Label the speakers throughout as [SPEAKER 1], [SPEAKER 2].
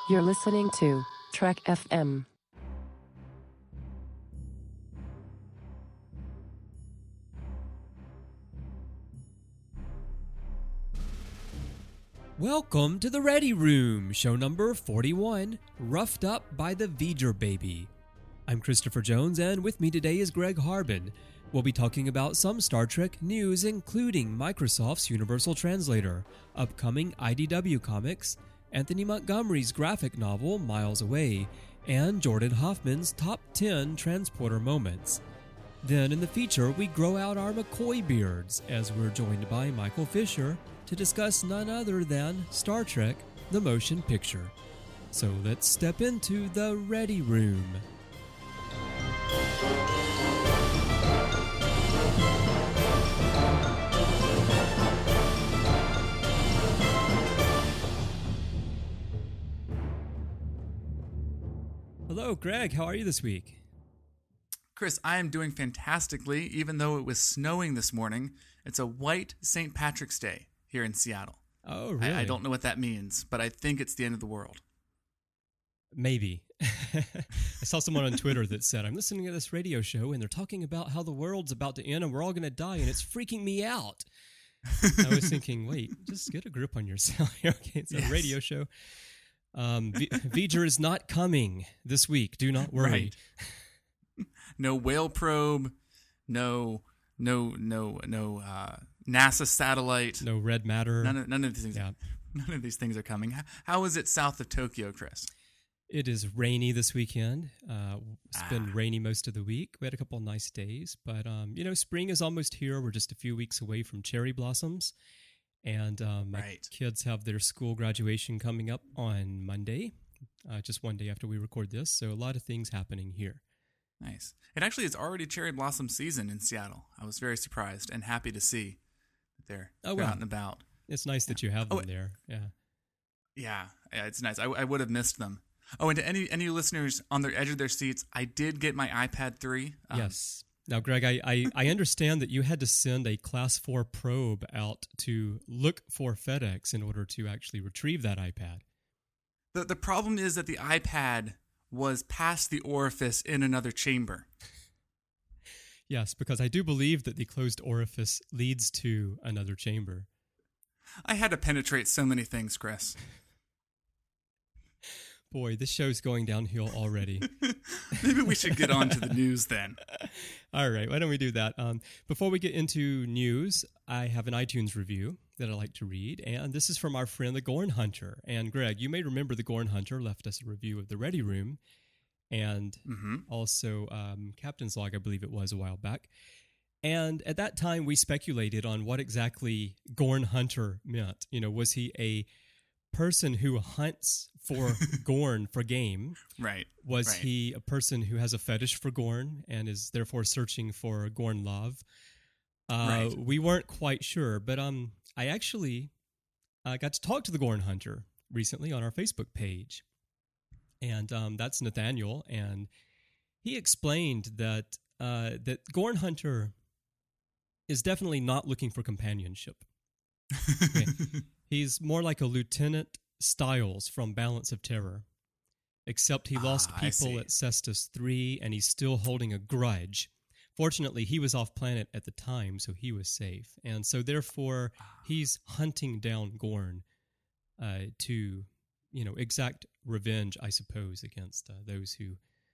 [SPEAKER 1] You're listening to Trek FM.
[SPEAKER 2] Welcome to the Ready Room, show number 41, roughed up by the V'ger baby. I'm Christopher Jones, and with me today is Greg Harbin. We'll be talking about some Star Trek news, including Microsoft's Universal Translator, upcoming IDW comics, Anthony Montgomery's graphic novel, Miles Away, and Jordan Hoffman's top 10 transporter moments. Then in the feature, we grow out our McCoy beards as we're joined by Michael Fisher to discuss none other than Star Trek, the motion picture. So let's step into the Ready Room. Hello, Greg. How are you this week?
[SPEAKER 3] Chris, I am doing fantastically, even though it was snowing this morning. It's a white St. Patrick's Day here in Seattle.
[SPEAKER 2] Oh, really?
[SPEAKER 3] I don't know what that means, but I think it's the end of the world.
[SPEAKER 2] Maybe. I saw someone on Twitter that said, I'm listening to this radio show and they're talking about how the world's about to end and we're all going to die and it's freaking me out. I was thinking, wait, just get a grip on yourself. Okay, it's a radio show. V'ger is not coming this week. Do not worry.
[SPEAKER 3] Right. No whale probe, no NASA satellite,
[SPEAKER 2] no red matter.
[SPEAKER 3] None of these things. Yeah. None of these things are coming. How is it south of Tokyo, Chris?
[SPEAKER 2] It is rainy this weekend. It's been rainy most of the week. We had a couple of nice days, but spring is almost here. We're just a few weeks away from cherry blossoms, and my kids have their school graduation coming up on Monday, just one day after we record this. So a lot of things happening here.
[SPEAKER 3] Nice. It actually is already cherry blossom season in Seattle. I was very surprised and happy to see that they're out and about.
[SPEAKER 2] It's nice that you have them there.
[SPEAKER 3] Yeah, it's nice. I would have missed them. Oh, and to any listeners on the edge of their seats, I did get my iPad 3.
[SPEAKER 2] Yes. Now, Greg, I understand that you had to send a Class 4 probe out to look for FedEx in order to actually retrieve that iPad.
[SPEAKER 3] The problem is that the iPad was past the orifice in another chamber.
[SPEAKER 2] Yes, because I do believe that the closed orifice leads to another chamber.
[SPEAKER 3] I had to penetrate so many things, Chris.
[SPEAKER 2] Boy, this show's going downhill already.
[SPEAKER 3] Maybe we should get on to the news then.
[SPEAKER 2] All right, why don't we do that? Before we get into news, I have an iTunes review that I'd like to read, and this is from our friend the Gorn Hunter. And Greg, you may remember the Gorn Hunter left us a review of the Ready Room, and also Captain's Log, I believe it was, a while back. And at that time, we speculated on what exactly Gorn Hunter meant. You know, was he a person who hunts for Gorn for game?
[SPEAKER 3] Right.
[SPEAKER 2] Was he a person who has a fetish for Gorn and is therefore searching for Gorn love? We weren't quite sure, but I actually got to talk to the Gorn Hunter recently on our Facebook page, and that's Nathaniel, and he explained that that Gorn Hunter is definitely not looking for companionship. Okay. He's more like a Lieutenant Styles from Balance of Terror, except he lost people at Cestus 3, and he's still holding a grudge. Fortunately, he was off planet at the time, so he was safe. And so, therefore, he's hunting down Gorn to, exact revenge, I suppose, against those who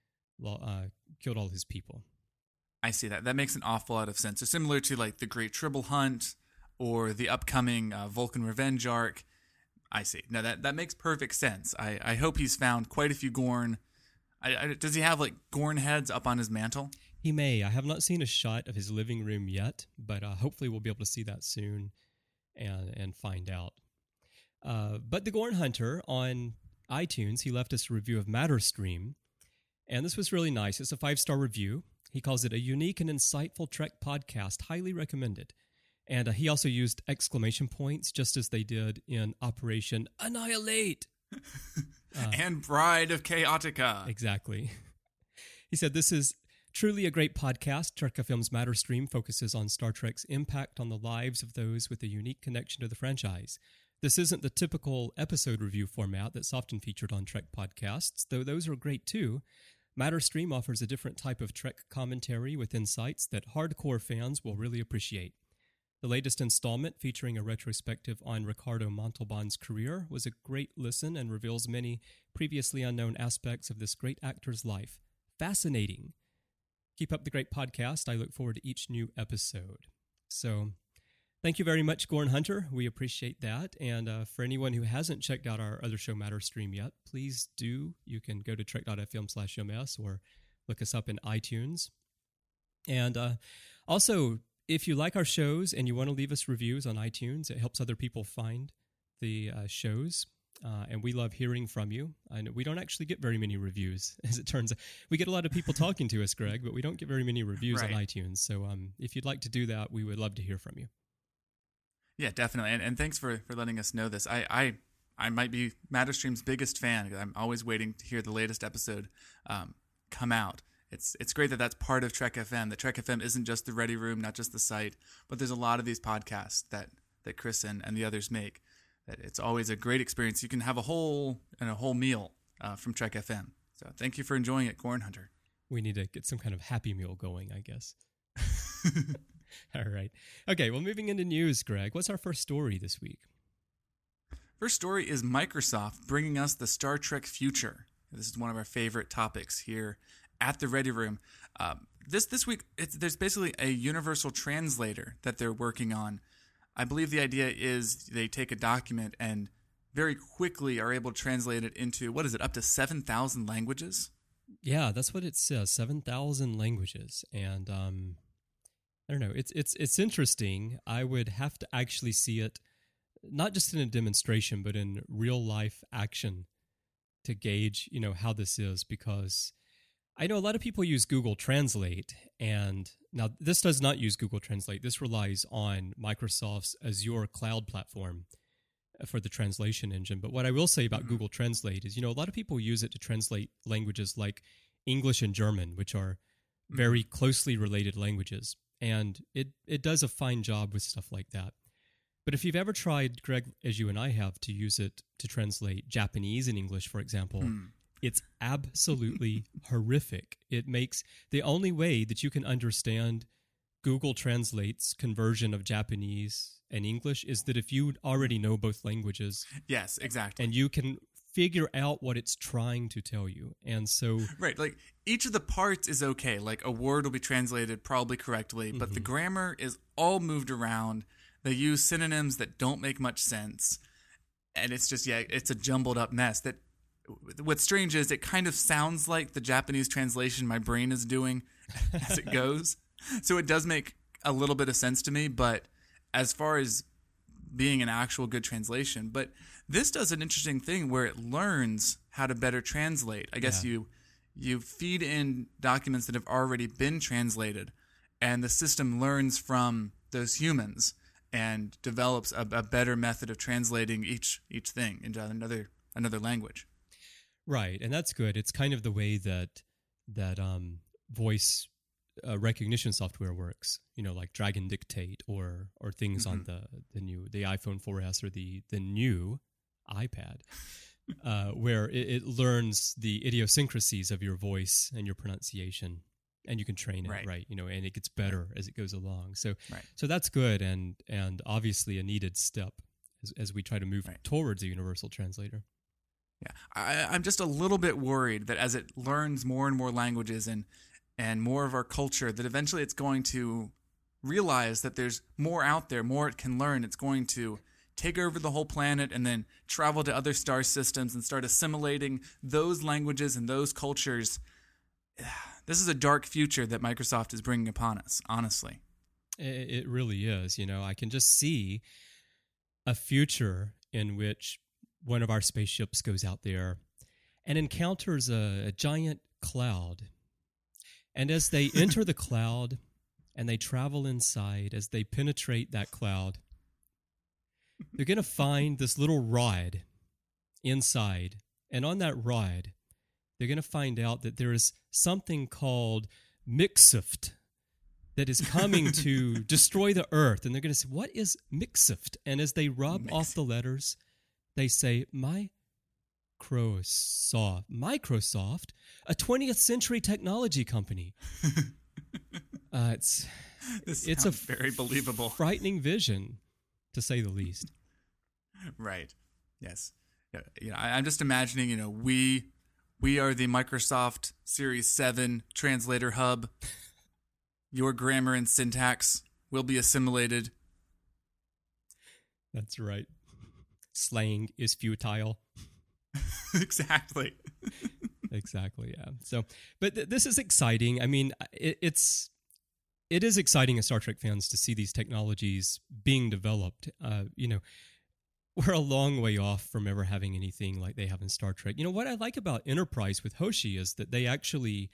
[SPEAKER 2] killed all his people.
[SPEAKER 3] I see that. That makes an awful lot of sense. So similar to, like, the Great Tribble Hunt or the upcoming Vulcan Revenge arc. I see. Now, that makes perfect sense. I hope he's found quite a few Gorn. Does he have, like, Gorn heads up on his mantle?
[SPEAKER 2] He may. I have not seen a shot of his living room yet, but hopefully we'll be able to see that soon and find out. But the Gorn Hunter on iTunes, he left us a review of Matterstream, and this was really nice. It's a 5-star review. He calls it a unique and insightful Trek podcast, highly recommended. And he also used exclamation points, just as they did in Operation Annihilate.
[SPEAKER 3] And Bride of Chaotica.
[SPEAKER 2] Exactly. He said, this is truly a great podcast. Trek FM's Matterstream focuses on Star Trek's impact on the lives of those with a unique connection to the franchise. This isn't the typical episode review format that's often featured on Trek podcasts, though those are great too. Matterstream offers a different type of Trek commentary with insights that hardcore fans will really appreciate. The latest installment, featuring a retrospective on Ricardo Montalban's career, was a great listen and reveals many previously unknown aspects of this great actor's life. Fascinating. Keep up the great podcast. I look forward to each new episode. So, thank you very much, Gorn Hunter. We appreciate that. And for anyone who hasn't checked out our other show, Matterstream, yet, please do. You can go to trek.fm/ms or look us up in iTunes. And also, if you like our shows and you want to leave us reviews on iTunes, it helps other people find the shows. And we love hearing from you. I know we don't actually get very many reviews, as it turns out. We get a lot of people talking to us, Greg, but we don't get very many reviews on iTunes. So if you'd like to do that, we would love to hear from you.
[SPEAKER 3] Yeah, definitely. And thanks for letting us know this. I might be Matterstream's biggest fan. I'm always waiting to hear the latest episode come out. It's great that that's part of Trek FM, that Trek FM isn't just the Ready Room, not just the site, but there's a lot of these podcasts that Chris and the others make. That it's always a great experience. You can have a whole meal from Trek FM. So thank you for enjoying it, Gorn Hunter.
[SPEAKER 2] We need to get some kind of Happy Meal going, I guess. All right. Okay, well, moving into news, Greg, what's our first story this week?
[SPEAKER 3] First story is Microsoft bringing us the Star Trek future. This is one of our favorite topics here at the Ready Room. This week, there's basically a universal translator that they're working on. I believe the idea is they take a document and very quickly are able to translate it into, up to 7,000 languages?
[SPEAKER 2] Yeah, that's what it says, 7,000 languages. And I don't know, it's interesting. I would have to actually see it, not just in a demonstration, but in real life action to gauge, how this is, because I know a lot of people use Google Translate, and now this does not use Google Translate. This relies on Microsoft's Azure cloud platform for the translation engine. But what I will say about Google Translate is, a lot of people use it to translate languages like English and German, which are very closely related languages. And it does a fine job with stuff like that. But if you've ever tried, Greg, as you and I have, to use it to translate Japanese and English, for example, it's absolutely horrific. It makes the only way that you can understand Google Translate's conversion of Japanese and English is that if you already know both languages.
[SPEAKER 3] Yes, exactly.
[SPEAKER 2] And you can figure out what it's trying to tell you. And so
[SPEAKER 3] right, like each of the parts is okay. Like a word will be translated probably correctly, but the grammar is all moved around. They use synonyms that don't make much sense. And it's just, it's a jumbled up mess. That what's strange is it kind of sounds like the Japanese translation my brain is doing as it goes. So it does make a little bit of sense to me, but as far as being an actual good translation, but this does an interesting thing where it learns how to better translate. I guess you feed in documents that have already been translated, and the system learns from those humans and develops a better method of translating each thing into another language.
[SPEAKER 2] Right, and that's good. It's kind of the way that voice recognition software works. Like Dragon Dictate or things on the iPhone 4S or the new iPad, where it learns the idiosyncrasies of your voice and your pronunciation, and you can train it, right? And it gets better as it goes along. So that's good, and obviously a needed step as we try to move towards a universal translator.
[SPEAKER 3] Yeah, I'm just a little bit worried that as it learns more and more languages and more of our culture, that eventually it's going to realize that there's more out there, more it can learn. It's going to take over the whole planet and then travel to other star systems and start assimilating those languages and those cultures. This is a dark future that Microsoft is bringing upon us, honestly.
[SPEAKER 2] It really is. I can just see a future in which one of our spaceships goes out there and encounters a giant cloud. And as they enter the cloud and they travel inside, as they penetrate that cloud, they're going to find this little rod inside. And on that rod, they're going to find out that there is something called Mixoft. that is coming to destroy the earth. And they're going to say, what is Microsoft? And as they rub off the letters, they say, Microsoft, a 20th century technology company. It's a
[SPEAKER 3] very believable,
[SPEAKER 2] frightening vision, to say the least.
[SPEAKER 3] Right. Yes. Yeah. I'm just imagining, we are the Microsoft Series 7 translator hub. Your grammar and syntax will be assimilated.
[SPEAKER 2] That's right. Slang is futile.
[SPEAKER 3] Exactly.
[SPEAKER 2] Exactly, yeah. So, but this is exciting. I mean, it is exciting as Star Trek fans to see these technologies being developed. We're a long way off from ever having anything like they have in Star Trek. What I like about Enterprise with Hoshi is that they actually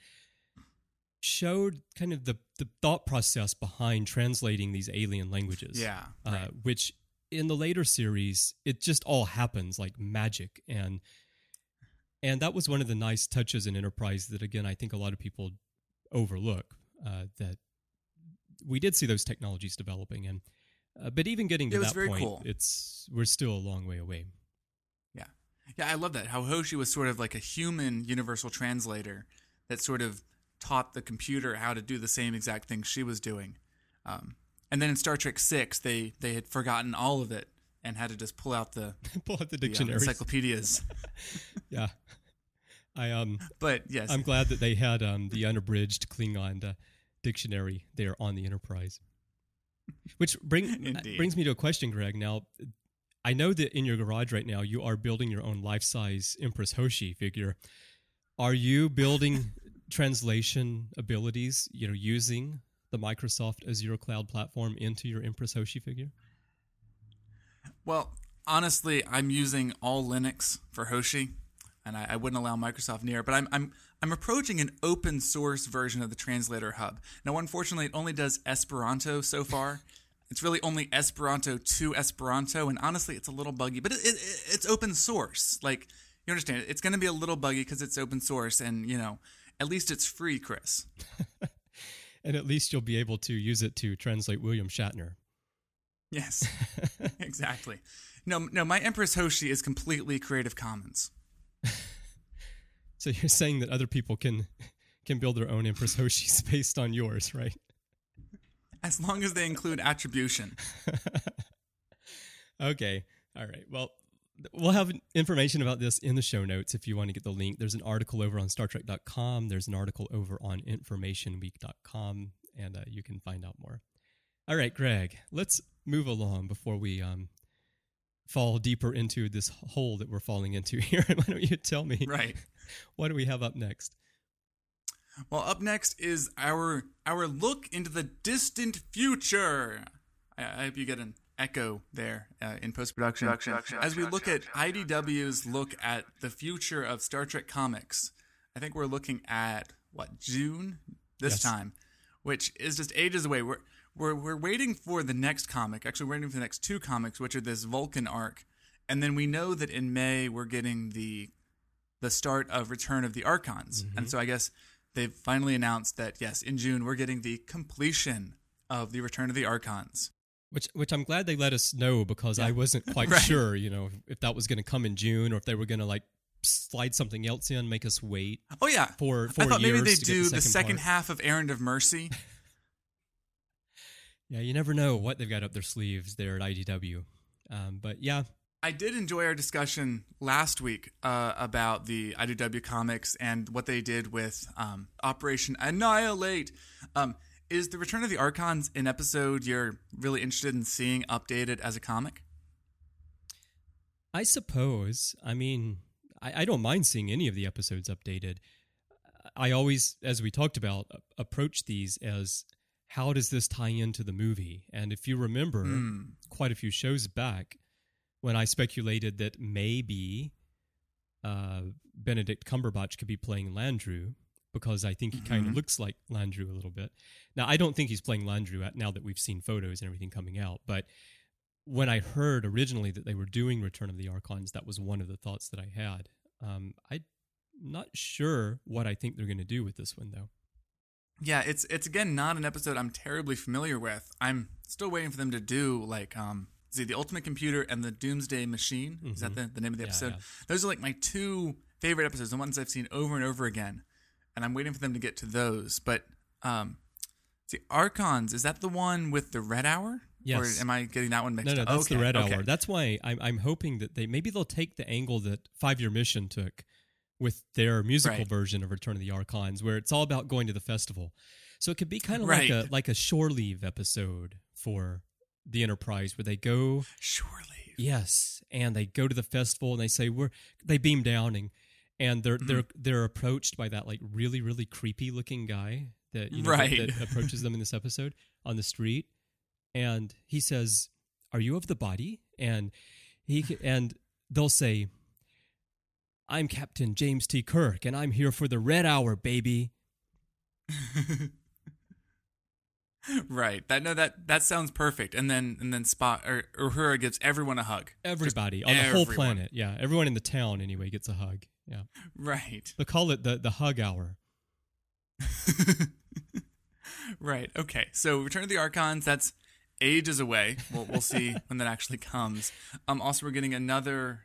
[SPEAKER 2] showed kind of the thought process behind translating these alien languages.
[SPEAKER 3] Yeah. Right.
[SPEAKER 2] Which in the later series, it just all happens like magic. And that was one of the nice touches in Enterprise that, again, I think a lot of people overlook, that we did see those technologies developing. And but even getting to that point,
[SPEAKER 3] cool.
[SPEAKER 2] We're still a long way away.
[SPEAKER 3] Yeah. Yeah, I love that. How Hoshi was sort of like a human universal translator that sort of taught the computer how to do the same exact thing she was doing. And then in Star Trek 6, they had forgotten all of it and had to just pull out the
[SPEAKER 2] dictionaries,
[SPEAKER 3] encyclopedias.
[SPEAKER 2] Yeah.
[SPEAKER 3] But yes,
[SPEAKER 2] I'm glad that they had the unabridged Klingon dictionary there on the Enterprise. Which brings me to a question, Greg. Now, I know that in your garage right now, you are building your own life-size Empress Hoshi figure. Are you building translation abilities, using the Microsoft Azure Cloud platform into your Empress Hoshi figure?
[SPEAKER 3] Well, honestly, I'm using all Linux for Hoshi, and I wouldn't allow Microsoft near. But I'm approaching an open source version of the Translator Hub. Now, unfortunately, it only does Esperanto so far. It's really only Esperanto to Esperanto, and honestly, it's a little buggy. But it's open source. Like, you understand, it's going to be a little buggy because it's open source, and at least it's free, Chris.
[SPEAKER 2] And at least you'll be able to use it to translate William Shatner.
[SPEAKER 3] Yes, exactly. No, my Empress Hoshi is completely Creative Commons.
[SPEAKER 2] So you're saying that other people can build their own Empress Hoshis based on yours, right?
[SPEAKER 3] As long as they include attribution.
[SPEAKER 2] Okay. All right. Well, we'll have information about this in the show notes if you want to get the link. There's an article over on StarTrek.com. There's an article over on InformationWeek.com, and you can find out more. All right, Greg, let's move along before we fall deeper into this hole that we're falling into here. Why don't you tell me?
[SPEAKER 3] Right.
[SPEAKER 2] What do we have up next?
[SPEAKER 3] Well, up next is our look into the distant future. I hope you get an echo there in post-production. As we look at IDW's look at the future of Star Trek comics, I think we're looking at, June this time, which is just ages away. We're waiting for the next comic. Actually, we're waiting for the next two comics, which are this Vulcan arc. And then we know that in May, we're getting the start of Return of the Archons. Mm-hmm. And so I guess they've finally announced that, yes, in June, we're getting the completion of the Return of the Archons.
[SPEAKER 2] Which I'm glad they let us know, because I wasn't quite sure, if that was going to come in June or if they were going to slide something else in, make us wait.
[SPEAKER 3] Oh yeah,
[SPEAKER 2] for
[SPEAKER 3] I thought maybe they'd
[SPEAKER 2] do
[SPEAKER 3] the second half of Errand of Mercy.
[SPEAKER 2] Yeah, you never know what they've got up their sleeves there at IDW. But yeah.
[SPEAKER 3] I did enjoy our discussion last week about the IDW comics and what they did with Operation Annihilate. Is the Return of the Archons an episode you're really interested in seeing updated as a comic?
[SPEAKER 2] I suppose. I mean, I don't mind seeing any of the episodes updated. I always, as we talked about, approach these as, how does this tie into the movie? And if you remember, quite a few shows back, when I speculated that maybe Benedict Cumberbatch could be playing Landru, because I think he kind of looks like Landru a little bit. Now, I don't think he's playing Landru now that we've seen photos and everything coming out, but when I heard originally that they were doing Return of the Archons, that was one of the thoughts that I had. I'm not sure what I think they're going to do with this one, though.
[SPEAKER 3] Yeah, it's again not an episode I'm terribly familiar with. I'm still waiting for them to do like the Ultimate Computer and the Doomsday Machine. Is that the name of the episode?
[SPEAKER 2] Yeah.
[SPEAKER 3] Those are like my two favorite episodes, the ones I've seen over and over again, and I'm waiting for them to get to those. But the Archons, is that the one with the Red Hour?
[SPEAKER 2] Yes.
[SPEAKER 3] Or am I getting that one mixed
[SPEAKER 2] No,
[SPEAKER 3] up?
[SPEAKER 2] that's the Red
[SPEAKER 3] okay.
[SPEAKER 2] Hour. That's why I'm hoping that they'll take the angle that 5 Year Mission took with their musical version of Return of the Archons, where it's all about going to the festival. So it could be kind of like a shore leave episode for the Enterprise, where they go
[SPEAKER 3] shore leave.
[SPEAKER 2] Yes, and they go to the festival and they say they beam down and they're approached by that like really really creepy looking guy that that approaches them in this episode on the street, and he says, "Are you of the body?" And they'll say, "I'm Captain James T. Kirk, and I'm here for the Red Hour, baby."
[SPEAKER 3] Right. That sounds perfect. And then Spock or Uhura gives everyone a hug.
[SPEAKER 2] Everybody on the whole planet. Yeah, everyone in the town anyway gets a hug. Yeah.
[SPEAKER 3] Right.
[SPEAKER 2] They call it the hug hour.
[SPEAKER 3] Right. Okay. So Return of the Archons, that's ages away. We'll see when that actually comes. Also, we're getting another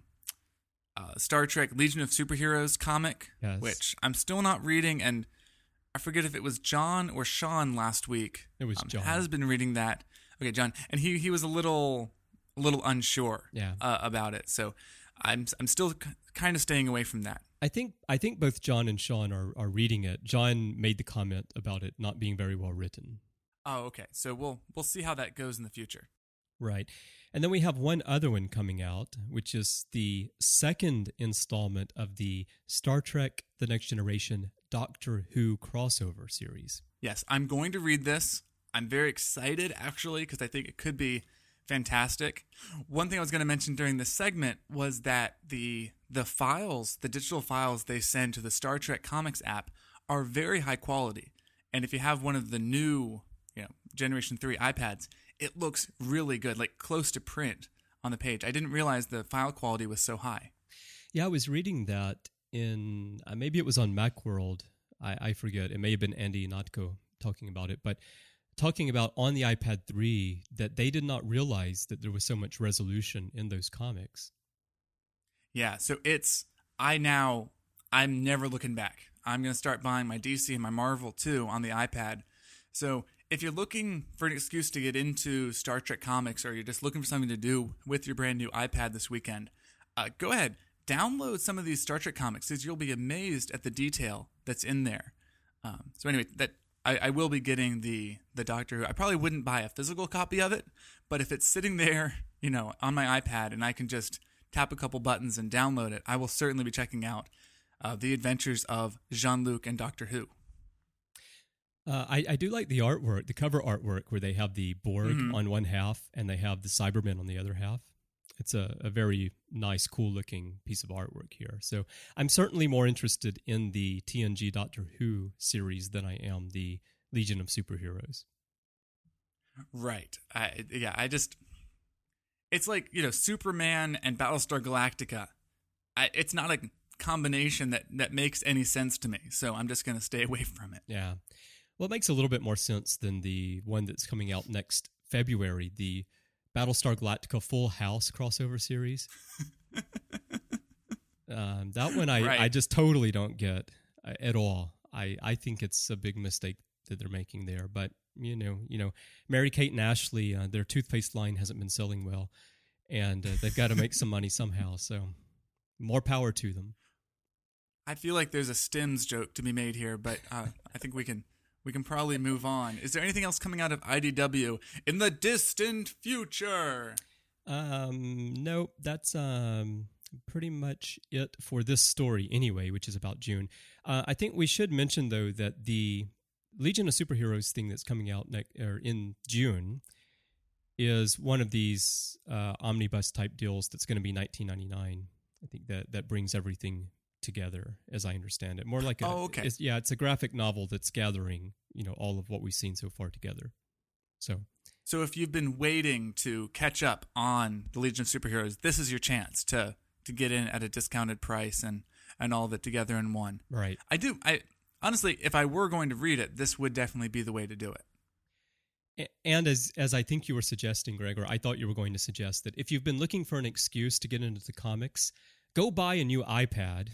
[SPEAKER 3] Star Trek Legion of Superheroes comic, which I'm still not reading, and I forget if it was John or Sean last week.
[SPEAKER 2] It was John.
[SPEAKER 3] Has been reading that. Okay, John, and he was a little unsure about it. So I'm still kind of staying away from that.
[SPEAKER 2] I think both John and Sean are reading it. John made the comment about it not being very well written.
[SPEAKER 3] Oh, okay. So we'll see how that goes in the future.
[SPEAKER 2] Right. And then we have one other one coming out, which is the second installment of the Star Trek The Next Generation Doctor Who crossover series.
[SPEAKER 3] Yes, I'm going to read this. I'm very excited, actually, because I think it could be fantastic. One thing I was going to mention during this segment was that the files, the digital files they send to the Star Trek Comics app are very high quality. And if you have one of the new, Generation 3 iPads, it looks really good, like close to print on the page. I didn't realize the file quality was so high.
[SPEAKER 2] Yeah, I was reading that in, maybe it was on Macworld. I forget. It may have been Andy Ihnatko talking about it, but talking about on the iPad 3 that they did not realize that there was so much resolution in those comics.
[SPEAKER 3] Yeah, so I'm never looking back. I'm going to start buying my DC and my Marvel too on the iPad. So if you're looking for an excuse to get into Star Trek comics, or you're just looking for something to do with your brand new iPad this weekend, go ahead, download some of these Star Trek comics, because you'll be amazed at the detail that's in there. So anyway, I will be getting the Doctor Who. I probably wouldn't buy a physical copy of it, but if it's sitting there, on my iPad and I can just tap a couple buttons and download it, I will certainly be checking out the adventures of Jean-Luc and Doctor Who.
[SPEAKER 2] I do like the artwork, the cover artwork, where they have the Borg on one half and they have the Cybermen on the other half. It's a very nice, cool-looking piece of artwork here. So I'm certainly more interested in the TNG Doctor Who series than I am the Legion of Superheroes.
[SPEAKER 3] Right. It's like, Superman and Battlestar Galactica. It's not a combination that makes any sense to me, so I'm just going to stay away from it.
[SPEAKER 2] Yeah. Well, it makes a little bit more sense than the one that's coming out next February, the Battlestar Galactica Full House crossover series. That one I just totally don't get at all. I think it's a big mistake that they're making there. But, Mary-Kate and Ashley, their toothpaste line hasn't been selling well, and they've got to make some money somehow. So more power to them.
[SPEAKER 3] I feel like there's a Stims joke to be made here, but I think we can probably move on. Is there anything else coming out of IDW in the distant future?
[SPEAKER 2] No, that's pretty much it for this story anyway, which is about June. I think we should mention, though, that the Legion of Superheroes thing that's coming out in June is one of these omnibus type deals that's going to be $19.99. I think that brings everything together, as I understand it. More like it's a graphic novel that's gathering, all of what we've seen so far together. So
[SPEAKER 3] if you've been waiting to catch up on the Legion of Superheroes, this is your chance to get in at a discounted price and all of it together in one.
[SPEAKER 2] Right.
[SPEAKER 3] honestly, if I were going to read it, this would definitely be the way to do it.
[SPEAKER 2] And as I think you were suggesting, Greg, or I thought you were going to suggest, that if you've been looking for an excuse to get into the comics, go buy a new iPad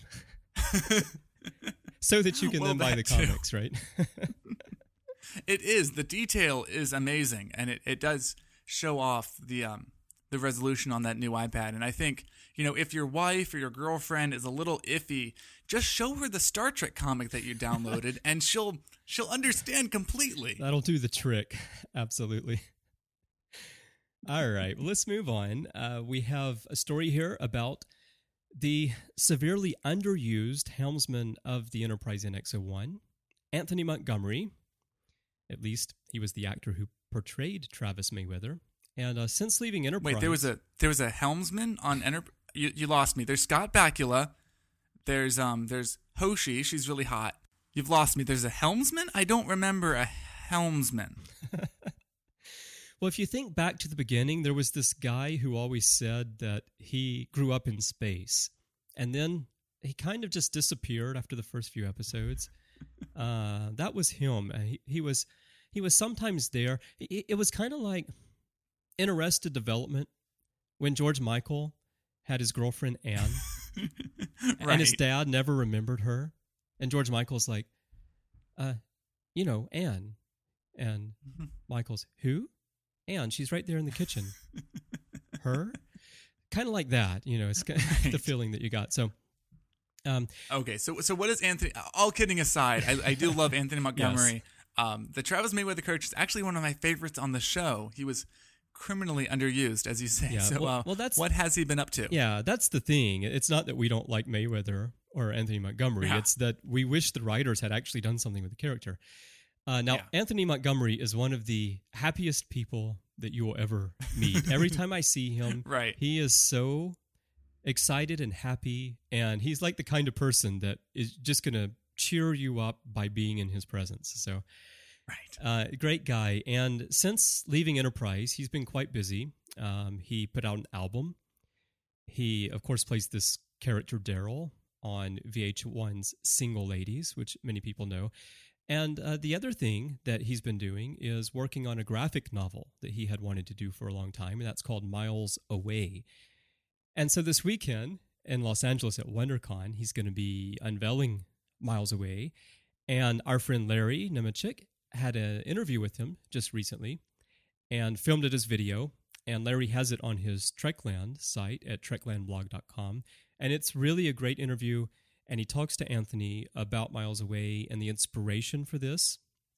[SPEAKER 2] so that you can then buy the comics, right?
[SPEAKER 3] It is. The detail is amazing, and it does show off the resolution on that new iPad. And I think, if your wife or your girlfriend is a little iffy, just show her the Star Trek comic that you downloaded, and she'll understand completely.
[SPEAKER 2] That'll do the trick. Absolutely. All right, well, let's move on. We have a story here about the severely underused helmsman of the Enterprise NX-01, Anthony Montgomery. At least he was the actor who portrayed Travis Mayweather. And since leaving Enterprise...
[SPEAKER 3] Wait, there was a helmsman on Enterprise? You lost me. There's Scott Bakula. There's Hoshi. She's really hot. You've lost me. There's a helmsman? I don't remember a helmsman.
[SPEAKER 2] Well, if you think back to the beginning, there was this guy who always said that he grew up in space. And then he kind of just disappeared after the first few episodes. That was him. He was sometimes there. It was kind of like in Arrested Development when George Michael had his girlfriend Anne,
[SPEAKER 3] right.
[SPEAKER 2] and his dad never remembered her, and George Michael's like, Anne, and Michael's, who? Anne, she's right there in the kitchen. Her? Kind of like that, it's kind of the feeling that you got. So.
[SPEAKER 3] Okay, so what is Anthony? All kidding aside, I do love Anthony Montgomery. Yes. The Travis Mayweather character is actually one of my favorites on the show. He was criminally underused, as you say.
[SPEAKER 2] Yeah,
[SPEAKER 3] so,
[SPEAKER 2] well, that's,
[SPEAKER 3] what has he been up to?
[SPEAKER 2] Yeah, that's the thing. It's not that we don't like Mayweather or Anthony Montgomery. Yeah. It's that we wish the writers had actually done something with the character. Anthony Montgomery is one of the happiest people that you will ever meet. Every time I see him,
[SPEAKER 3] right.
[SPEAKER 2] He is so excited and happy, and he's like the kind of person that is just going to cheer you up by being in his presence. So,
[SPEAKER 3] right,
[SPEAKER 2] great guy. And since leaving Enterprise, he's been quite busy. He put out an album. He, of course, plays this character Daryl on VH1's Single Ladies, which many people know. And the other thing that he's been doing is working on a graphic novel that he had wanted to do for a long time, and that's called Miles Away. And so this weekend in Los Angeles at WonderCon, he's going to be unveiling Miles Away. And our friend Larry Nemechek had an interview with him just recently and filmed it as video. And Larry has it on his Trekland site at treklandblog.com. And it's really a great interview. And he talks to Anthony about Miles Away and the inspiration for this,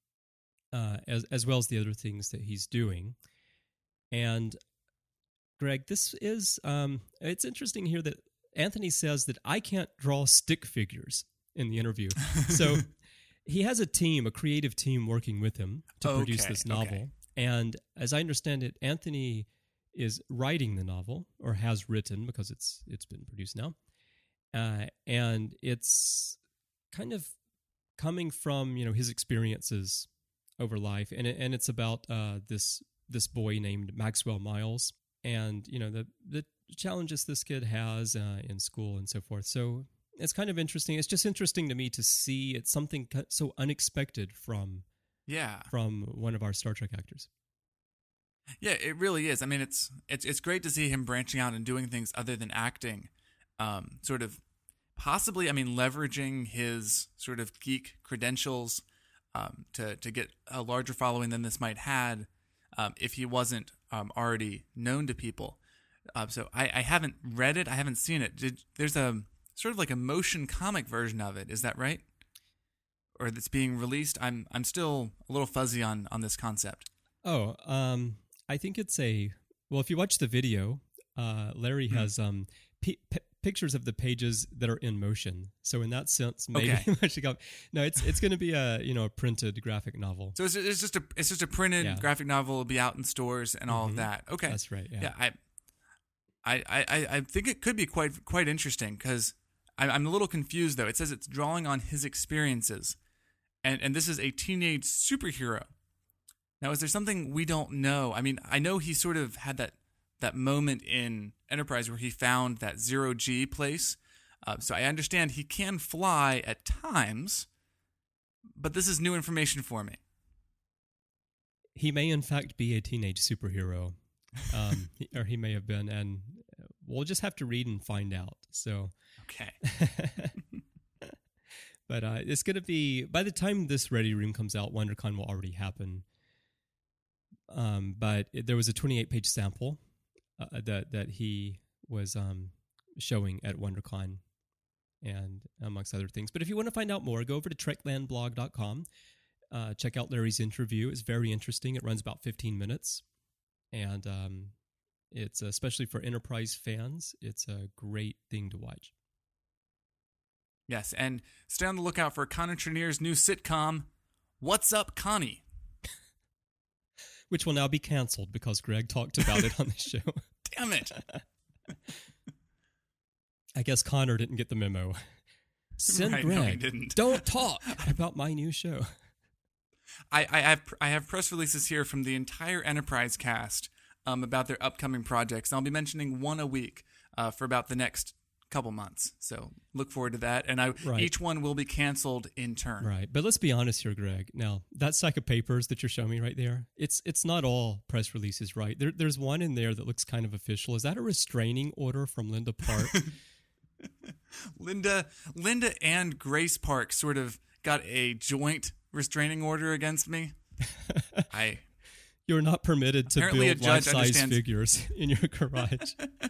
[SPEAKER 2] as well as the other things that he's doing. And Greg, this is, it's interesting here that Anthony says that I can't draw stick figures in the interview. So he has a creative team working with him to produce this novel. Okay. And as I understand it, Anthony is writing the novel, or has written, because it's been produced now. And it's kind of coming from, his experiences over life. And it's about this boy named Maxwell Miles, and the challenges this kid has in school and so forth. So it's kind of interesting. It's just interesting to me to see it's something so unexpected from one of our Star Trek actors.
[SPEAKER 3] Yeah, it really is. I mean, it's great to see him branching out and doing things other than acting. Sort of possibly, leveraging his sort of geek credentials to get a larger following than this might had if he wasn't already known to people. So I haven't read it. I haven't seen it. There's a sort of like a motion comic version of it. Is that right? Or that's being released? I'm still a little fuzzy on this concept.
[SPEAKER 2] Oh, I think it's if you watch the video, Larry has pictures of the pages that are in motion. So in that sense, maybe no, it's going to be a printed graphic novel.
[SPEAKER 3] So it's just a printed graphic novel. It'll be out in stores and all of that. Okay,
[SPEAKER 2] that's right. Yeah.
[SPEAKER 3] I think it could be quite interesting, because I'm a little confused though. It says it's drawing on his experiences, and this is a teenage superhero. Now, is there something we don't know? I know he sort of had that moment in Enterprise where he found that zero-G place. So I understand he can fly at times, but this is new information for me.
[SPEAKER 2] He may, in fact, be a teenage superhero, or he may have been, and we'll just have to read and find out. So,
[SPEAKER 3] okay.
[SPEAKER 2] But it's going to be, by the time this Ready Room comes out, WonderCon will already happen. But there was a 28-page sample that he was showing at WonderCon, and amongst other things. But if you want to find out more, go over to treklandblog.com. Check out Larry's interview. It's very interesting. It runs about 15 minutes. And it's especially for Enterprise fans, it's a great thing to watch.
[SPEAKER 3] Yes, and stay on the lookout for Connie Trinneer's new sitcom, What's Up, Connie?
[SPEAKER 2] Which will now be canceled because Greg talked about it on the show.
[SPEAKER 3] Damn it.
[SPEAKER 2] I guess Connor didn't get the memo. Send
[SPEAKER 3] Right,
[SPEAKER 2] Greg,
[SPEAKER 3] no, he didn't.
[SPEAKER 2] Don't talk about my new show.
[SPEAKER 3] I have press releases here from the entire Enterprise cast about their upcoming projects. I'll be mentioning one a week for about the next couple months. So look forward to that. And each one will be canceled in turn.
[SPEAKER 2] Right. But let's be honest here, Greg. Now, that stack of papers that you're showing me right there, it's not all press releases, right? There's one in there that looks kind of official. Is that a restraining order from Linda Park?
[SPEAKER 3] Linda and Grace Park sort of got a joint restraining order against me.
[SPEAKER 2] You're not permitted to
[SPEAKER 3] Apparently
[SPEAKER 2] build
[SPEAKER 3] a judge
[SPEAKER 2] life-size
[SPEAKER 3] understands.
[SPEAKER 2] figures in your garage.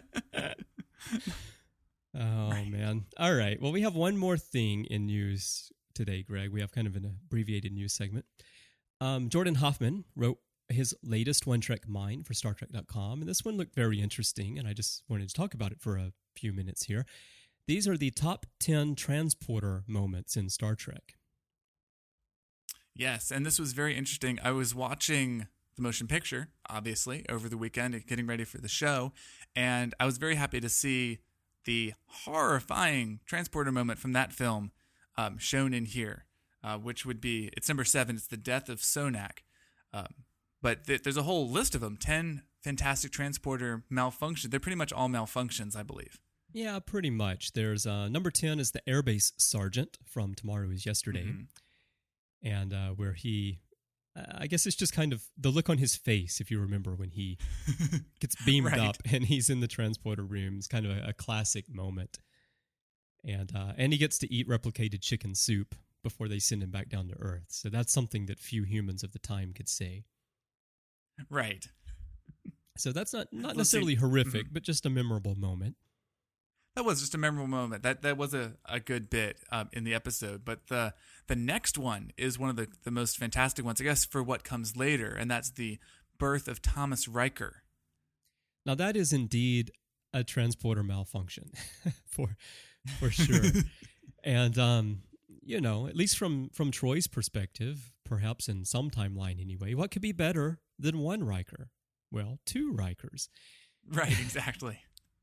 [SPEAKER 2] Oh,
[SPEAKER 3] Right.
[SPEAKER 2] man. All right. Well, we have one more thing in news today, Greg. We have kind of an abbreviated news segment. Jordan Hoffman wrote his latest One Trek Mind for StarTrek.com, and this one looked very interesting, and I just wanted to talk about it for a few minutes here. These are the top 10 transporter moments in Star Trek.
[SPEAKER 3] Yes, and this was very interesting. I was watching the motion picture, obviously, over the weekend and getting ready for the show, and I was very happy to see the horrifying transporter moment from that film shown in here, which would be, it's number 7, it's the death of Sonak. But there's a whole list of them, 10 fantastic transporter malfunctions. They're pretty much all malfunctions, I believe.
[SPEAKER 2] Yeah, pretty much. There's number 10 is the Airbase Sergeant from Tomorrow is Yesterday. Mm-hmm. And where he, I guess it's just kind of the look on his face, if you remember, when he gets beamed
[SPEAKER 3] Right.
[SPEAKER 2] up and he's in the transporter room. It's kind of a classic moment. And he gets to eat replicated chicken soup before they send him back down to Earth. So that's something that few humans of the time could say.
[SPEAKER 3] Right.
[SPEAKER 2] So that's not necessarily horrific,
[SPEAKER 3] Mm-hmm.
[SPEAKER 2] but just a memorable moment.
[SPEAKER 3] That was just a memorable moment. That was a good bit in the episode. But the next one is one of the most fantastic ones, I guess, for what comes later, and that's the birth of Thomas Riker.
[SPEAKER 2] Now that is indeed a transporter malfunction, for sure. And at least from Troy's perspective, perhaps in some timeline anyway, what could be better than one Riker? Well, 2 Rikers.
[SPEAKER 3] Right, exactly.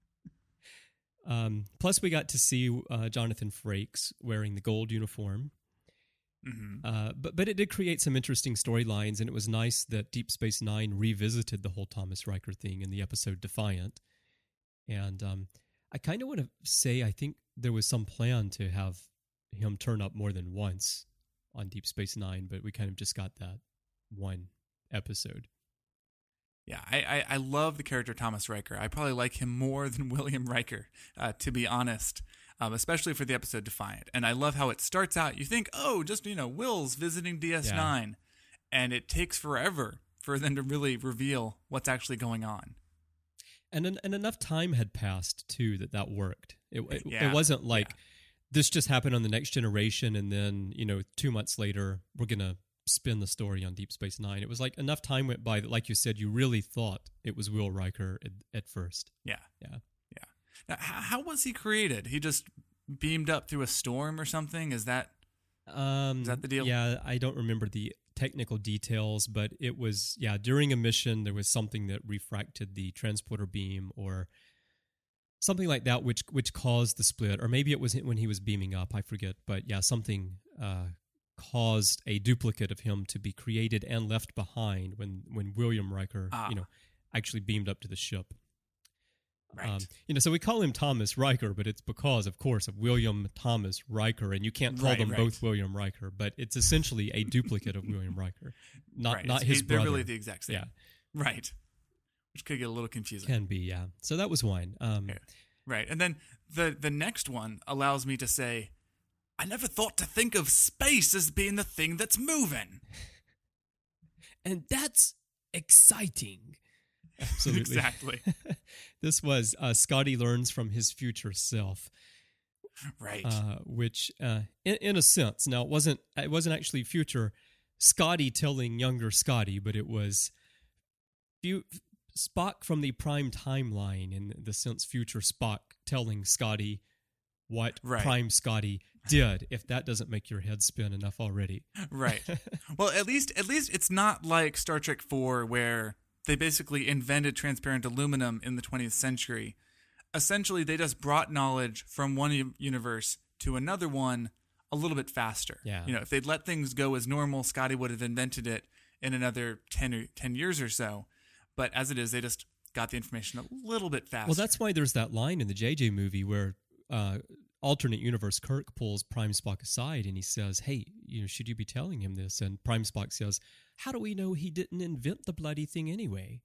[SPEAKER 2] Plus, we got to see Jonathan Frakes wearing the gold uniform.
[SPEAKER 3] Mm-hmm.
[SPEAKER 2] But it did create some interesting storylines, and it was nice that Deep Space Nine revisited the whole Thomas Riker thing in the episode Defiant. And I kind of want to say I think there was some plan to have him turn up more than once on Deep Space Nine, but we kind of just got that one episode.
[SPEAKER 3] Yeah, I love the character Thomas Riker. I probably like him more than William Riker, to be honest, especially for the episode Defiant. And I love how it starts out. You think, just, Will's visiting DS9. Yeah. And it takes forever for them to really reveal what's actually going on.
[SPEAKER 2] And enough time had passed, too, that worked. It wasn't like this just happened on the Next Generation and then, 2 months later, we're going to spin the story on Deep Space Nine. It was like enough time went by that, like you said, you really thought it was Will Riker at first.
[SPEAKER 3] Yeah. Now, how was he created? He just beamed up through a storm or something? Is that the deal?
[SPEAKER 2] Yeah, I don't remember the technical details, but it was, during a mission, there was something that refracted the transporter beam or something like that, which caused the split. Or maybe it was when he was beaming up, I forget. But something caused a duplicate of him to be created and left behind when William Riker, actually beamed up to the ship.
[SPEAKER 3] Right.
[SPEAKER 2] So we call him Thomas Riker, but it's because, of course, of William Thomas Riker, and you can't call them both William Riker, but it's essentially a duplicate of William Riker, not his brother.
[SPEAKER 3] They're really the exact same.
[SPEAKER 2] Yeah.
[SPEAKER 3] Right. Which could get a little confusing.
[SPEAKER 2] Can be, yeah. So that was one.
[SPEAKER 3] Right. And then the next one allows me to say, I never thought to think of space as being the thing that's moving.
[SPEAKER 2] And that's exciting. Absolutely.
[SPEAKER 3] Exactly.
[SPEAKER 2] This was Scotty learns from his future self.
[SPEAKER 3] Right.
[SPEAKER 2] Which, in a sense, now it wasn't actually future Scotty telling younger Scotty, but it was Spock from the Prime timeline, in the sense future Spock telling Scotty what Prime Scotty did, if that doesn't make your head spin enough already.
[SPEAKER 3] Right. Well, at least it's not like Star Trek 4 where they basically invented transparent aluminum in the 20th century. Essentially, they just brought knowledge from one universe to another one a little bit faster.
[SPEAKER 2] Yeah.
[SPEAKER 3] If they'd let things go as normal, Scotty would have invented it in another 10 years or so. But as it is, they just got the information a little bit faster.
[SPEAKER 2] Well, that's why there's that line in the JJ movie where alternate universe Kirk pulls Prime Spock aside and he says, hey, should you be telling him this? And Prime Spock says, how do we know he didn't invent the bloody thing anyway?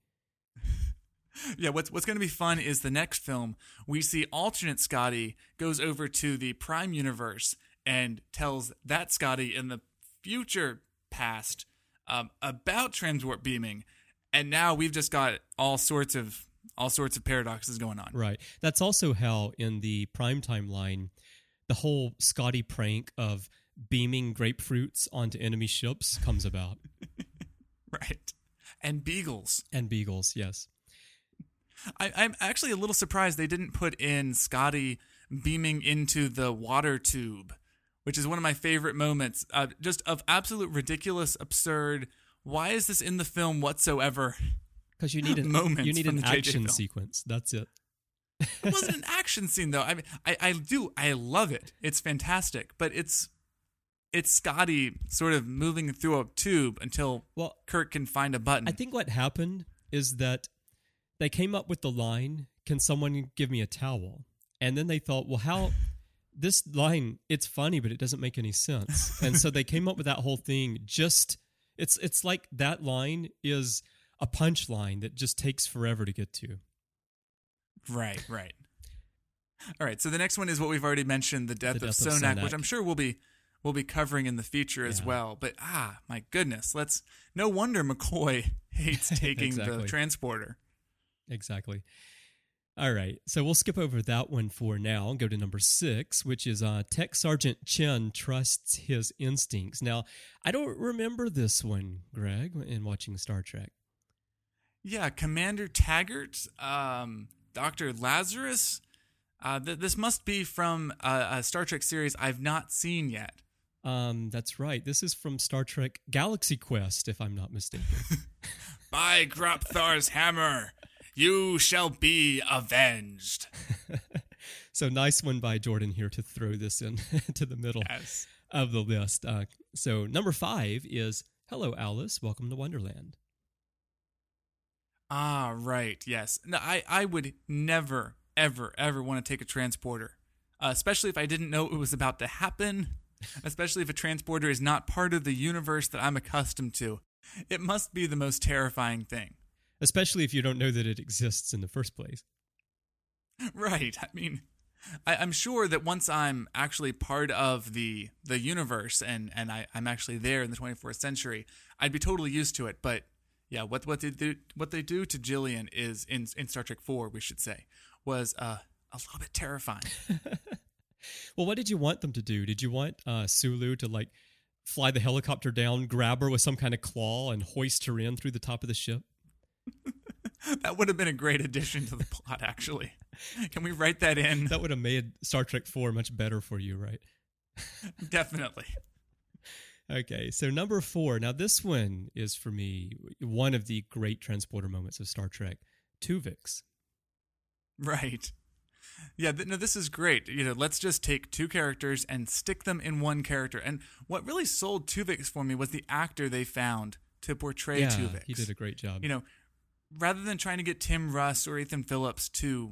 [SPEAKER 3] Yeah, what's going to be fun is the next film, we see alternate Scotty goes over to the Prime universe and tells that Scotty in the future past about transwarp beaming. And now we've just got all sorts of paradoxes going on.
[SPEAKER 2] Right. That's also how in the Prime timeline, the whole Scotty prank of beaming grapefruits onto enemy ships comes about.
[SPEAKER 3] Right. And beagles.
[SPEAKER 2] And beagles, yes.
[SPEAKER 3] I'm actually a little surprised they didn't put in Scotty beaming into the water tube, which is one of my favorite moments, just of absolute ridiculous, absurd. Why is this in the film whatsoever?
[SPEAKER 2] Because you need an action sequence. That's it.
[SPEAKER 3] It wasn't an action scene though. I mean, I love it. It's fantastic, but it's Scotty sort of moving through a tube until Kirk can find a button.
[SPEAKER 2] I think what happened is that they came up with the line, "Can someone give me a towel?" And then they thought, well, how this line? It's funny, but it doesn't make any sense. And so they came up with that whole thing. It's like that line is a punchline that just takes forever to get to.
[SPEAKER 3] Right. All right, so the next one is what we've already mentioned, the death of Sonak, which I'm sure we'll be covering in the future as well. But my goodness, no wonder McCoy hates taking the transporter.
[SPEAKER 2] Exactly. All right, so we'll skip over that one for now and go to number 6, which is Tech Sergeant Chen trusts his instincts. Now, I don't remember this one, Greg, in watching Star Trek.
[SPEAKER 3] Yeah, Commander Taggart, Dr. Lazarus. This must be from a Star Trek series I've not seen yet.
[SPEAKER 2] That's right. This is from Star Trek Galaxy Quest, if I'm not mistaken.
[SPEAKER 3] By Grapthar's hammer, you shall be avenged.
[SPEAKER 2] So nice one by Jordan here to throw this in to the middle of the list. So number 5 is Hello, Alice. Welcome to Wonderland.
[SPEAKER 3] Ah, right. Yes. No, I would never, ever, ever want to take a transporter, especially if I didn't know it was about to happen, especially if a transporter is not part of the universe that I'm accustomed to. It must be the most terrifying thing.
[SPEAKER 2] Especially if you don't know that it exists in the first place.
[SPEAKER 3] Right. I mean, I'm sure that once I'm actually part of the universe and I'm actually there in the 24th century, I'd be totally used to it. But yeah, what they do to Jillian is in Star Trek 4, we should say, was a little bit terrifying.
[SPEAKER 2] Well, what did you want them to do? Did you want Sulu to fly the helicopter down, grab her with some kind of claw, and hoist her in through the top of the ship?
[SPEAKER 3] That would have been a great addition to the plot, actually. Can we write that in?
[SPEAKER 2] That would have made Star Trek 4 much better for you, right?
[SPEAKER 3] Definitely.
[SPEAKER 2] Okay, so number 4. Now, this one is, for me, one of the great transporter moments of Star Trek. Tuvix.
[SPEAKER 3] Right. Yeah, this is great. Let's just take 2 characters and stick them in one character. And what really sold Tuvix for me was the actor they found to portray Tuvix.
[SPEAKER 2] He did a great job.
[SPEAKER 3] Rather than trying to get Tim Russ or Ethan Phillips to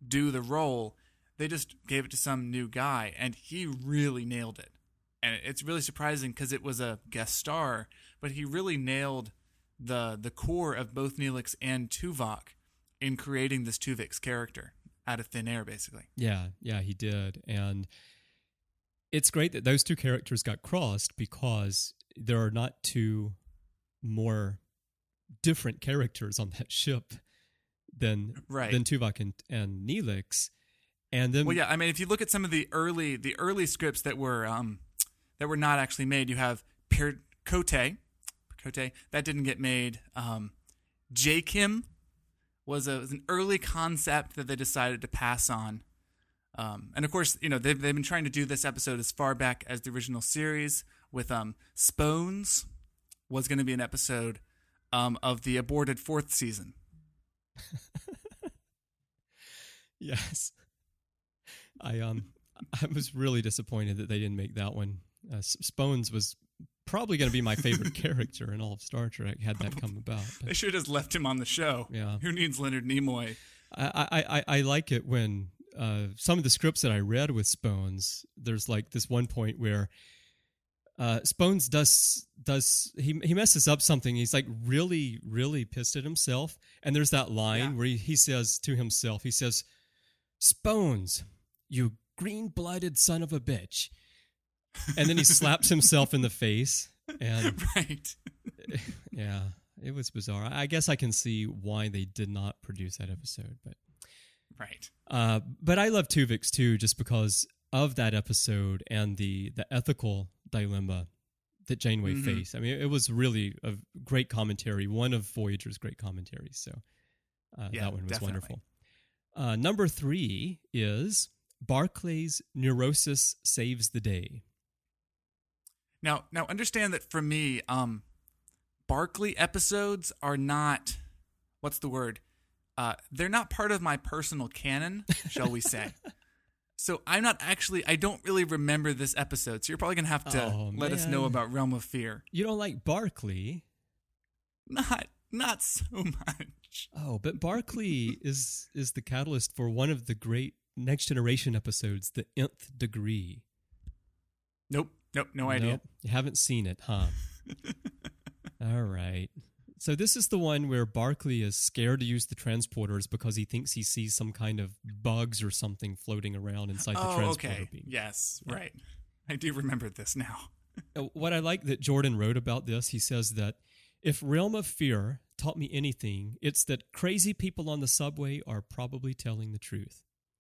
[SPEAKER 3] do the role. They just gave it to some new guy, and he really nailed it. And it's really surprising because it was a guest star, but he really nailed the core of both Neelix and Tuvok in creating this Tuvix character out of thin air, basically.
[SPEAKER 2] Yeah, he did. And it's great that those two characters got crossed because there are not two more different characters on that ship than Tuvok and Neelix. And then,
[SPEAKER 3] well, yeah, I mean, if you look at some of the early scripts that were not actually made, you have Cote, that didn't get made. J-Kim was an early concept that they decided to pass on. And of course, they've been trying to do this episode as far back as the original series with Spones was going to be an episode of the aborted 4th season.
[SPEAKER 2] Yes. I was really disappointed that they didn't make that one. Spones was probably going to be my favorite character in all of Star Trek had that come about. But
[SPEAKER 3] they should have just left him on the show.
[SPEAKER 2] Yeah.
[SPEAKER 3] Who needs Leonard Nimoy?
[SPEAKER 2] I like it when some of the scripts that I read with Spones, there's like this one point where Spones he messes up something. He's like really, really pissed at himself. And there's that line where he says to himself, he says, "Spones, you green-blooded son of a bitch." And then he slaps himself in the face. And
[SPEAKER 3] right.
[SPEAKER 2] Yeah, it was bizarre. I guess I can see why they did not produce that episode. But
[SPEAKER 3] right.
[SPEAKER 2] But I love Tuvix too, just because of that episode and the ethical dilemma that Janeway faced. I mean, it was really a great commentary, one of Voyager's great commentaries. So that one was wonderful. Number 3 is Barclay's neurosis saves the day.
[SPEAKER 3] Now understand that for me, Barclay episodes are not, what's the word? They're not part of my personal canon, shall we say. So I don't really remember this episode. So you're probably going to have to let us know about Realm of Fear.
[SPEAKER 2] You don't like Barclay?
[SPEAKER 3] Not so much.
[SPEAKER 2] Oh, but Barclay is the catalyst for one of the great Next Generation episodes, The Nth Degree.
[SPEAKER 3] Nope, no idea.
[SPEAKER 2] Nope. You haven't seen it, huh? All right. So this is the one where Barclay is scared to use the transporters because he thinks he sees some kind of bugs or something floating around inside the transporter beam.
[SPEAKER 3] Yes, yeah. Right. I do remember this now.
[SPEAKER 2] What I like that Jordan wrote about this, he says that if Realm of Fear taught me anything, it's that crazy people on the subway are probably telling the truth.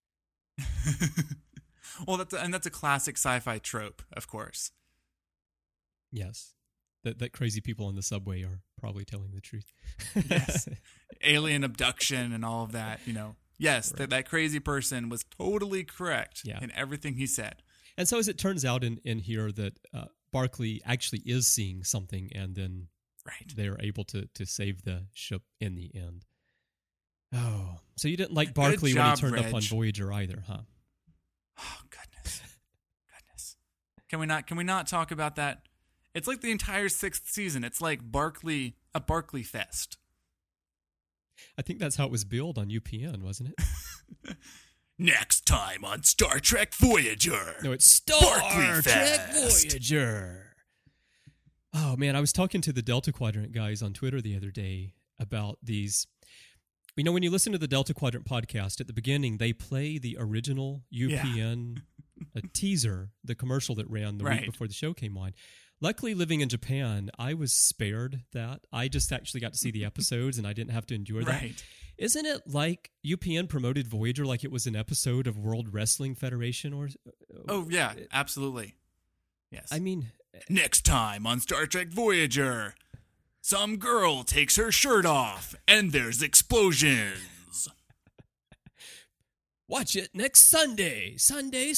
[SPEAKER 3] Well, that's a classic sci-fi trope, of course.
[SPEAKER 2] Yes. That crazy people on the subway are probably telling the truth.
[SPEAKER 3] Yes. Alien abduction and all of that, Yes,
[SPEAKER 2] right.
[SPEAKER 3] that crazy person was totally correct in everything he said.
[SPEAKER 2] And so as it turns out in here that Barclay actually is seeing something, and then they're able to save the ship in the end. Oh, so you didn't like Barclay when he turned up on Voyager either, huh?
[SPEAKER 3] Oh, goodness. Can we not talk about that? It's like the entire 6th season. It's like a Barclay fest.
[SPEAKER 2] I think that's how it was billed on UPN, wasn't it?
[SPEAKER 3] Next time on Star Trek Voyager.
[SPEAKER 2] No, it's Star Trek Voyager. Oh, man, I was talking to the Delta Quadrant guys on Twitter the other day about these. When you listen to the Delta Quadrant podcast, at the beginning, they play the original UPN teaser, the commercial that ran the week before the show came on. Luckily, living in Japan, I was spared that. I just actually got to see the episodes, and I didn't have to endure that.
[SPEAKER 3] Right.
[SPEAKER 2] Isn't it like UPN promoted Voyager like it was an episode of World Wrestling Federation?
[SPEAKER 3] Oh, yeah, absolutely. Yes.
[SPEAKER 2] I mean...
[SPEAKER 3] Next time on Star Trek Voyager, some girl takes her shirt off, and there's explosions.
[SPEAKER 2] Watch it next Sunday. Sunday.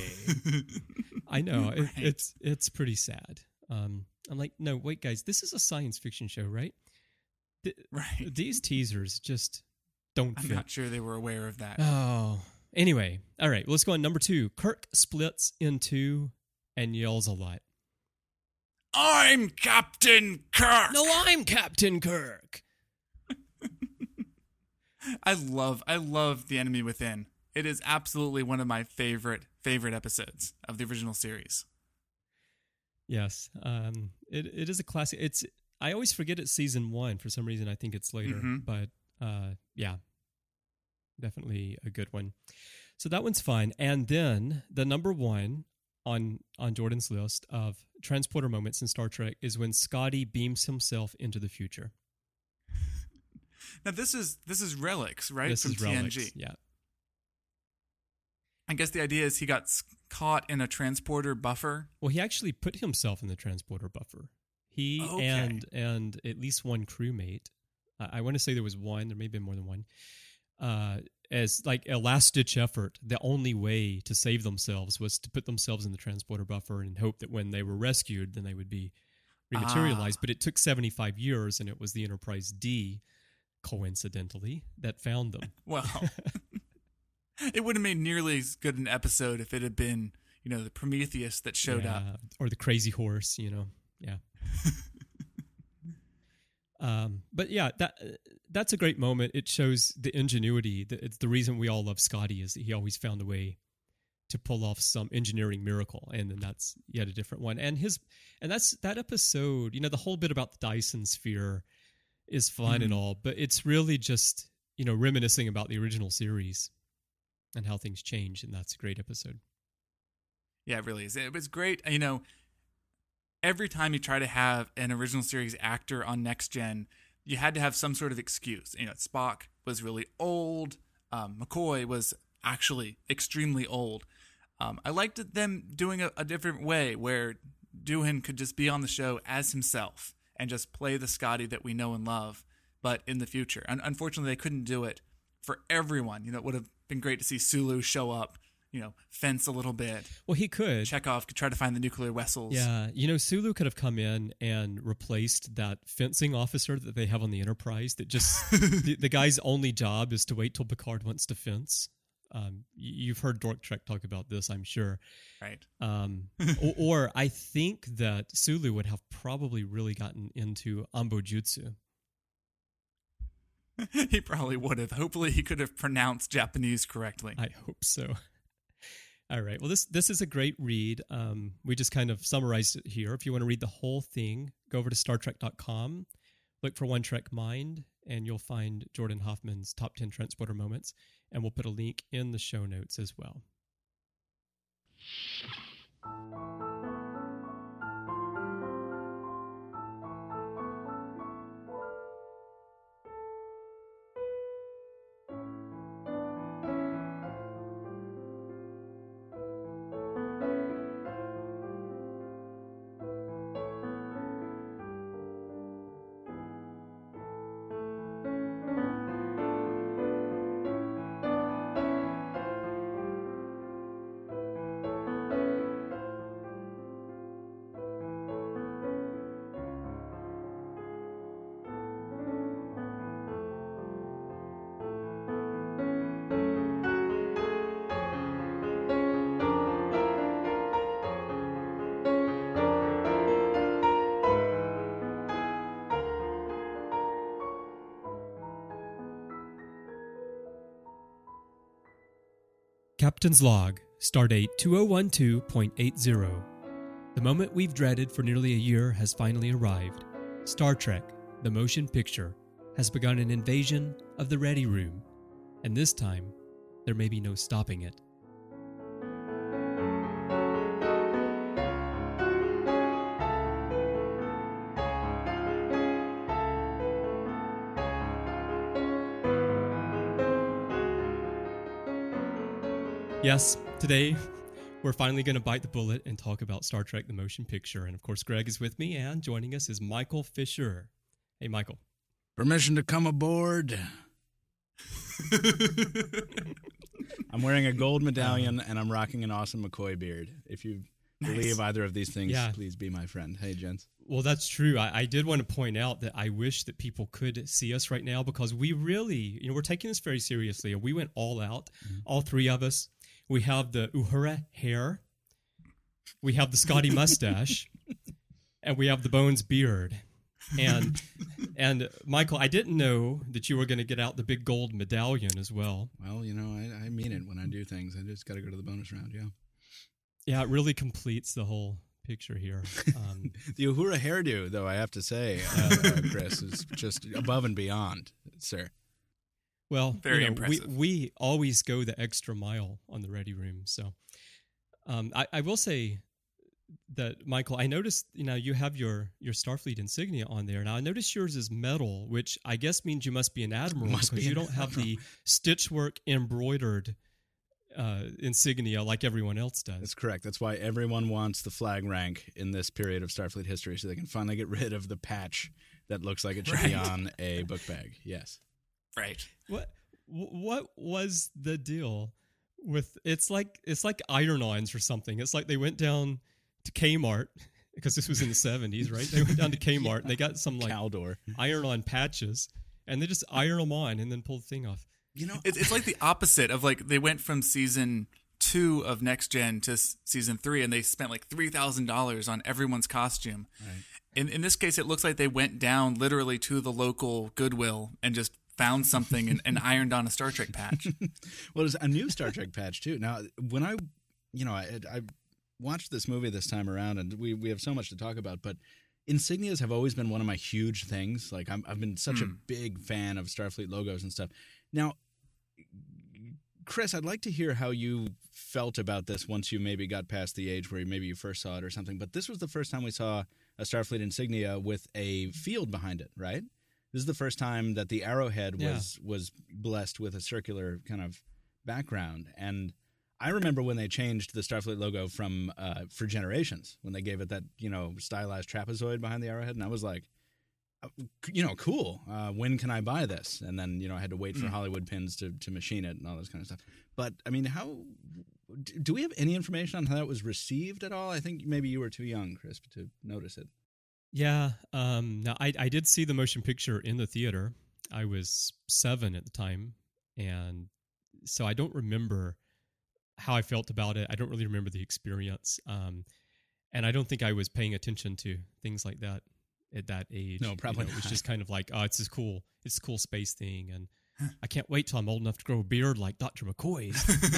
[SPEAKER 2] I know. It's pretty sad. I'm like, no, wait, guys, this is a science fiction show, right? These teasers just don't fit.
[SPEAKER 3] I'm not sure they were aware of that.
[SPEAKER 2] Oh. Anyway, all right, let's go on number 2. Kirk splits in two and yells a lot.
[SPEAKER 3] I'm Captain Kirk!
[SPEAKER 2] No, I'm Captain Kirk!
[SPEAKER 3] I love The Enemy Within. It is absolutely one of my favorite episodes of the original series.
[SPEAKER 2] Yes, it is a classic. I always forget it's season 1 for some reason. I think it's later, but yeah, definitely a good one. So that one's fun. And then the number 1 on Jordan's list of transporter moments in Star Trek is when Scotty beams himself into the future.
[SPEAKER 3] Now this is Relics, right?
[SPEAKER 2] This
[SPEAKER 3] from
[SPEAKER 2] is
[SPEAKER 3] TNG.
[SPEAKER 2] Relics, yeah.
[SPEAKER 3] I guess the idea is he got caught in a transporter buffer.
[SPEAKER 2] Well, he actually put himself in the transporter buffer. He and at least one crewmate. I want to say there was one. There may have been more than one. As like a last-ditch effort, the only way to save themselves was to put themselves in the transporter buffer and hope that when they were rescued, then they would be rematerialized. But it took 75 years, and it was the Enterprise D, coincidentally, that found them.
[SPEAKER 3] Well, it wouldn't have made nearly as good an episode if it had been, the Prometheus that showed up.
[SPEAKER 2] Or the Crazy Horse, yeah. But yeah, that's a great moment. It shows the ingenuity. It's the reason we all love Scotty is that he always found a way to pull off some engineering miracle, and then that's yet a different one. And that's that episode. The whole bit about the Dyson sphere is fun and all, but it's really just reminiscing about the original series and how things changed, and that's a great episode.
[SPEAKER 3] Yeah, it really is. It was great. Every time you try to have an original series actor on Next Gen, you had to have some sort of excuse. Spock was really old. McCoy was actually extremely old. I liked them doing a different way where Doohan could just be on the show as himself and just play the Scotty that we know and love, but in the future. And unfortunately, they couldn't do it for everyone. It would have been great to see Sulu show up, fence a little bit.
[SPEAKER 2] Well, he could.
[SPEAKER 3] Chekhov could try to find the nuclear vessels.
[SPEAKER 2] Yeah, Sulu could have come in and replaced that fencing officer that they have on the Enterprise that just, the guy's only job is to wait till Picard wants to fence. You've heard Dork Trek talk about this, I'm sure.
[SPEAKER 3] Right.
[SPEAKER 2] Or I think that Sulu would have probably really gotten into Ambo Jutsu.
[SPEAKER 3] He probably would have. Hopefully he could have pronounced Japanese correctly.
[SPEAKER 2] I hope so. All right. Well, this is a great read. We just kind of summarized it here. If you want to read the whole thing, go over to StarTrek.com, look for One Trek Mind, and you'll find Jordan Hoffman's top 10 transporter moments, and we'll put a link in the show notes as well. Captain's Log, Stardate 2012.80. The moment we've dreaded for nearly a year has finally arrived. Star Trek, the motion picture, has begun an invasion of the Ready Room, and this time, there may be no stopping it. Yes, today we're finally going to bite the bullet and talk about Star Trek the Motion Picture. And of course, Greg is with me, and joining us is Michael Fisher. Hey, Michael.
[SPEAKER 4] Permission to come aboard. I'm wearing a gold medallion, and I'm rocking an awesome McCoy beard. If you believe either of these things, please be my friend. Hey, gents.
[SPEAKER 2] Well, that's true. I did want to point out that I wish that people could see us right now, because we really, we're taking this very seriously. We went all out, all three of us. We have the Uhura hair, we have the Scotty mustache, and we have the Bones beard. And Michael, I didn't know that you were going to get out the big gold medallion as well.
[SPEAKER 4] Well, I mean it when I do things. I just got to go to the bonus round, yeah.
[SPEAKER 2] Yeah, it really completes the whole picture here.
[SPEAKER 4] The Uhura hairdo, though, I have to say, Chris, is just above and beyond, sir.
[SPEAKER 2] Well,
[SPEAKER 3] very impressive.
[SPEAKER 2] We always go the extra mile on the Ready Room. So I will say that, Michael, I noticed, you have your Starfleet insignia on there. Now, I noticed yours is metal, which I guess means you must be an admiral because you don't have the stitchwork embroidered insignia like everyone else does.
[SPEAKER 4] That's correct. That's why everyone wants the flag rank in this period of Starfleet history, so they can finally get rid of the patch that looks like it should be on a book bag. Yes.
[SPEAKER 3] Right.
[SPEAKER 2] What was the deal with it's like iron-ons or something? It's like they went down to Kmart because this was in the 70s, right? They went down to Kmart and they got some like
[SPEAKER 4] Caldor
[SPEAKER 2] iron-on patches and they just iron them on and then pull the thing off.
[SPEAKER 3] It's like the opposite of like they went from season 2 of Next Gen to season 3 and they spent like $3,000 on everyone's costume. Right. In this case, it looks like they went down literally to the local Goodwill and just found something and ironed on a Star Trek patch.
[SPEAKER 4] Well, there's a new Star Trek patch too. Now, when I watched this movie this time around, and we have so much to talk about, but insignias have always been one of my huge things. Like I've been such a big fan of Starfleet logos and stuff. Now, Chris, I'd like to hear how you felt about this once you maybe got past the age where maybe you first saw it or something. But this was the first time we saw a Starfleet insignia with a field behind it, right? This is the first time that the arrowhead was blessed with a circular kind of background. And I remember when they changed the Starfleet logo from for Generations, when they gave it that, stylized trapezoid behind the arrowhead. And I was like, cool. When can I buy this? And then, I had to wait for Hollywood Pins to machine it and all this kind of stuff. But, I mean, do we have any information on how that was received at all? I think maybe you were too young, Chris, to notice it.
[SPEAKER 2] Yeah. Now, I did see the motion picture in the theater. I was 7 at the time. And so I don't remember how I felt about it. I don't really remember the experience. And I don't think I was paying attention to things like that at that age.
[SPEAKER 4] No, probably not.
[SPEAKER 2] It was just kind of like, oh, it's a cool space thing. And I can't wait till I'm old enough to grow a beard like Dr. McCoy's.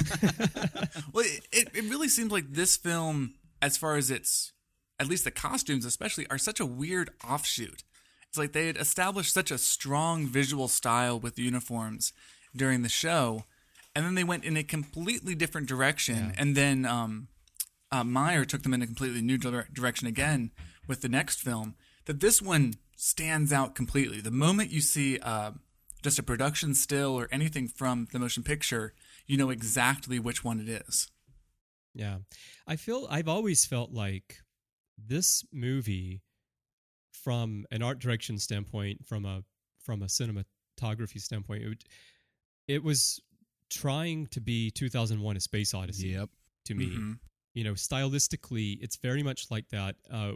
[SPEAKER 3] Well, it really seems like this film, as far as its, at least the costumes especially, are such a weird offshoot. It's like they had established such a strong visual style with the uniforms during the show, and then they went in a completely different direction. Yeah. And then Meyer took them in a completely new direction again with the next film. That this one stands out completely. The moment you see just a production still or anything from the motion picture, you know exactly which one it is.
[SPEAKER 2] Yeah. I've always felt like this movie, from an art direction standpoint, from a cinematography standpoint, it was trying to be 2001: A Space Odyssey.
[SPEAKER 4] Yep.
[SPEAKER 2] To me, stylistically, it's very much like that.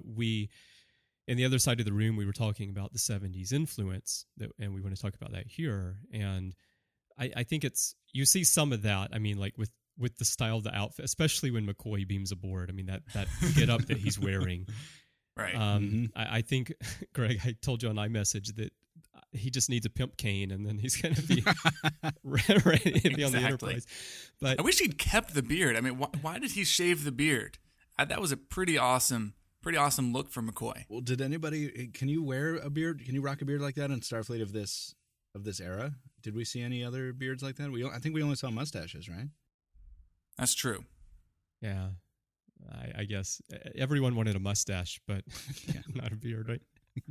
[SPEAKER 2] In the other side of the room, we were talking about the 70s influence, and we want to talk about that here. And I think you see some of that. I mean, like with the style of the outfit, especially when McCoy beams aboard. I mean, that get up that he's wearing.
[SPEAKER 3] Right.
[SPEAKER 2] I think, Greg, I told you on iMessage that he just needs a pimp cane, and then he's going to be ready to be on the Enterprise. But
[SPEAKER 3] I wish he'd kept the beard. I mean, why did he shave the beard? That was a pretty awesome look for McCoy.
[SPEAKER 4] Well, can you wear a beard? Can you rock a beard like that in Starfleet of this era? Did we see any other beards like that? I think we only saw mustaches, right?
[SPEAKER 3] That's true.
[SPEAKER 2] Yeah. I guess everyone wanted a mustache, but not a beard, right?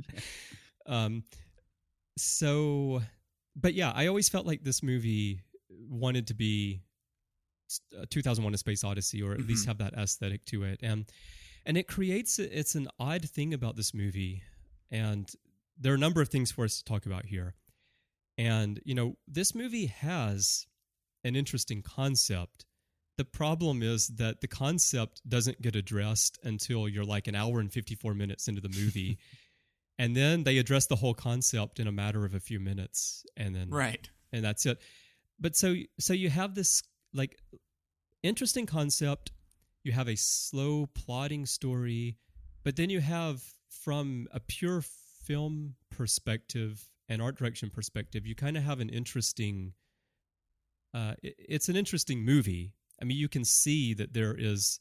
[SPEAKER 2] But yeah, I always felt like this movie wanted to be 2001: A Space Odyssey, or at least have that aesthetic to it. And it's an odd thing about this movie. And there are a number of things for us to talk about here. And, this movie has an interesting concept. The problem is that the concept doesn't get addressed until you're like an hour and 54 minutes into the movie. And then they address the whole concept in a matter of a few minutes. And then,
[SPEAKER 3] right.
[SPEAKER 2] And that's it. But so you have this like interesting concept. You have a slow plotting story, but then you have, from a pure film perspective and art direction perspective, you kind of have an interesting. It's an interesting movie. I mean, you can see that there is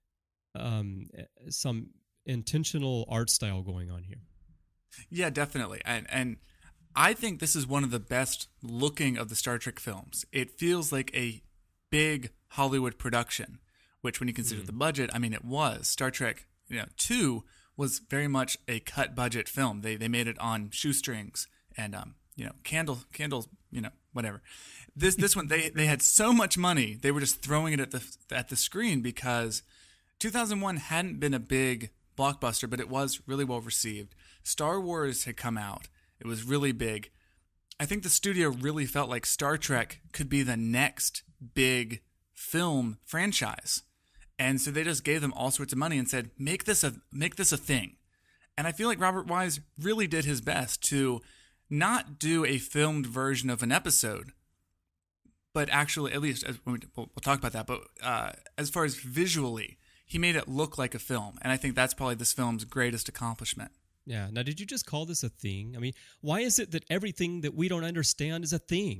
[SPEAKER 2] some intentional art style going on here.
[SPEAKER 3] Yeah, definitely. And I think this is one of the best looking of the Star Trek films. It feels like a big Hollywood production, which when you consider the budget, I mean, it was. Star Trek 2 was very much a cut budget film. They made it on shoestrings and candles, whatever. This one they had so much money, they were just throwing it at the screen because 2001 hadn't been a big blockbuster, but it was really well received. Star Wars had come out. It was really big. I think the studio really felt like Star Trek could be the next big film franchise. And so they just gave them all sorts of money and said, make this a thing. And I feel like Robert Wise really did his best to not do a filmed version of an episode, but actually, at least, we'll talk about that, but as far as visually, he made it look like a film. And I think that's probably this film's greatest accomplishment.
[SPEAKER 2] Yeah. Now, did you just call this a thing? I mean, why is it that everything that we don't understand is a thing?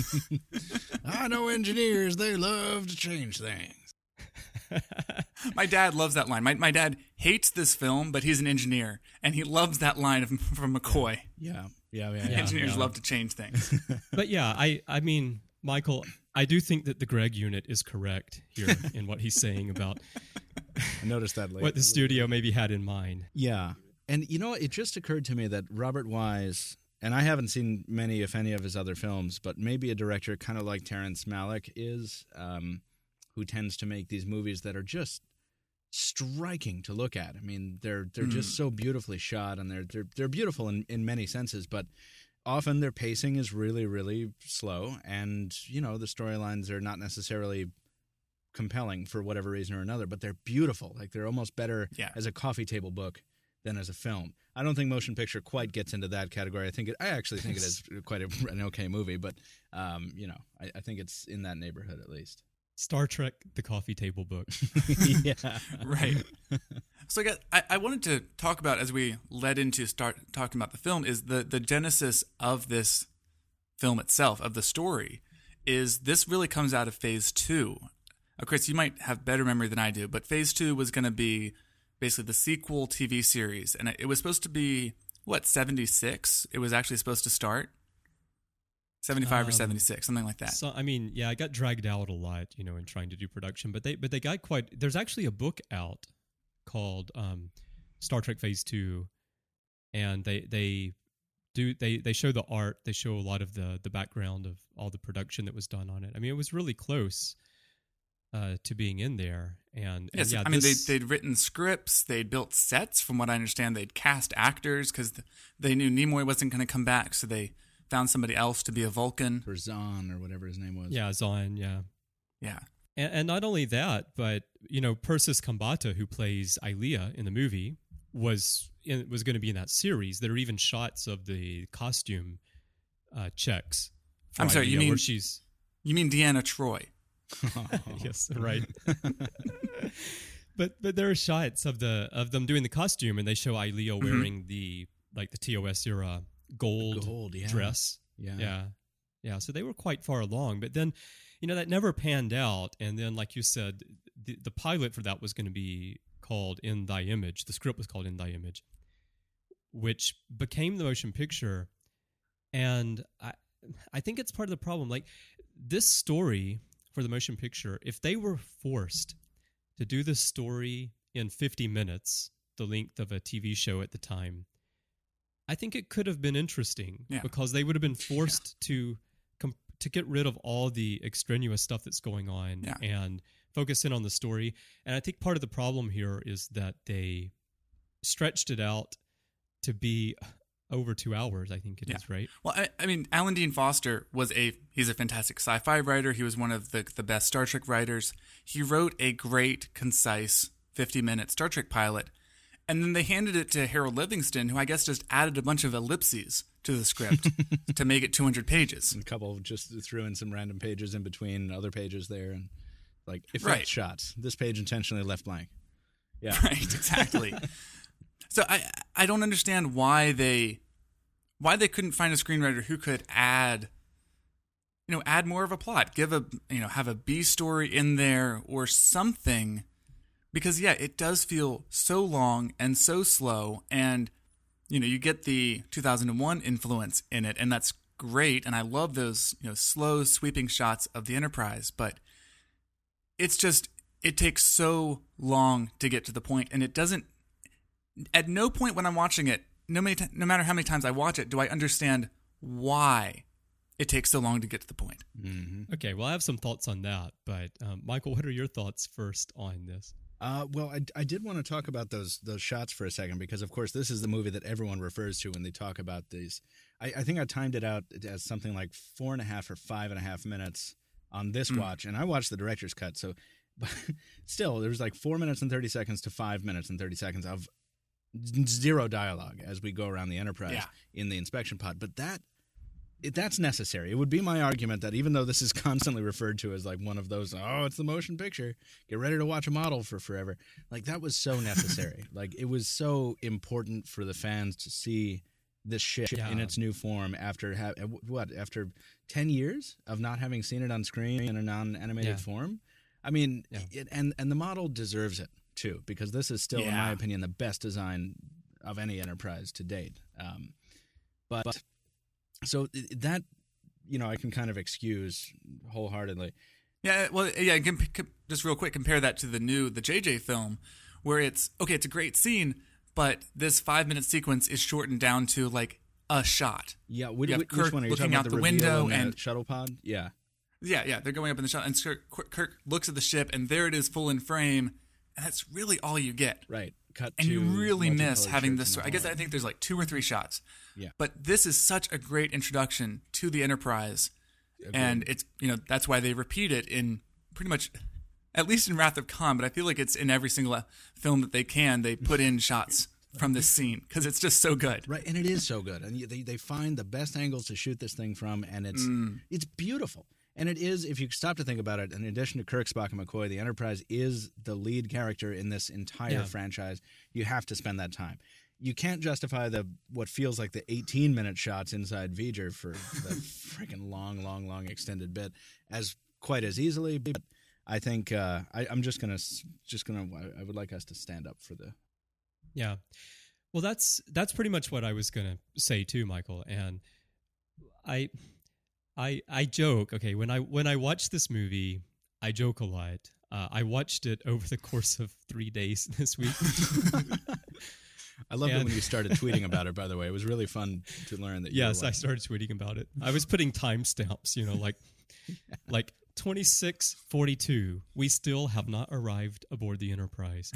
[SPEAKER 4] I know engineers, they love to change things.
[SPEAKER 3] My dad loves that line. My dad hates this film, but he's an engineer, and he loves that line from McCoy.
[SPEAKER 4] Yeah.
[SPEAKER 3] Engineers love to change things.
[SPEAKER 2] But yeah, I mean, Michael, I do think that the Greg unit is correct here in what he's saying about
[SPEAKER 4] I noticed that later.
[SPEAKER 2] What the studio maybe had in mind.
[SPEAKER 4] Yeah. And, it just occurred to me that Robert Wise, and I haven't seen many, if any, of his other films, but maybe a director kind of like Terrence Malick is, who tends to make these movies that are just striking to look at. I mean, they're just so beautifully shot, and they're beautiful in many senses, but often their pacing is really, really slow, and, the storylines are not necessarily compelling for whatever reason or another, but they're beautiful. Like, they're almost better as a coffee table book than as a film. I don't think motion picture quite gets into that category. I actually think it is quite an okay movie, but I think it's in that neighborhood at least.
[SPEAKER 2] Star Trek: The Coffee Table Book.
[SPEAKER 4] Yeah,
[SPEAKER 3] right. So I wanted to talk about, as we led into start talking about the film, is the genesis of this film itself, of the story. Is this really comes out of Phase 2? Chris, you might have better memory than I do, but Phase 2 was going to be basically the sequel TV series, and it was supposed to be 76? It was actually supposed to start 75 or 76, something like that.
[SPEAKER 2] So I mean, yeah, I got dragged out a lot, in trying to do production, but they got quite. There's actually a book out called Star Trek Phase 2, and they show the art, they show a lot of the background of all the production that was done on it. I mean, it was really close to being in there. And yeah,
[SPEAKER 3] I mean, they'd written scripts, they'd built sets. From what I understand, they'd cast actors because they knew Nimoy wasn't going to come back, so they found somebody else to be a Vulcan.
[SPEAKER 4] Or Zahn, or whatever his name was.
[SPEAKER 2] Yeah, Zahn, yeah.
[SPEAKER 3] Yeah.
[SPEAKER 2] And not only that, but, Persis Kambata, who plays Ilia in the movie, was going to be in that series. There are even shots of the costume checks.
[SPEAKER 3] I'm sorry,
[SPEAKER 2] Ilia,
[SPEAKER 3] you mean Deanna Troi?
[SPEAKER 2] Yes, right. but there are shots of them doing the costume, and they show Ilia wearing the TOS era gold dress. Yeah. So they were quite far along, but then that never panned out. And then, like you said, the pilot for that was going to be called In Thy Image. The script was called In Thy Image, which became the motion picture. And I think it's part of the problem. Like, this story for the motion picture, if they were forced to do this story in 50 minutes, the length of a TV show at the time, I think it could have been interesting because they would have been forced to get rid of all the extraneous stuff that's going on and focus in on the story. And I think part of the problem here is that they stretched it out to be over 2 hours, I think it is, right?
[SPEAKER 3] Well, I mean, Alan Dean Foster he's a fantastic sci-fi writer. He was one of the best Star Trek writers. He wrote a great, concise 50-minute Star Trek pilot. And then they handed it to Harold Livingston, who I guess just added a bunch of ellipses to the script to make it 200 pages.
[SPEAKER 4] And a couple just threw in some random pages in between other pages there, and effect shots. This page intentionally left blank. Yeah,
[SPEAKER 3] right, exactly. So I don't understand why they couldn't find a screenwriter who could add more of a plot, have a B story in there or something, because it does feel so long and so slow, and you get the 2001 influence in it, and that's great, and I love those slow sweeping shots of the Enterprise, but it's just, it takes so long to get to the point, and it doesn't, at no point when I'm watching it, no matter how many times I watch it, do I understand why it takes so long to get to the point.
[SPEAKER 2] Mm-hmm. Okay, well, I have some thoughts on that, but Michael, what are your thoughts first on this?
[SPEAKER 4] Well, I did want to talk about those shots for a second, because, of course, this is the movie that everyone refers to when they talk about these. I think I timed it out as something like 4.5 or 5.5 minutes on this watch, and I watched the director's cut, so but still, there was like 4 minutes and 30 seconds to 5 minutes and 30 seconds of zero dialogue as we go around the Enterprise in the inspection pod. But that's necessary. It would be my argument that even though this is constantly referred to as like one of those, it's the motion picture, get ready to watch a model for forever, like that was so necessary. Like it was so important for the fans to see this ship in its new form after after 10 years of not having seen it on screen in a non-animated form. I mean, and the model deserves it too, because this is still, in my opinion, the best design of any Enterprise to date. But so that, I can kind of excuse wholeheartedly.
[SPEAKER 3] Yeah, well, just real quick, compare that to the JJ film, where it's a great scene, but this 5-minute sequence is shortened down to like a shot.
[SPEAKER 4] Yeah, which one are you
[SPEAKER 3] looking
[SPEAKER 4] talking
[SPEAKER 3] out
[SPEAKER 4] about?
[SPEAKER 3] the window
[SPEAKER 4] and
[SPEAKER 3] the
[SPEAKER 4] shuttle pod? Yeah.
[SPEAKER 3] Yeah, they're going up in the shuttle, and Kirk looks at the ship, and there it is, full in frame, and that's really all you get.
[SPEAKER 4] Right. Cut
[SPEAKER 3] and
[SPEAKER 4] to
[SPEAKER 3] you really miss having
[SPEAKER 4] this.
[SPEAKER 3] this. I think there's like 2 or 3 shots.
[SPEAKER 4] Yeah.
[SPEAKER 3] But this is such a great introduction to the Enterprise, and it's that's why they repeat it in pretty much, at least in Wrath of Khan, but I feel like it's in every single film that they put in shots from this scene, because it's just so good.
[SPEAKER 4] Right, and it is so good, and they find the best angles to shoot this thing from, and it's beautiful. And it is, if you stop to think about it, in addition to Kirk, Spock, and McCoy, the Enterprise is the lead character in this entire franchise. You have to spend that time. You can't justify what feels like the 18-minute shots inside V'ger for the freaking long extended bit as quite as easily. But I think I'm just gonna. I would like us to stand up for the.
[SPEAKER 2] Yeah, well, that's pretty much what I was gonna say too, Michael, and I joke. Okay, when I watch this movie, I joke a lot. I watched it over the course of 3 days this week.
[SPEAKER 4] I love it when you started tweeting about it, by the way. It was really fun to learn that.
[SPEAKER 2] Yes, I started tweeting about it. I was putting timestamps, like 26:42. We still have not arrived aboard the Enterprise.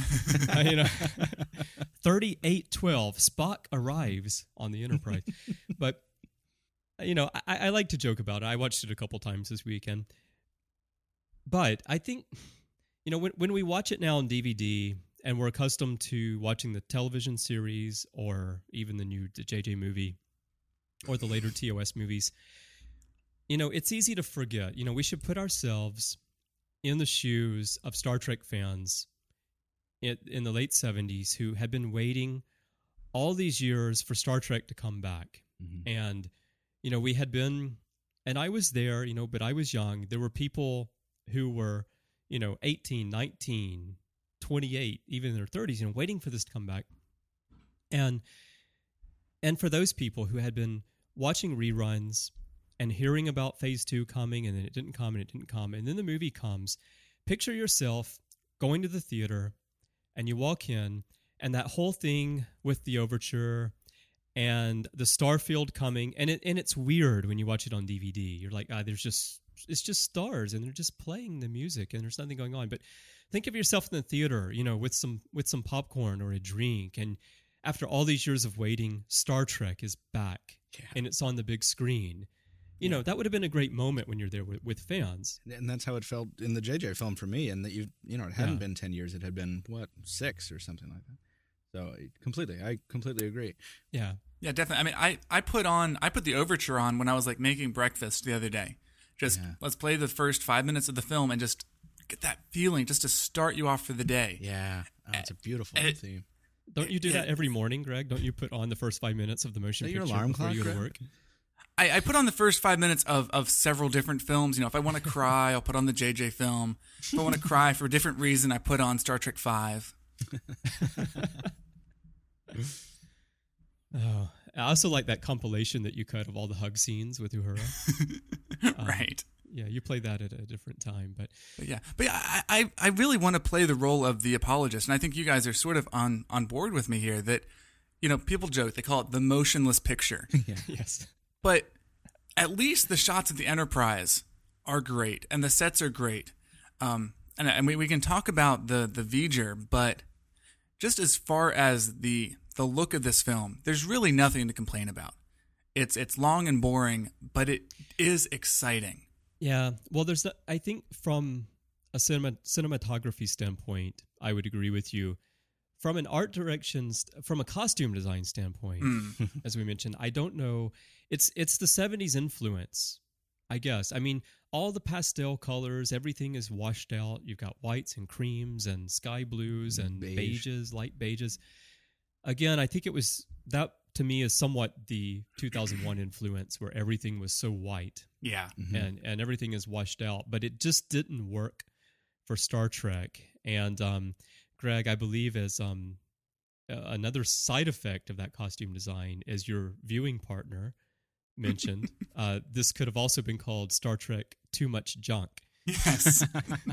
[SPEAKER 2] 38:12. Spock arrives on the Enterprise. But I like to joke about it. I watched it a couple times this weekend. But I think, when we watch it now on DVD and we're accustomed to watching the television series or even the JJ movie or the later TOS movies, it's easy to forget. We should put ourselves in the shoes of Star Trek fans in the late 70s who had been waiting all these years for Star Trek to come back. Mm-hmm. And we had been, and I was there, but I was young. There were people who were, 18, 19, 28, even in their 30s, waiting for this to come back. And for those people who had been watching reruns and hearing about Phase 2 coming, and then it didn't come, and then the movie comes, picture yourself going to the theater, and you walk in, and that whole thing with the overture and the starfield coming, and it's weird when you watch it on DVD. You're like, it's just stars, and they're just playing the music, and there's nothing going on. But think of yourself in the theater, with some popcorn or a drink, and after all these years of waiting, Star Trek is back, and it's on the big screen. That would have been a great moment when you're there with fans.
[SPEAKER 4] And that's how it felt in the JJ film for me, and that it hadn't been 10 years. It had been, 6 or something like that. So I completely agree.
[SPEAKER 2] Yeah.
[SPEAKER 3] Yeah, definitely. I mean, I put the overture on when I was like making breakfast the other day. Let's play the first 5 minutes of the film and just get that feeling just to start you off for the day.
[SPEAKER 4] Yeah. Oh, it's a beautiful theme.
[SPEAKER 2] Don't you do that every morning, Greg? Don't you put on the first 5 minutes of the motion
[SPEAKER 4] Is that
[SPEAKER 2] picture
[SPEAKER 4] your alarm
[SPEAKER 2] before
[SPEAKER 4] clock,
[SPEAKER 2] you go to
[SPEAKER 4] Greg?
[SPEAKER 2] work?
[SPEAKER 3] I put on the first 5 minutes of several different films. You know, if I want to cry, I'll put on the JJ film. If I want to cry for a different reason, I put on Star Trek V.
[SPEAKER 2] Oh, I also like that compilation that you cut of all the hug scenes with Uhura.
[SPEAKER 3] Right.
[SPEAKER 2] Yeah, you play that at a different time, but
[SPEAKER 3] But I really want to play the role of the apologist, and I think you guys are sort of on board with me here. That, you know, people joke, they call it the motionless picture.
[SPEAKER 2] yes.
[SPEAKER 3] But at least the shots of the Enterprise are great, and the sets are great. And we can talk about the V'ger, but just as far as the look of this film, there's really nothing to complain about. It's long and boring, but it is exciting.
[SPEAKER 2] Yeah, well, I think from a cinematography standpoint, I would agree with you. From an art direction, from a costume design standpoint, as we mentioned, I don't know. It's the 70s influence, I guess. I mean, all the pastel colors, everything is washed out. You've got whites and creams and sky blues and beiges, light beiges. Again, I think it was that, to me, is somewhat the 2001 influence, where everything was so white.
[SPEAKER 3] Yeah.
[SPEAKER 2] And everything is washed out. But it just didn't work for Star Trek. And Greg, I believe, as another side effect of that costume design, as your viewing partner mentioned, this could have also been called Star Trek Too Much Junk.
[SPEAKER 3] Yes.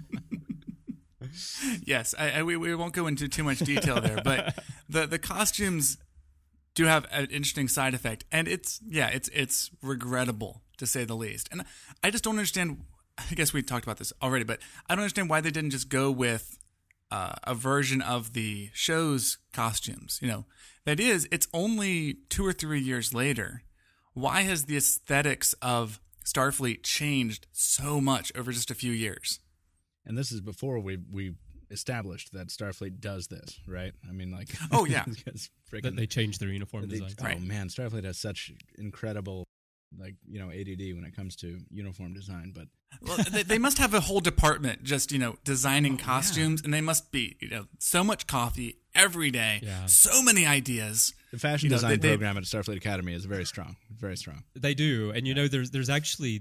[SPEAKER 3] Yes. We won't go into too much detail there, but the costumes do have an interesting side effect, and it's regrettable, to say the least. And I just don't understand. I guess we talked about this already, but I don't understand why they didn't just go with a version of the show's costumes. You know, that is, it's only 2 or 3 years later. Why has the aesthetics of Starfleet changed so much over just a few years?
[SPEAKER 4] And this is before we established that Starfleet does this, right? I mean, like,
[SPEAKER 3] oh yeah,
[SPEAKER 2] that they changed their uniform design.
[SPEAKER 4] Oh man, Starfleet has such incredible, like, you know, ADD when it comes to uniform design. But
[SPEAKER 3] well, they must have a whole department just, you know, designing costumes, and they must be, you know, so much coffee every day, so many ideas.
[SPEAKER 4] The fashion design program at Starfleet Academy is very strong, very strong.
[SPEAKER 2] They do, and you know, there's actually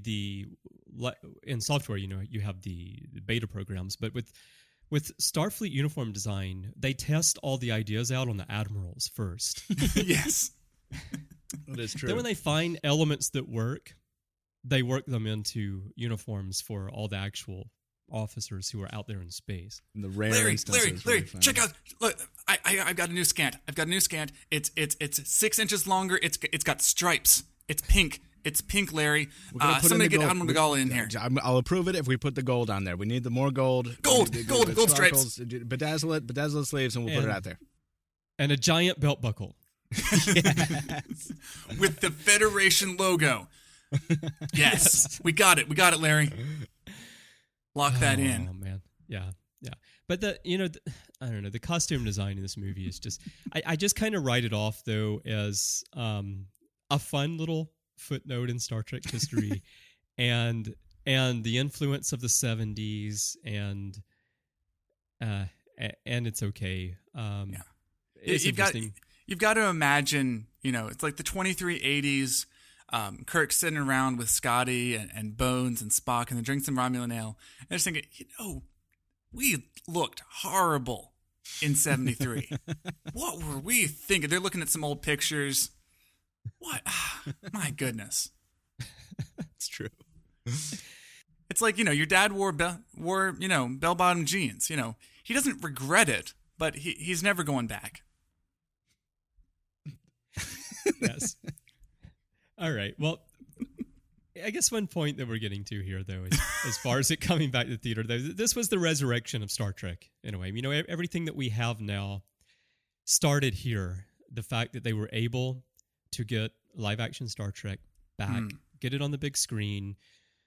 [SPEAKER 2] in software, you know, you have the beta programs, but with Starfleet uniform design, they test all the ideas out on the admirals first.
[SPEAKER 3] Yes.
[SPEAKER 4] That is true.
[SPEAKER 2] Then when they find elements that work, they work them into uniforms for all the actual officers who are out there in space.
[SPEAKER 4] In the rare
[SPEAKER 3] Larry,
[SPEAKER 4] instances,
[SPEAKER 3] check out! Look, I've got a new scant. It's 6 inches longer. It's got stripes. It's pink. It's pink, Larry. Somebody get Admiral Nagala in here.
[SPEAKER 4] I'll approve it if we put the gold on there. We need the more gold.
[SPEAKER 3] Gold stripes.
[SPEAKER 4] Bedazzle the sleeves, and we'll put it out there.
[SPEAKER 2] And a giant belt buckle.
[SPEAKER 3] Yes. With the Federation logo. Yes. We got it, Larry. Lock that in.
[SPEAKER 2] Oh, man. Yeah. But I don't know, the costume design in this movie is just, I just kind of write it off, though, as a fun little footnote in Star Trek history and the influence of the 70s and it's okay. It's interesting.
[SPEAKER 3] You've got to imagine, you know, it's like the 2380s. Kirk sitting around with Scotty and Bones and Spock, and they drink some Romulan ale. And they're just thinking, you know, we looked horrible in 73. What were we thinking? They're looking at some old pictures. What? My goodness.
[SPEAKER 4] It's true.
[SPEAKER 3] It's like, you know, your dad wore you know, bell-bottom jeans. You know, he doesn't regret it, but he's never going back.
[SPEAKER 2] Yes. All right. Well, I guess one point that we're getting to here, though, is as far as it coming back to the theater, though, this was the resurrection of Star Trek in a way. You know, everything that we have now started here. The fact that they were able to get live-action Star Trek back, get it on the big screen.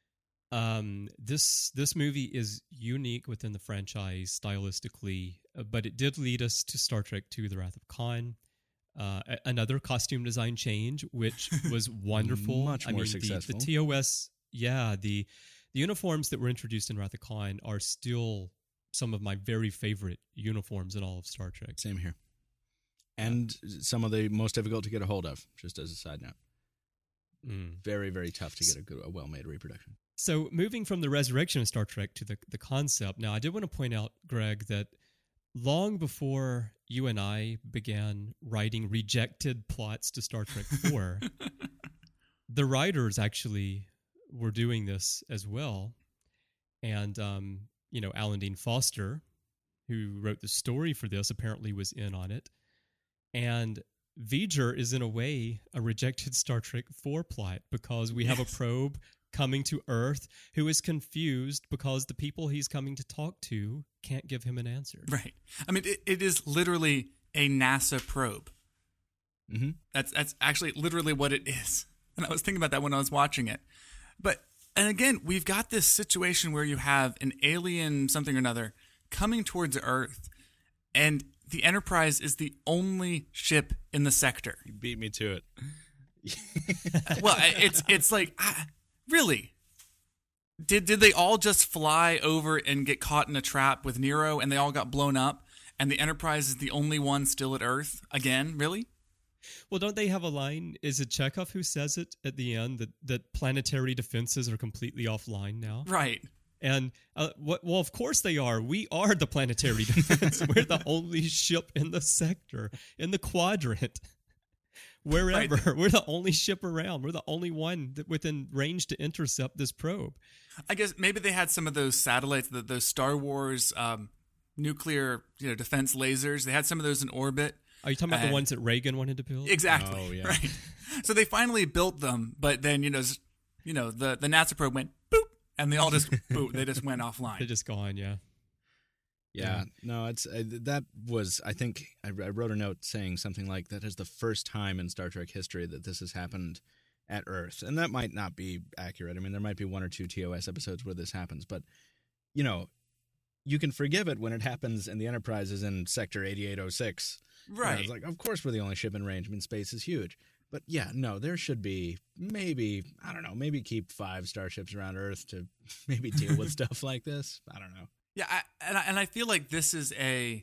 [SPEAKER 2] This movie is unique within the franchise stylistically, but it did lead us to Star Trek II: The Wrath of Khan. Another costume design change, which was wonderful.
[SPEAKER 4] Much more successful.
[SPEAKER 2] The TOS, the uniforms that were introduced in Wrath of Khan are still some of my very favorite uniforms in all of Star Trek.
[SPEAKER 4] Same here. and some of the most difficult to get a hold of, just as a side note. Very, very tough to get a well-made reproduction.
[SPEAKER 2] So moving from the resurrection of Star Trek to the concept, now I did want to point out, Greg, that long before you and I began writing rejected plots to Star Trek 4, the writers actually were doing this as well. And, Alan Dean Foster, who wrote the story for this, apparently was in on it. And V'ger is, in a way, a rejected Star Trek 4 plot because we have a probe coming to Earth who is confused because the people he's coming to talk to can't give him an answer.
[SPEAKER 3] Right. I mean, it is literally a NASA probe.
[SPEAKER 4] Mm-hmm.
[SPEAKER 3] That's actually literally what it is. And I was thinking about that when I was watching it. And again, we've got this situation where you have an alien something or another coming towards Earth, and the Enterprise is the only ship in the sector.
[SPEAKER 4] You beat me to it.
[SPEAKER 3] Well, it's like, really? Did they all just fly over and get caught in a trap with Nero, and they all got blown up, and the Enterprise is the only one still at Earth again? Really?
[SPEAKER 2] Well, don't they have a line? Is it Chekhov who says it at the end that planetary defenses are completely offline now?
[SPEAKER 3] Right.
[SPEAKER 2] And, well, of course they are. We are the planetary defense. We're the only ship in the sector, in the quadrant, wherever. Right. We're the only ship around. We're the only one within range to intercept this probe.
[SPEAKER 3] I guess maybe they had some of those satellites, those Star Wars nuclear defense lasers. They had some of those in orbit.
[SPEAKER 2] Are you talking about the ones that Reagan wanted to build?
[SPEAKER 3] Exactly.
[SPEAKER 4] Oh, yeah.
[SPEAKER 3] Right. So they finally built them, but then the NASA probe went boop, and they all just boop. They just went offline.
[SPEAKER 2] They're just gone. Yeah.
[SPEAKER 4] Yeah. No, it's that was. I think I wrote a note saying something like that is the first time in Star Trek history that this has happened at Earth, and that might not be accurate. I mean, there might be one or two TOS episodes where this happens, but you can forgive it when it happens and the Enterprise is in Sector 8806.
[SPEAKER 3] Right.
[SPEAKER 4] It's like, of course we're the only ship in range. I mean, space is huge. But yeah, no, there should be maybe keep 5 starships around Earth to maybe deal with stuff like this. I don't know.
[SPEAKER 3] Yeah, I feel like this is a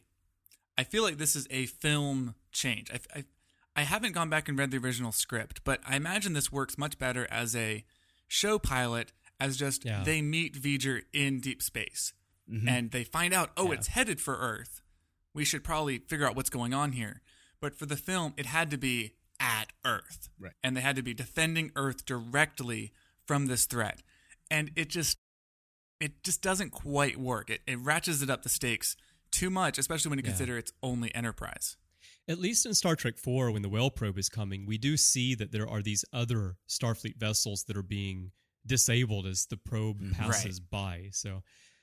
[SPEAKER 3] film change. I haven't gone back and read the original script, but I imagine this works much better as a show pilot, as just they meet V'ger in deep space. Mm-hmm. And they find out, it's headed for Earth. We should probably figure out what's going on here. But for the film, it had to be at Earth.
[SPEAKER 4] Right.
[SPEAKER 3] And they had to be defending Earth directly from this threat. And it just doesn't quite work. It ratchets it up the stakes too much, especially when you consider it's only Enterprise.
[SPEAKER 2] At least in Star Trek 4, when the Whale probe is coming, we do see that there are these other Starfleet vessels that are being disabled as the probe passes by. So,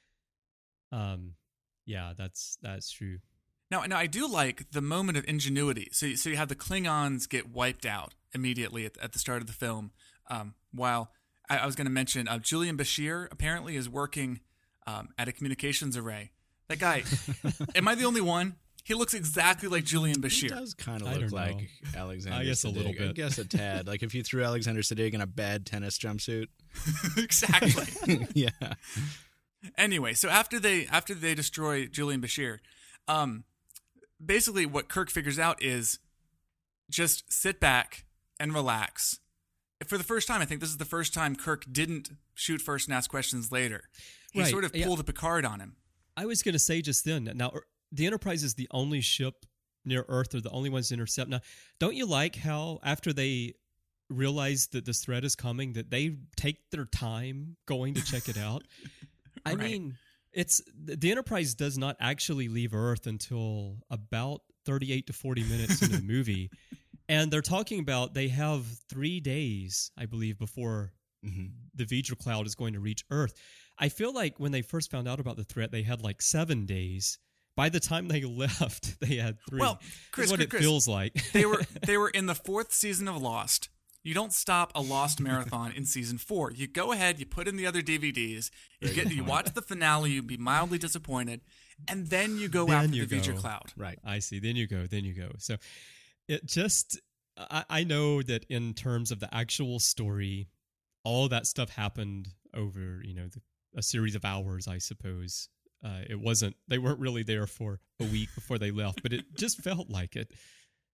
[SPEAKER 2] that's true.
[SPEAKER 3] Now, I do like the moment of ingenuity. So you have the Klingons get wiped out immediately at the start of the film. While I was going to mention, Julian Bashir apparently is working at a communications array. That guy, am I the only one? He looks exactly like Julian Bashir.
[SPEAKER 4] He does kind of look like Alexander
[SPEAKER 2] I guess
[SPEAKER 4] Siddig.
[SPEAKER 2] A little bit.
[SPEAKER 4] I guess a tad. Like if you threw Alexander Siddig in a bad tennis jumpsuit.
[SPEAKER 3] Exactly.
[SPEAKER 4] Yeah.
[SPEAKER 3] Anyway, so after they destroy Julian Bashir, basically what Kirk figures out is just sit back and relax. For the first time, I think this is the first time Kirk didn't shoot first and ask questions later. He sort of pulled a Picard on him.
[SPEAKER 2] I was going to say just then, now the Enterprise is the only ship near Earth. They're the only ones to intercept. Now, don't you like how after they realize that this threat is coming, that they take their time going to check it out? I mean, it's the Enterprise does not actually leave Earth until about 38 to 40 minutes into the movie. And they're talking about they have 3 days, I believe, before the V'ger cloud is going to reach Earth. I feel like when they first found out about the threat, they had like 7 days. By the time they left, they had 3.
[SPEAKER 3] Well, Chris,
[SPEAKER 2] That's what it feels like.
[SPEAKER 3] they were in the 4th season of Lost. You don't stop a Lost marathon in season 4. You go ahead, you put in the other DVDs, you watch the finale, you be mildly disappointed, and then you go after the V'ger cloud.
[SPEAKER 2] Right. I see. Then you go. So it just, I know that in terms of the actual story, all that stuff happened over, a series of hours, I suppose. They weren't really there for a week before they left, but it just felt like it.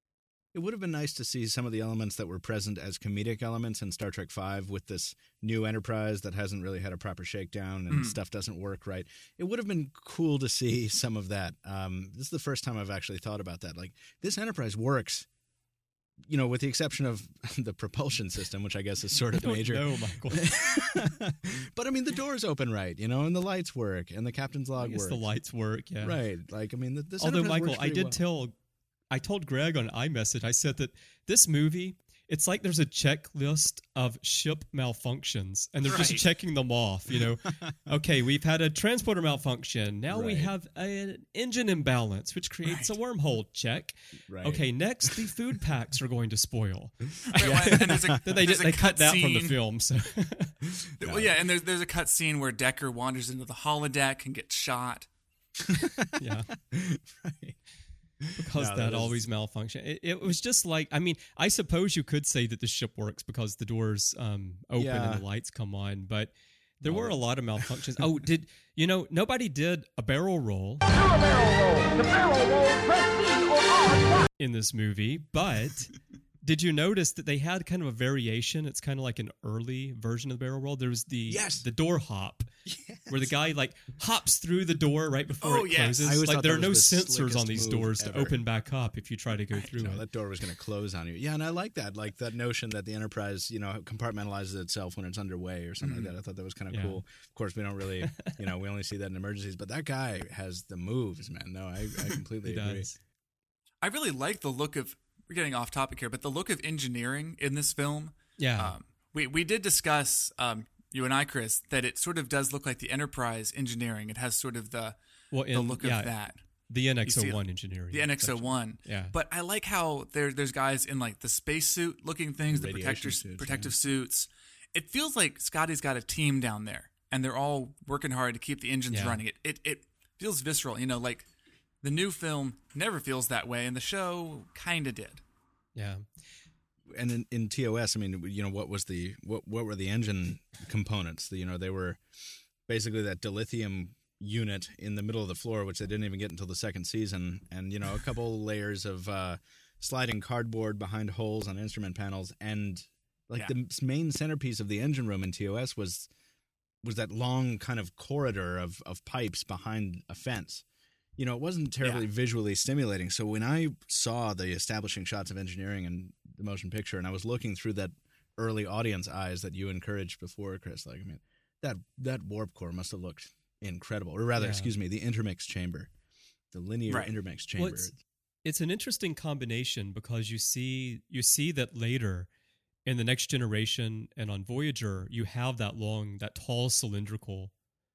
[SPEAKER 4] It would have been nice to see some of the elements that were present as comedic elements in Star Trek V with this new Enterprise that hasn't really had a proper shakedown and stuff doesn't work right. It would have been cool to see some of that. This is the first time I've actually thought about that. Like, this Enterprise works, with the exception of the propulsion system, which I guess is sort of major.
[SPEAKER 2] No, Michael.
[SPEAKER 4] But I mean, the doors open right, and the lights work, and the captain's log works.
[SPEAKER 2] The lights work, yeah.
[SPEAKER 4] Right. Like, I mean, this
[SPEAKER 2] Although,
[SPEAKER 4] Enterprise
[SPEAKER 2] Michael,
[SPEAKER 4] works
[SPEAKER 2] I told Greg on iMessage, I said that this movie, it's like there's a checklist of ship malfunctions, and they're just checking them off, Okay, we've had a transporter malfunction. Now we have an engine imbalance, which creates a wormhole. Check. Right. Okay, next, the food packs are going to spoil.
[SPEAKER 3] And
[SPEAKER 2] they cut that from the film. So.
[SPEAKER 3] Well, yeah, and there's a cut scene where Decker wanders into the holodeck and gets shot.
[SPEAKER 2] Yeah.
[SPEAKER 4] Right.
[SPEAKER 2] Because that always malfunction. It was just like, I mean, I suppose you could say that the ship works because the doors open and the lights come on, but there were a lot of malfunctions. Oh, nobody did a barrel roll. Do a barrel roll. The barrel roll, press C or R. In this movie, but did you notice that they had kind of a variation? It's kind of like an early version of the barrel roll. There was the door hop, where the guy like hops through the door right before it closes. Like there are no sensors on these doors to open back up if you try to go through it.
[SPEAKER 4] That door was going to close on you. Yeah, and I like that notion that the Enterprise, compartmentalizes itself when it's underway or something like that. I thought that was kind of cool. Of course, we don't really, we only see that in emergencies, but that guy has the moves, man. No, I completely agree.
[SPEAKER 3] I really like the look of. We're getting off topic here, but the look of engineering in this film.
[SPEAKER 2] Yeah.
[SPEAKER 3] We did discuss, you and I, Chris, that it sort of does look like the Enterprise engineering. It has sort of the look of that.
[SPEAKER 2] The NX-01 engineering.
[SPEAKER 3] The NX-01.
[SPEAKER 2] Yeah.
[SPEAKER 3] But I like how there's guys in like the spacesuit looking things, the protective suits. It feels like Scotty's got a team down there, and they're all working hard to keep the engines running. It feels visceral, like the new film never feels that way, and the show kind of did.
[SPEAKER 2] Yeah.
[SPEAKER 4] And in TOS, I mean, what were the engine components? They were basically that dilithium unit in the middle of the floor, which they didn't even get until the second season, and a couple layers of sliding cardboard behind holes on instrument panels, and the main centerpiece of the engine room in TOS was that long kind of corridor of pipes behind a fence. It wasn't terribly visually stimulating. So when I saw the establishing shots of engineering and the motion picture, and I was looking through that early audience eyes that you encouraged before, Chris, like, I mean, that warp core must have looked incredible. Or rather, the intermix chamber, the linear intermix chamber.
[SPEAKER 2] Well, it's an interesting combination because you see that later in the Next Generation and on Voyager, you have that tall cylindrical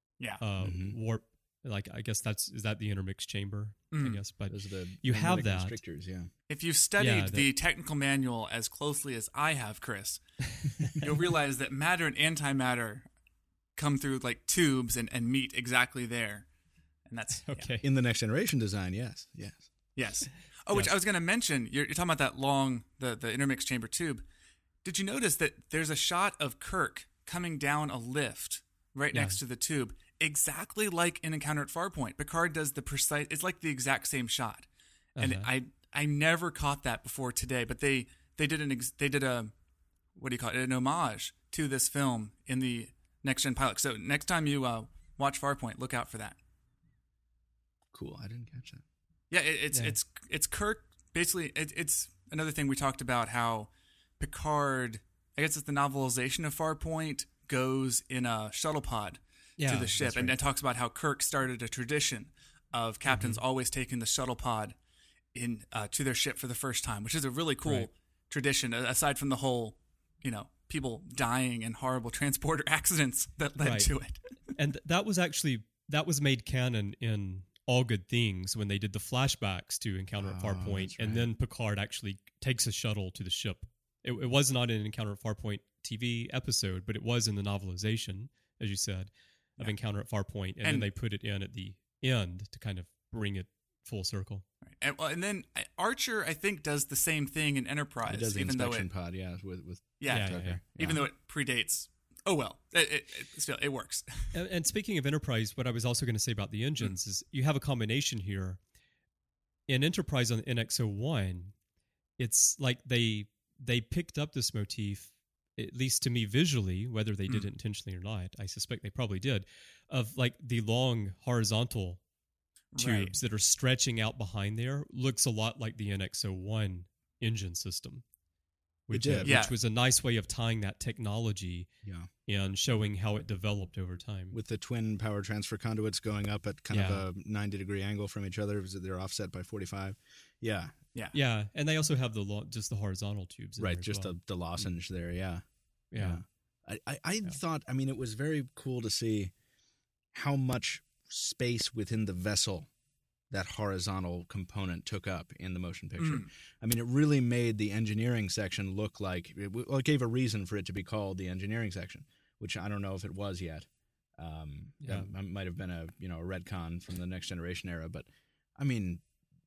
[SPEAKER 2] warp. Like, I guess is that the intermix chamber? I guess, but you have that.
[SPEAKER 3] If you've studied the technical manual as closely as I have, Chris, you'll realize that matter and antimatter come through like tubes and meet exactly there, and that's
[SPEAKER 2] okay.
[SPEAKER 4] In the Next Generation design. Yes.
[SPEAKER 3] Oh, which I was going to mention. You're talking about that long the intermix chamber tube. Did you notice that there's a shot of Kirk coming down a lift right next to the tube? Exactly like in Encounter at Farpoint. Picard does the precise, it's like the exact same shot. And I never caught that before today, but they did a, what do you call it, an homage to this film in the Next Gen pilot. So next time you watch Farpoint, look out for that.
[SPEAKER 4] Cool. I didn't catch that.
[SPEAKER 3] Yeah, it's Kirk, basically, it's another thing we talked about how Picard, I guess it's the novelization of Farpoint, goes in a shuttle pod to the ship, and it talks about how Kirk started a tradition of captains always taking the shuttle pod in to their ship for the first time, which is a really cool tradition. Aside from the whole, people dying in horrible transporter accidents that led to it,
[SPEAKER 2] and that was made canon in All Good Things when they did the flashbacks to Encounter at Farpoint, and then Picard actually takes a shuttle to the ship. It was not in Encounter at Farpoint TV episode, but it was in the novelization, as you said, of Encounter at Farpoint, and then they put it in at the end to kind of bring it full circle.
[SPEAKER 3] Right. And then Archer, I think, does the same thing in Enterprise.
[SPEAKER 4] It does the inspection pod, with
[SPEAKER 3] even though it predates. Oh well, it works.
[SPEAKER 2] And speaking of Enterprise, what I was also going to say about the engines is you have a combination here. In Enterprise on the NX-01, it's like they picked up this motif, at least to me visually, whether they did it intentionally or not. I suspect they probably did, of like the long horizontal tubes that are stretching out behind there. Looks a lot like the NX-01 engine system, which was a nice way of tying that technology and showing how it developed over time.
[SPEAKER 4] With the twin power transfer conduits going up at kind of a 90-degree angle from each other, they're offset by 45. Yeah,
[SPEAKER 2] and they also have just the horizontal tubes, in
[SPEAKER 4] right?
[SPEAKER 2] there as
[SPEAKER 4] Just
[SPEAKER 2] well.
[SPEAKER 4] the lozenge there. Yeah. I thought. I mean, it was very cool to see how much space within the vessel that horizontal component took up in the motion picture. I mean, it really made the engineering section look like it gave a reason for it to be called the engineering section, which I don't know if it was yet. That might have been a retcon from the Next Generation era, but I mean,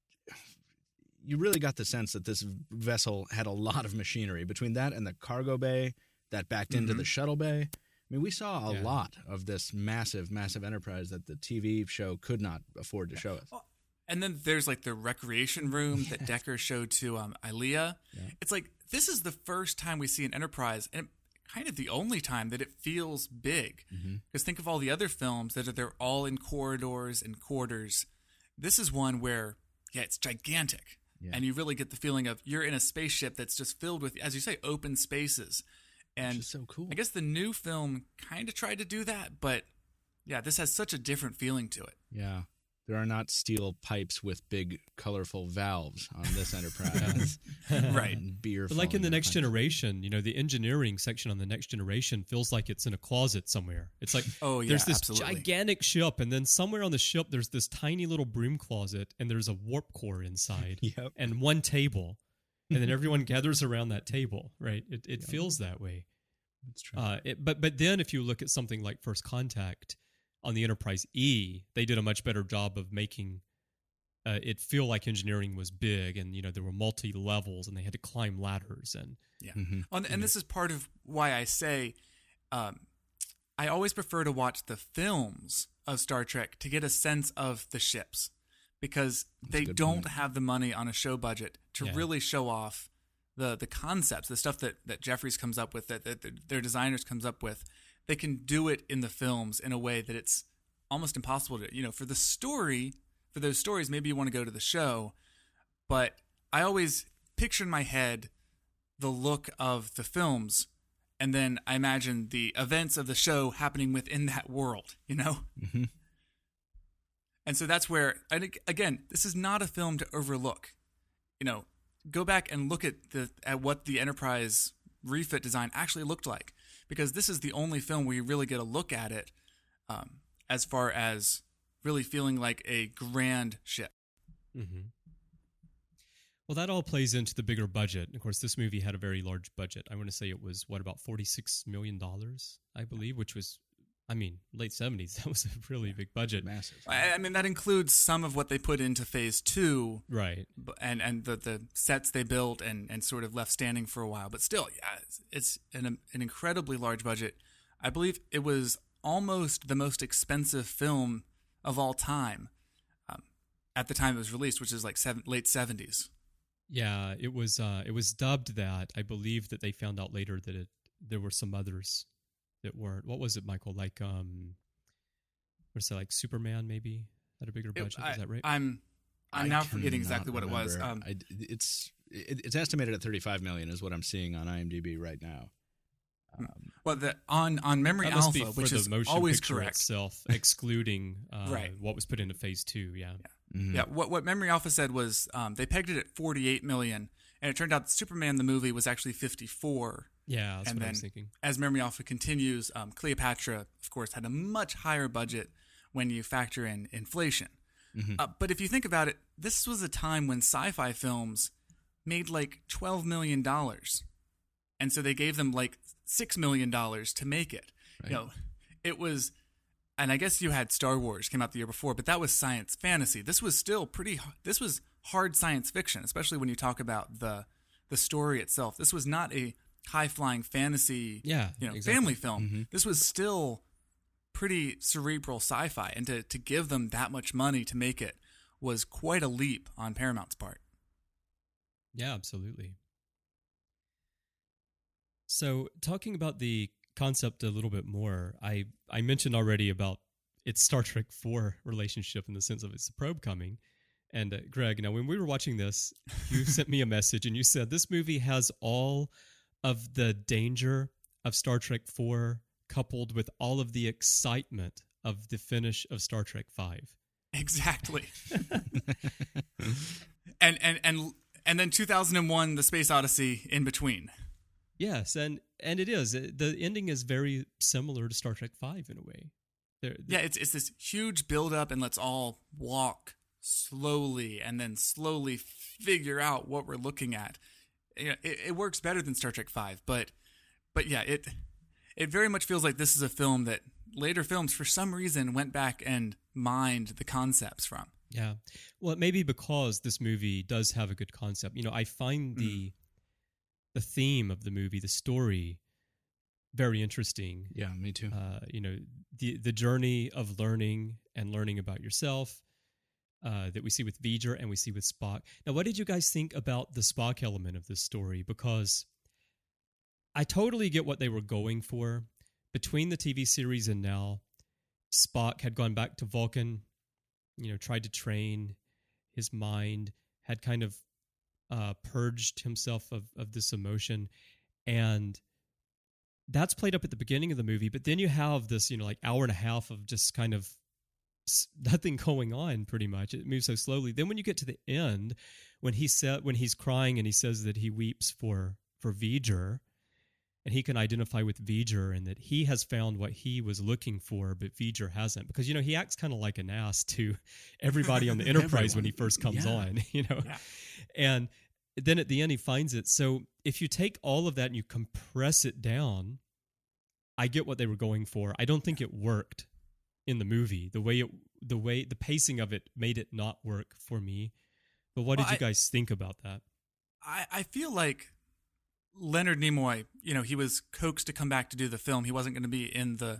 [SPEAKER 4] you really got the sense that this vessel had a lot of machinery between that and the cargo bay that backed into the shuttle bay. I mean, we saw a lot of this massive, massive enterprise that the TV show could not afford to show us.
[SPEAKER 3] Well, and then there's like the recreation room that Decker showed to Ilea. Yeah. It's like, this is the first time we see an Enterprise, and kind of the only time that it feels big. Because think of all the other films that they're all in corridors and quarters. This is one where, it's gigantic. Yeah. And you really get the feeling of you're in a spaceship that's just filled with, as you say, open spaces. And
[SPEAKER 4] which is so cool.
[SPEAKER 3] I guess the new film kind of tried to do that, but this has such a different feeling to it.
[SPEAKER 4] Yeah. There are not steel pipes with big, colorful valves on this Enterprise.
[SPEAKER 3] Right.
[SPEAKER 4] Beer.
[SPEAKER 2] But like in the Next Generation, the engineering section on the Next Generation feels like it's in a closet somewhere. It's like there's this gigantic ship, and then somewhere on the ship there's this tiny little broom closet, and there's a warp core inside, and one table, and then everyone gathers around that table. Right? It feels that way.
[SPEAKER 4] That's true.
[SPEAKER 2] But then if you look at something like First Contact on the Enterprise E, they did a much better job of making it feel like engineering was big, and there were multi levels, and they had to climb ladders, and
[SPEAKER 3] and this is part of why I say I always prefer to watch the films of Star Trek to get a sense of the ships, because they don't have the money on a show budget to really show off the concepts, the stuff that Jeffries comes up with, that their designers comes up with. They can do it in the films in a way that it's almost impossible to, for the story, for those stories, maybe you want to go to the show, but I always picture in my head the look of the films, and then I imagine the events of the show happening within that world,
[SPEAKER 4] Mm-hmm.
[SPEAKER 3] And so that's where, and again, this is not a film to overlook. Go back and look at what the Enterprise refit design actually looked like, because this is the only film where you really get a look at it as far as really feeling like a grand ship.
[SPEAKER 2] Mm-hmm. Well, that all plays into the bigger budget. Of course, this movie had a very large budget. I want to say it was, about $46 million, I believe, which was, late 70s. That was a really big budget.
[SPEAKER 4] Massive.
[SPEAKER 3] That includes some of what they put into Phase 2.
[SPEAKER 2] Right.
[SPEAKER 3] And the sets they built and sort of left standing for a while. But still, it's an incredibly large budget. I believe it was almost the most expensive film of all time at the time it was released, which is like late 70s.
[SPEAKER 2] Yeah, it was dubbed that. I believe that they found out later that there were some others that weren't. What was it, Michael? Like, what's that? Like Superman, maybe had a bigger budget. Is that right?
[SPEAKER 3] I'm now forgetting exactly what it was.
[SPEAKER 4] It's estimated at $35 million, is what I'm seeing on IMDb right now.
[SPEAKER 3] On Memory Alpha, which is always correct
[SPEAKER 2] itself, excluding what was put into Phase 2. Yeah.
[SPEAKER 4] Mm-hmm.
[SPEAKER 3] Yeah. What Memory Alpha said was they pegged it at $48 million, and it turned out that Superman the movie was actually $54.
[SPEAKER 2] Yeah, that's what I was thinking.
[SPEAKER 3] As Memory Alpha continues, Cleopatra, of course, had a much higher budget when you factor in inflation.
[SPEAKER 4] Mm-hmm.
[SPEAKER 3] But if you think about it, this was a time when sci-fi films made like $12 million. And so they gave them like $6 million to make it.
[SPEAKER 4] Right.
[SPEAKER 3] It was, and I guess you had Star Wars came out the year before, but that was science fantasy. This was still this was hard science fiction, especially when you talk about the story itself. This was not a high-flying fantasy,
[SPEAKER 2] exactly.
[SPEAKER 3] family film.
[SPEAKER 4] Mm-hmm.
[SPEAKER 3] This was still pretty cerebral sci-fi, and to give them that much money to make it was quite a leap on Paramount's part.
[SPEAKER 2] Yeah, absolutely. So, talking about the concept a little bit more, I mentioned already about its Star Trek 4 relationship in the sense of it's a probe coming. And Greg, now when we were watching this, you sent me a message and you said this movie has all of the danger of Star Trek 4 coupled with all of the excitement of the finish of Star Trek 5.
[SPEAKER 3] Exactly. and then 2001, The Space Odyssey in between.
[SPEAKER 2] Yes, and it is. The ending is very similar to Star Trek 5 in a way.
[SPEAKER 3] Yeah, it's this huge buildup, and let's all walk slowly and then slowly figure out what we're looking at. You know, it works better than Star Trek 5, but yeah, it very much feels like this is a film that later films, for some reason, went back and mined the concepts from.
[SPEAKER 2] Yeah. Well, it may be because this movie does have a good concept. You know, I find the theme of the movie, the story, very interesting.
[SPEAKER 4] Yeah, me too.
[SPEAKER 2] You know, the journey of learning and learning about yourself that we see with V'Ger and we see with Spock. Now, what did you guys think about the Spock element of this story? Because I totally get what they were going for. Between the TV series and now, Spock had gone back to Vulcan, you know, tried to train his mind, had kind of purged himself of this emotion. And that's played up at the beginning of the movie. But then you have this, you know, like hour and a half of just kind of nothing going on pretty much. It moves so slowly. Then when you get to the end, when he's crying and he says that he weeps for V'Ger, and he can identify with V'Ger and that he has found what he was looking for, but V'Ger hasn't. Because, you know, he acts kind of like an ass to everybody on the Enterprise when he first comes on, you know. Yeah. And then at the end he finds it. So if you take all of that and you compress it down, I get what they were going for. I don't think it worked in the movie. The pacing of it made it not work for me. But what did you guys think about that?
[SPEAKER 3] I feel like Leonard Nimoy, you know, he was coaxed to come back to do the film. He wasn't going to be in the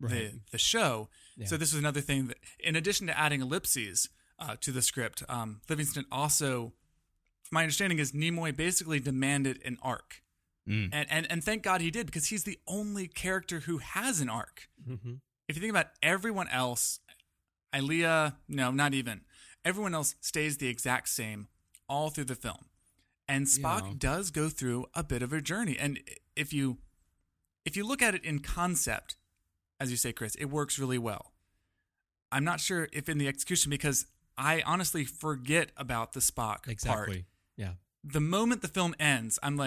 [SPEAKER 3] show. Yeah. So this was another thing that, in addition to adding ellipses to the script, Livingston also, from my understanding, is Nimoy basically demanded an arc. And thank God he did, because he's the only character who has an arc. Mm-hmm. If you think about everyone else, Ilia, no, not even. Everyone else stays the exact same all through the film. And Spock does go through a bit of a journey. And if you look at it in concept, as you say, Chris, it works really well. I'm not sure if in the execution, because I honestly forget about the Spock part.
[SPEAKER 2] Yeah.
[SPEAKER 3] The moment the film ends, I'm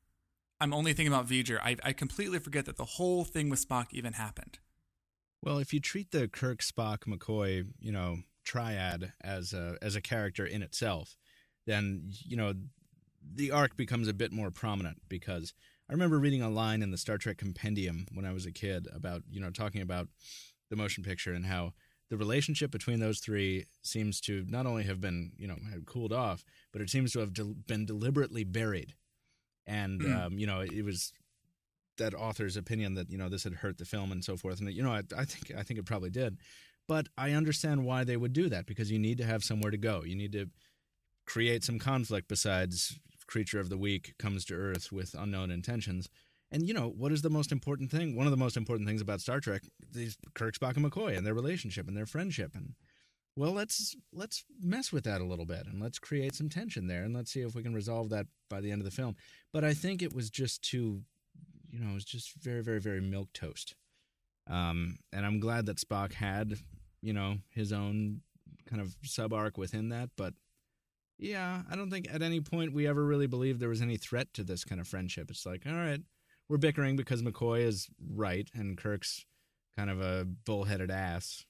[SPEAKER 3] only thinking about V'Ger. I completely forget that the whole thing with Spock even happened.
[SPEAKER 4] Well, if you treat the Kirk, Spock, McCoy, you know, triad as a character in itself, then, you know, the arc becomes a bit more prominent, because I remember reading a line in the Star Trek Compendium when I was a kid about, you know, talking about the motion picture and how the relationship between those three seems to not only have been, you know, had cooled off, but it seems to have been deliberately buried. And, you know, it was that author's opinion that, you know, this had hurt the film and so forth. And, you know, I think it probably did. But I understand why they would do that, because you need to have somewhere to go. You need to create some conflict besides creature of the week comes to Earth with unknown intentions. And, you know, what is the most important thing? One of the most important things about Star Trek is Kirk, Spock, and McCoy and their relationship and their friendship. And, well, let's mess with that a little bit, and let's create some tension there, and let's see if we can resolve that by the end of the film. But I think it was just too, you know, it was just very, very, very milquetoast. And I'm glad that Spock had, you know, his own kind of sub-arc within that, but yeah, I don't think at any point we ever really believed there was any threat to this kind of friendship. It's like, all right, we're bickering because McCoy is right and Kirk's kind of a bullheaded ass.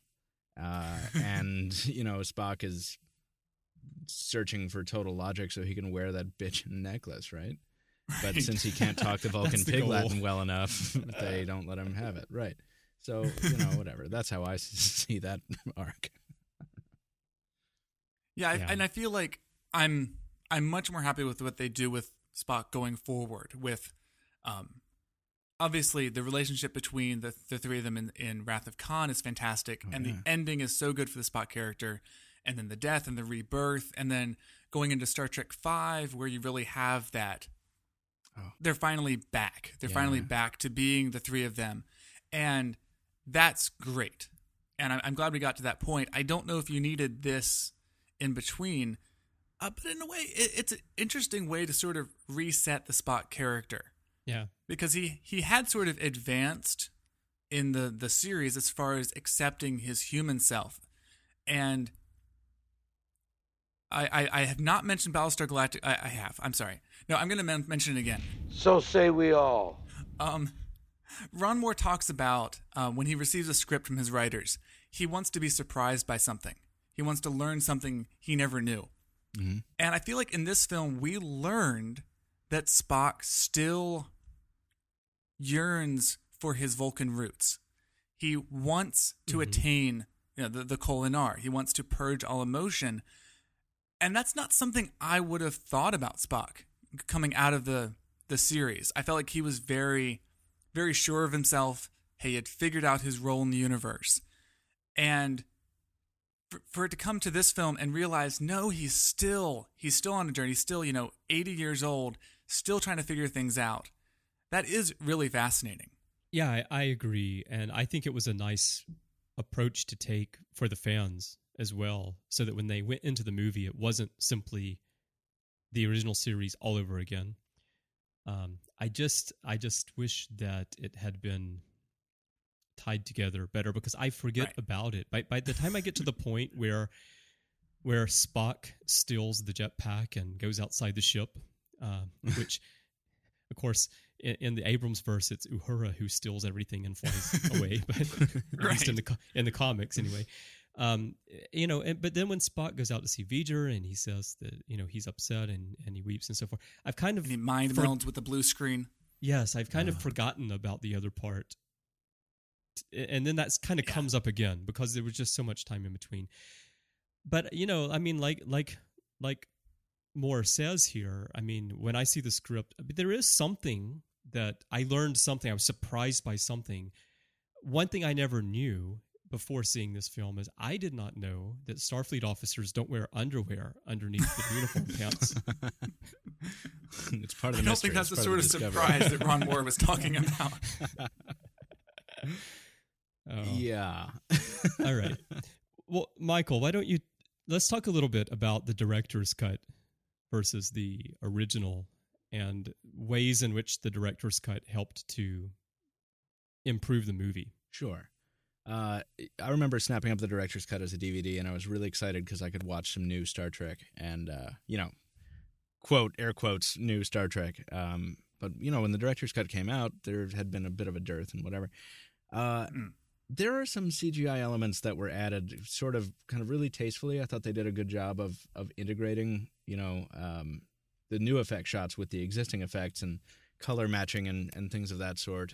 [SPEAKER 4] And, you know, Spock is searching for total logic so he can wear that bitch necklace, right? But since he can't talk the Vulcan pig Latin well enough, they don't let him have it. Right. So, you know, whatever. That's how I see that arc.
[SPEAKER 3] Yeah. And I feel like I'm much more happy with what they do with Spock going forward, with obviously the relationship between the three of them in Wrath of Khan is fantastic, and the ending is so good for the Spock character, and then the death and the rebirth, and then going into Star Trek V, where you really have that. Oh. They're finally back. They're finally back to being the three of them. And that's great. And I'm glad we got to that point. I don't know if you needed this in between, but in a way, it's an interesting way to sort of reset the Spock character.
[SPEAKER 2] Yeah. Because
[SPEAKER 3] he had sort of advanced in the series as far as accepting his human self. And I have not mentioned Battlestar Galactica. I have. I'm sorry. No, I'm going to mention it again.
[SPEAKER 5] So say we all.
[SPEAKER 3] Ron Moore talks about when he receives a script from his writers, he wants to be surprised by something. He wants to learn something he never knew. Mm-hmm. And I feel like in this film, we learned that Spock still yearns for his Vulcan roots. He wants to attain the Kolinahr. He wants to purge all emotion. And that's not something I would have thought about Spock coming out of the series. I felt like he was very, very sure of himself. He had figured out his role in the universe. And for it to come to this film and realize, no, he's still on a journey. He's still, 80 years old, still trying to figure things out. That is really fascinating.
[SPEAKER 2] Yeah, I agree. And I think it was a nice approach to take for the fans as well, so that when they went into the movie, it wasn't simply the original series all over again. I just wish that it had been tied together better, because I forget about it. By the time I get to the point where Spock steals the jetpack and goes outside the ship, which, of course, in the Abrams verse, it's Uhura who steals everything and flies away, but at least in the comics anyway. But then when Spock goes out to see V'Ger and he says that, he's upset and he weeps and so forth, I've kind of...
[SPEAKER 3] And he mind melds with the blue screen.
[SPEAKER 2] Yes, I've kind of forgotten about the other part. And then that's kind of comes up again because there was just so much time in between. But, like Moore says here, when I see the script, there is something that I learned something. I was surprised by something. One thing I never knew before seeing this film is I did not know that Starfleet officers don't wear underwear underneath the uniform pants.
[SPEAKER 4] It's part of the mystery.
[SPEAKER 3] I don't think that's the sort of surprise that Ron Moore was talking about.
[SPEAKER 4] Yeah.
[SPEAKER 2] All right. Well, Michael, let's talk a little bit about the director's cut versus the original and ways in which the director's cut helped to improve the movie.
[SPEAKER 4] Sure. I remember snapping up the director's cut as a DVD, and I was really excited because I could watch some new Star Trek and, quote, air quotes, new Star Trek. But, when the director's cut came out, there had been a bit of a dearth and whatever. There are some CGI elements that were added sort of kind of really tastefully. I thought they did a good job of integrating, the new effect shots with the existing effects and color matching and things of that sort.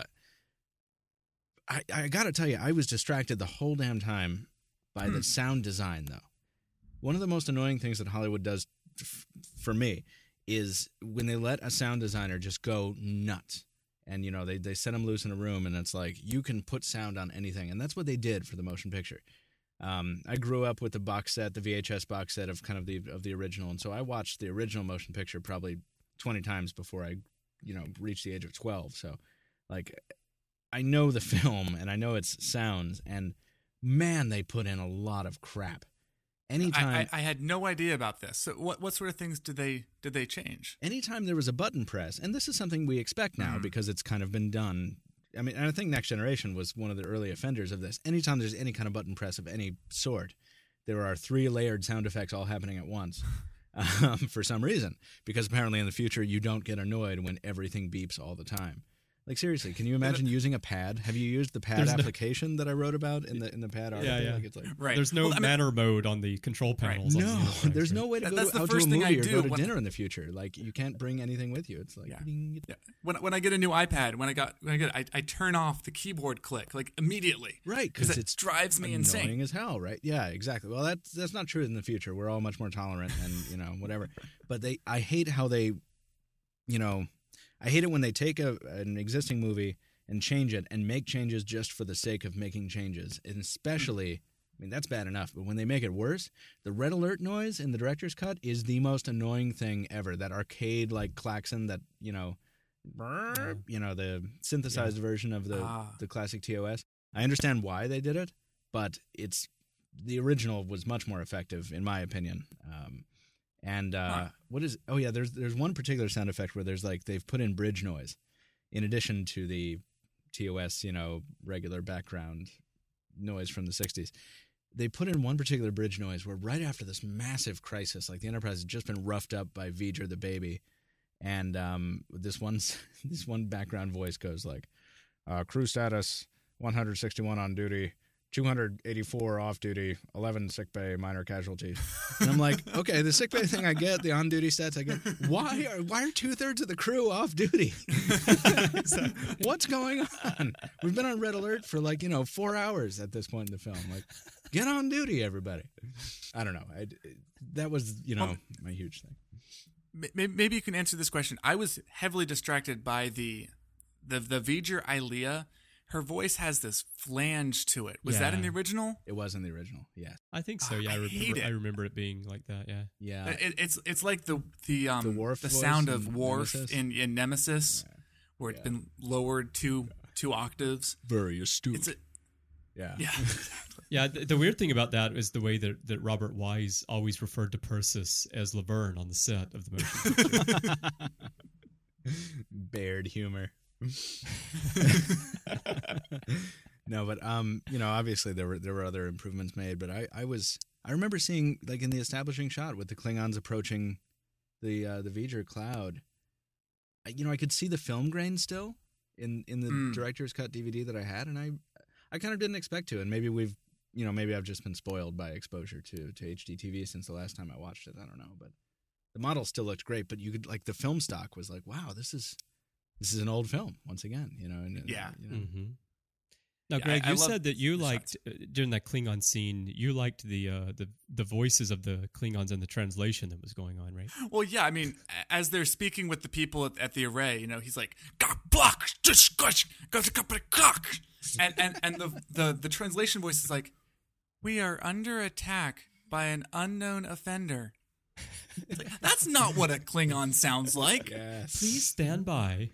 [SPEAKER 4] I got to tell you, I was distracted the whole damn time by the sound design, though. One of the most annoying things that Hollywood does for me is when they let a sound designer just go nuts. And, they set them loose in a room, and it's like, you can put sound on anything. And that's what they did for the motion picture. I grew up with the box set, the VHS box set of kind of the original. And so I watched the original motion picture probably 20 times before I, reached the age of 12. So, I know the film and I know its sounds, and man, they put in a lot of crap. Anytime
[SPEAKER 3] I had no idea about this. So what sort of things did they change?
[SPEAKER 4] Anytime there was a button press, and this is something we expect now because it's kind of been done. And I think Next Generation was one of the early offenders of this. Anytime there's any kind of button press of any sort, there are 3 layered sound effects all happening at once for some reason. Because apparently in the future you don't get annoyed when everything beeps all the time. Like, seriously, can you imagine using a pad? Have you used the pad application that I wrote about in the pad article?
[SPEAKER 2] Yeah.
[SPEAKER 4] Like, it's like,
[SPEAKER 3] right.
[SPEAKER 2] There's no manner mode on the control panels.
[SPEAKER 4] Right. No, there's no way to go out to a movie or go to dinner in the future. Like, you can't bring anything with you. It's like...
[SPEAKER 3] Yeah. When I get a new iPad, I turn off the keyboard click, like, immediately.
[SPEAKER 4] Right,
[SPEAKER 3] because it drives me insane.
[SPEAKER 4] Annoying as hell, right? Yeah, exactly. Well, that's not true in the future. We're all much more tolerant and, whatever. But I hate how they, I hate it when they take an existing movie and change it and make changes just for the sake of making changes, and especially I mean, that's bad enough. But when they make it worse, the red alert noise in the director's cut is the most annoying thing ever. That arcade like klaxon that, the synthesized version of the classic TOS. I understand why they did it, but the original was much more effective, in my opinion. There's one particular sound effect where there's they've put in bridge noise in addition to the TOS, regular background noise from the 60s. They put in one particular bridge noise where right after this massive crisis, like the Enterprise has just been roughed up by V'ger the baby, and this one background voice goes like, crew status 161 on duty, 284 off duty, 11 sickbay minor casualties. And I'm like, okay, the sickbay thing I get, the on duty stats I get. Why are 2/3 of the crew off duty? What's going on? We've been on red alert for 4 hours at this point in the film. Like, get on duty, everybody. I don't know. That was my huge thing.
[SPEAKER 3] Maybe you can answer this question. I was heavily distracted by the V'ger Ilea. Her voice has this flange to it. Was that in the original?
[SPEAKER 4] It was in the original. Yeah,
[SPEAKER 2] I think so. Yeah, I remember it being like that. Yeah,
[SPEAKER 4] yeah.
[SPEAKER 3] It's like the
[SPEAKER 4] Worf
[SPEAKER 3] the sound
[SPEAKER 4] voice
[SPEAKER 3] of Worf
[SPEAKER 4] Nemesis?
[SPEAKER 3] in Nemesis, where it's been lowered two octaves.
[SPEAKER 4] Very astute.
[SPEAKER 3] Yeah.
[SPEAKER 2] Yeah. The weird thing about that is the way that Robert Wise always referred to Persis as Laverne on the set of the motion picture.
[SPEAKER 4] Baird humor. No, but obviously there were other improvements made, but I remember seeing in the establishing shot with the Klingons approaching the V'ger cloud. I could see the film grain still in the director's cut DVD that I had, and I kind of didn't expect to, and maybe maybe I've just been spoiled by exposure to HD TV since the last time I watched it. I don't know, but the model still looked great, but you could the film stock was wow, this is an old film once again,
[SPEAKER 2] Mm-hmm. Now, Greg, you said that you liked during that Klingon scene. You liked the voices of the Klingons and the translation that was going on, right?
[SPEAKER 3] Well, yeah. I mean, as they're speaking with the people at the array, he's like, and the translation voice is like, "We are under attack by an unknown offender." It's like, that's not what a Klingon sounds like.
[SPEAKER 4] Yes.
[SPEAKER 2] Please stand by.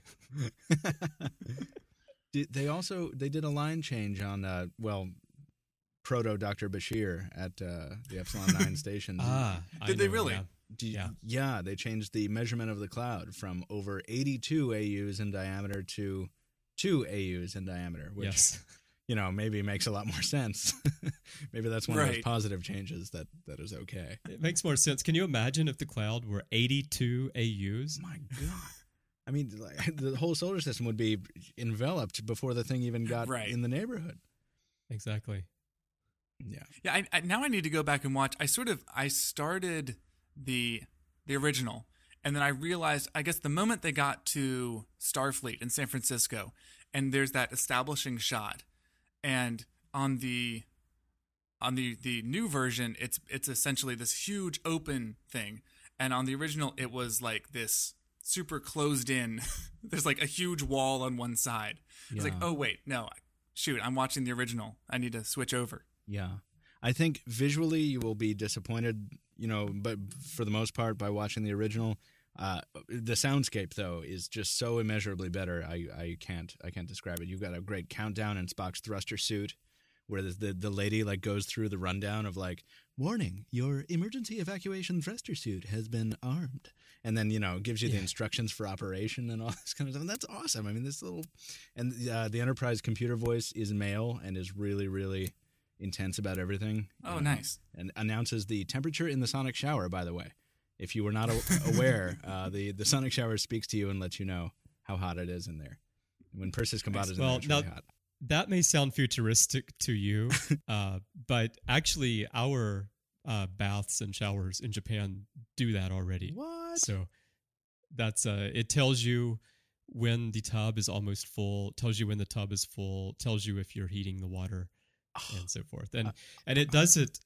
[SPEAKER 4] They did a line change on proto Dr. Bashir at the Epsilon 9 station.
[SPEAKER 3] Did they really?
[SPEAKER 4] Yeah, they changed the measurement of the cloud from over 82 AUs in diameter to 2 AUs in diameter, which maybe makes a lot more sense. Maybe that's one of those positive changes that is okay.
[SPEAKER 2] It makes more sense. Can you imagine if the cloud were 82 AUs?
[SPEAKER 4] My God. I mean, the whole solar system would be enveloped before the thing even got in the neighborhood.
[SPEAKER 2] Exactly.
[SPEAKER 3] Yeah. Yeah. Now I need to go back and watch. I started the original, and then I realized, I guess the moment they got to Starfleet in San Francisco, and there's that establishing shot, and on the new version, it's essentially this huge open thing, and on the original, it was like this super closed in. There's a huge wall on one side. It's like, oh wait, no, shoot, I'm watching the original. I need to switch over.
[SPEAKER 4] Yeah, I think visually you will be disappointed, but for the most part by watching the original. The soundscape though is just so immeasurably better. I can't describe it. You've got a great countdown in Spock's thruster suit, where the lady goes through the rundown of warning, your emergency evacuation thruster suit has been armed, and then gives you the instructions for operation and all this kind of stuff. And that's awesome. I mean, the Enterprise computer voice is male and is really, really intense about everything.
[SPEAKER 3] Oh, nice.
[SPEAKER 4] And announces the temperature in the sonic shower, by the way. If you were not aware, the sonic shower speaks to you and lets you know how hot it is in there. When Persis Combat is in there, it's really hot.
[SPEAKER 2] That may sound futuristic to you, but actually our baths and showers in Japan do that already.
[SPEAKER 4] What?
[SPEAKER 2] So that's it tells you when the tub is almost full, tells you when the tub is full, tells you if you're heating the water, and so forth. And it does it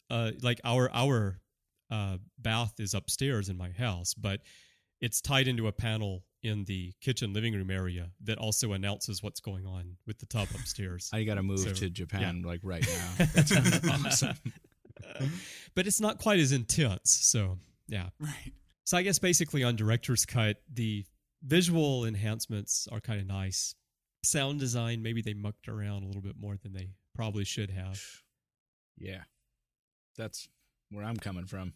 [SPEAKER 2] our bath is upstairs in my house, but it's tied into a panel in the kitchen living room area that also announces what's going on with the tub upstairs.
[SPEAKER 4] I got to move
[SPEAKER 2] So,
[SPEAKER 4] to Japan
[SPEAKER 2] yeah.
[SPEAKER 4] like right now. That sounds awesome.
[SPEAKER 2] But it's not quite as intense. So, yeah.
[SPEAKER 3] Right.
[SPEAKER 2] So I guess basically on Director's Cut, the visual enhancements are kind of nice. Sound design, maybe they mucked around a little bit more than they probably should have.
[SPEAKER 4] Yeah, that's where I'm coming from.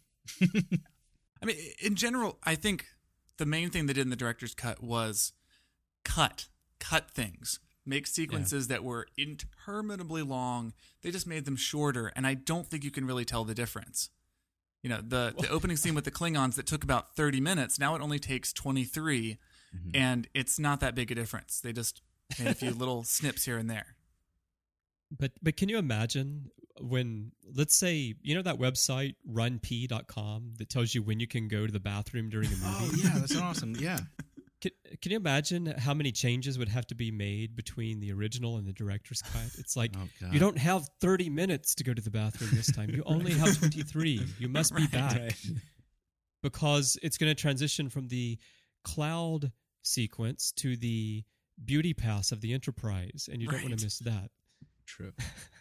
[SPEAKER 3] I mean, in general, I think the main thing they did in the director's cut was cut things, make sequences that were interminably long. They just made them shorter, and I don't think you can really tell the difference. You know, the opening scene with the Klingons that took about 30 minutes, now it only takes 23, and it's not that big a difference. They just made a few little snips here and there.
[SPEAKER 2] But can you imagine when, let's say, you know that website, runp.com, that tells you when you can go to the bathroom during a movie?
[SPEAKER 4] Oh yeah, that's awesome. Yeah,
[SPEAKER 2] Can you imagine how many changes would have to be made between the original and the director's cut? It's like,
[SPEAKER 4] Oh, God.
[SPEAKER 2] you don't have 30 minutes to go to the bathroom this time. You only have 23. You must be back. Because it's going to transition from the cloud sequence to the beauty pass of the Enterprise, and you don't want
[SPEAKER 3] Right.
[SPEAKER 2] to miss that.
[SPEAKER 4] true.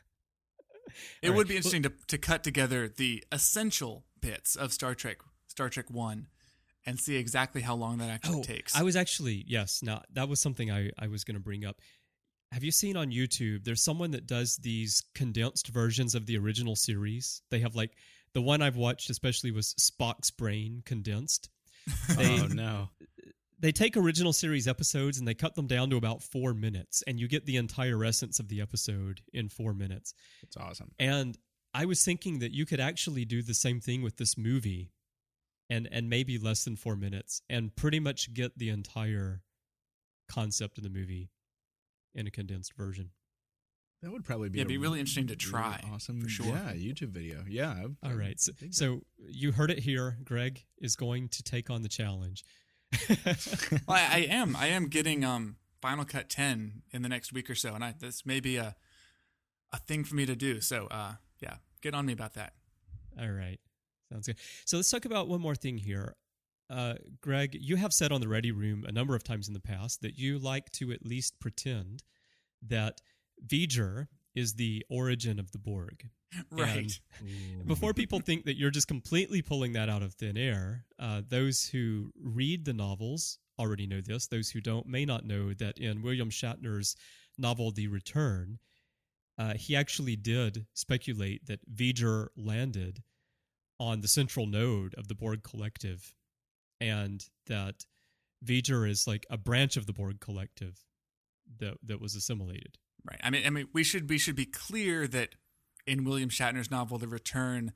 [SPEAKER 3] It
[SPEAKER 2] All
[SPEAKER 3] would
[SPEAKER 2] right.
[SPEAKER 3] be interesting to cut together the essential bits of Star Trek 1 and see exactly how long that actually takes.
[SPEAKER 2] I was actually, yes, now that was something I was going to bring up. Have you seen on YouTube, there's someone that does these condensed versions of the original series? They have like, the one I've watched especially was Spock's Brain condensed.
[SPEAKER 4] Oh no.
[SPEAKER 2] They take original series episodes and they cut them down to about 4 minutes, and you get the entire essence of the episode in 4 minutes.
[SPEAKER 4] That's awesome.
[SPEAKER 2] And I was thinking that you could actually do the same thing with this movie and maybe less than 4 minutes and pretty much get the entire concept of the movie in a condensed version.
[SPEAKER 4] That would probably be
[SPEAKER 3] Yeah, it'd be really interesting to try,
[SPEAKER 4] awesome,
[SPEAKER 3] for sure.
[SPEAKER 4] Yeah, YouTube video. Yeah.
[SPEAKER 2] All right. So you heard it here. Greg is going to take on the challenge.
[SPEAKER 3] Well, I am getting Final Cut 10 in the next week or so, and this may be a thing for me to do. So, yeah, get on me about that.
[SPEAKER 2] All right. Sounds good. So let's talk about one more thing here. Greg, you have said on the Ready Room a number of times in the past that you like to at least pretend that V'ger is the origin of the Borg.
[SPEAKER 3] Right.
[SPEAKER 2] And before people think that you're just completely pulling that out of thin air, those who read the novels already know this. Those who don't may not know that in William Shatner's novel The Return, he actually did speculate that V'ger landed on the central node of the Borg Collective, and that V'ger is like a branch of the Borg Collective that was assimilated.
[SPEAKER 3] Right. I mean, we should be clear that in William Shatner's novel The Return,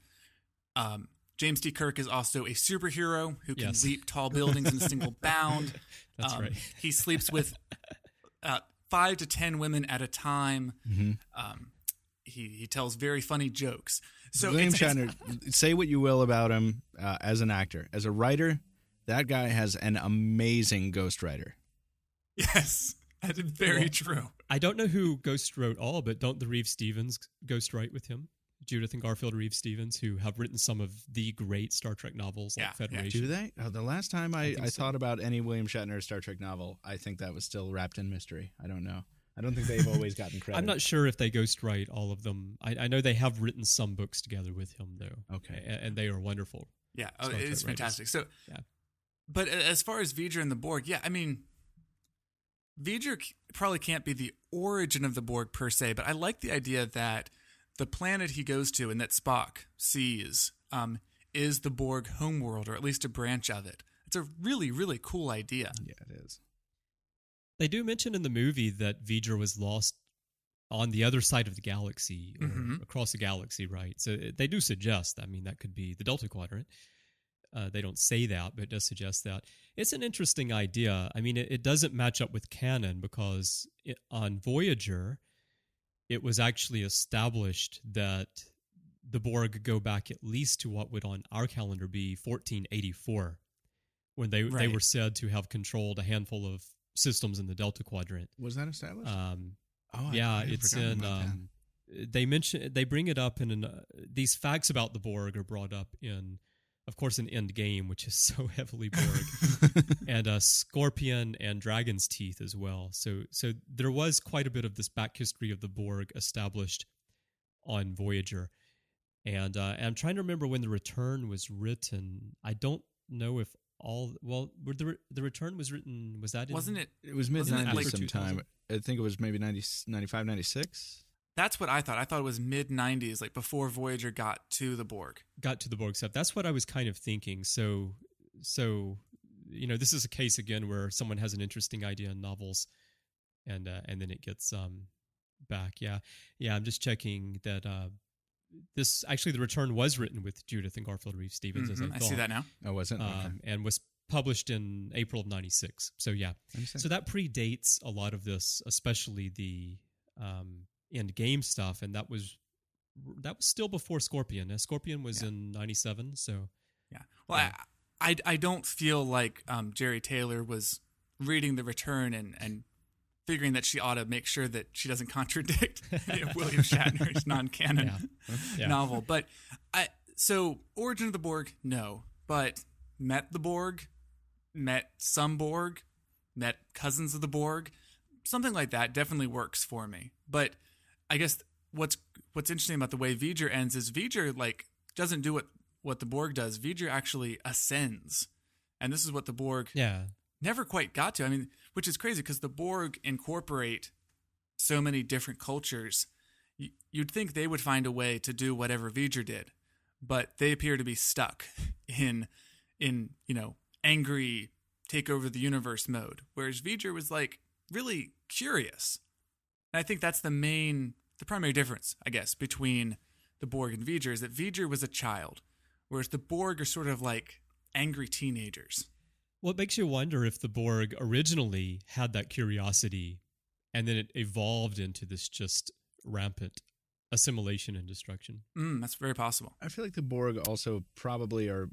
[SPEAKER 3] James T. Kirk is also a superhero who can
[SPEAKER 2] Yes.
[SPEAKER 3] leap tall buildings in a single bound.
[SPEAKER 2] That's right.
[SPEAKER 3] He sleeps with 5 to 10 women at a time. He tells very funny jokes. So
[SPEAKER 4] William
[SPEAKER 3] it's-
[SPEAKER 4] Shatner, say what you will about him as an actor. As a writer, that guy has an amazing ghostwriter.
[SPEAKER 3] Yes, that is very true.
[SPEAKER 2] I don't know who ghost wrote all, but don't the Reeve Stevens ghost write with him? Judith and Garfield Reeve Stevens, who have written some of the great Star Trek novels like
[SPEAKER 3] Yeah, yeah.
[SPEAKER 2] Federation.
[SPEAKER 4] Do they? The last time I
[SPEAKER 2] think so.
[SPEAKER 4] thought about any William Shatner Star Trek novel, I think that was still wrapped in mystery. I don't know. I don't think they've always gotten credit.
[SPEAKER 2] I'm not sure if they ghost write all of them. I know they have written some books together with him, though.
[SPEAKER 4] Okay.
[SPEAKER 2] And they are wonderful.
[SPEAKER 3] Yeah,
[SPEAKER 2] Star
[SPEAKER 3] it
[SPEAKER 2] Trek
[SPEAKER 3] is
[SPEAKER 2] writers.
[SPEAKER 3] fantastic. So,
[SPEAKER 2] Yeah.
[SPEAKER 3] But as far as V'ger and the Borg, yeah, I mean, V'ger probably can't be the origin of the Borg per se, but I like the idea that the planet he goes to and that Spock sees is the Borg homeworld, or at least a branch of it. It's a really, really cool idea.
[SPEAKER 4] Yeah, it is.
[SPEAKER 2] They do mention in the movie that V'ger was lost on the other side of the galaxy or across the galaxy, right? So they do suggest, I mean, that could be the Delta Quadrant. They don't say that, but it does suggest that. It's an interesting idea. I mean, it doesn't match up with canon because on Voyager, it was actually established that the Borg go back at least to what would on our calendar be 1484, when they
[SPEAKER 3] Right.
[SPEAKER 2] were said to have controlled a handful of systems in the Delta Quadrant.
[SPEAKER 4] Was that established?
[SPEAKER 2] Yeah,
[SPEAKER 4] I had
[SPEAKER 2] it's
[SPEAKER 4] forgotten
[SPEAKER 2] in.
[SPEAKER 4] about that.
[SPEAKER 2] They bring it up in these facts about the Borg are brought up in of course, an Endgame, which is so heavily Borg, and Scorpion and Dragon's Teeth as well. So there was quite a bit of this back history of the Borg established on Voyager. And I'm trying to remember when The Return was written. I don't know if the Return was written, was that in...
[SPEAKER 3] Wasn't it?
[SPEAKER 4] It was mid-90s
[SPEAKER 3] like
[SPEAKER 4] sometime. I think it was maybe 95, 96.
[SPEAKER 3] That's what I thought. I thought it was mid-90s, like before Voyager got to the Borg.
[SPEAKER 2] Got to the Borg stuff. That's what I was kind of thinking. So this is a case again where someone has an interesting idea in novels, and then it gets back. Yeah. I'm just checking that this actually The Return was written with Judith and Garfield Reeve Stevens. As I thought.
[SPEAKER 3] I see that now.
[SPEAKER 4] Oh, was it? Okay.
[SPEAKER 2] And was published in April of '96. So yeah, so that predates a lot of this, especially the Endgame stuff, and that was still before Scorpion. Scorpion was in '97. So
[SPEAKER 3] yeah. Well, I don't feel like Jerry Taylor was reading The Return and figuring that she ought to make sure that she doesn't contradict William Shatner's non-canon novel. But so Origin of the Borg, no. But met the Borg, met some Borg, met cousins of the Borg, something like that definitely works for me. But I guess what's interesting about the way V'Ger ends is V'Ger doesn't do what the Borg does. V'Ger actually ascends, and this is what the Borg never quite got to. I mean, which is crazy because the Borg incorporate so many different cultures. You'd think they would find a way to do whatever V'Ger did, but they appear to be stuck in angry take over the universe mode, whereas V'Ger was really curious. And I think that's the primary difference, I guess, between the Borg and V'Ger is that V'Ger was a child, whereas the Borg are sort of like angry teenagers.
[SPEAKER 2] Well, it makes you wonder if the Borg originally had that curiosity and then it evolved into this just rampant assimilation and destruction.
[SPEAKER 3] That's very possible.
[SPEAKER 4] I feel like the Borg also probably are...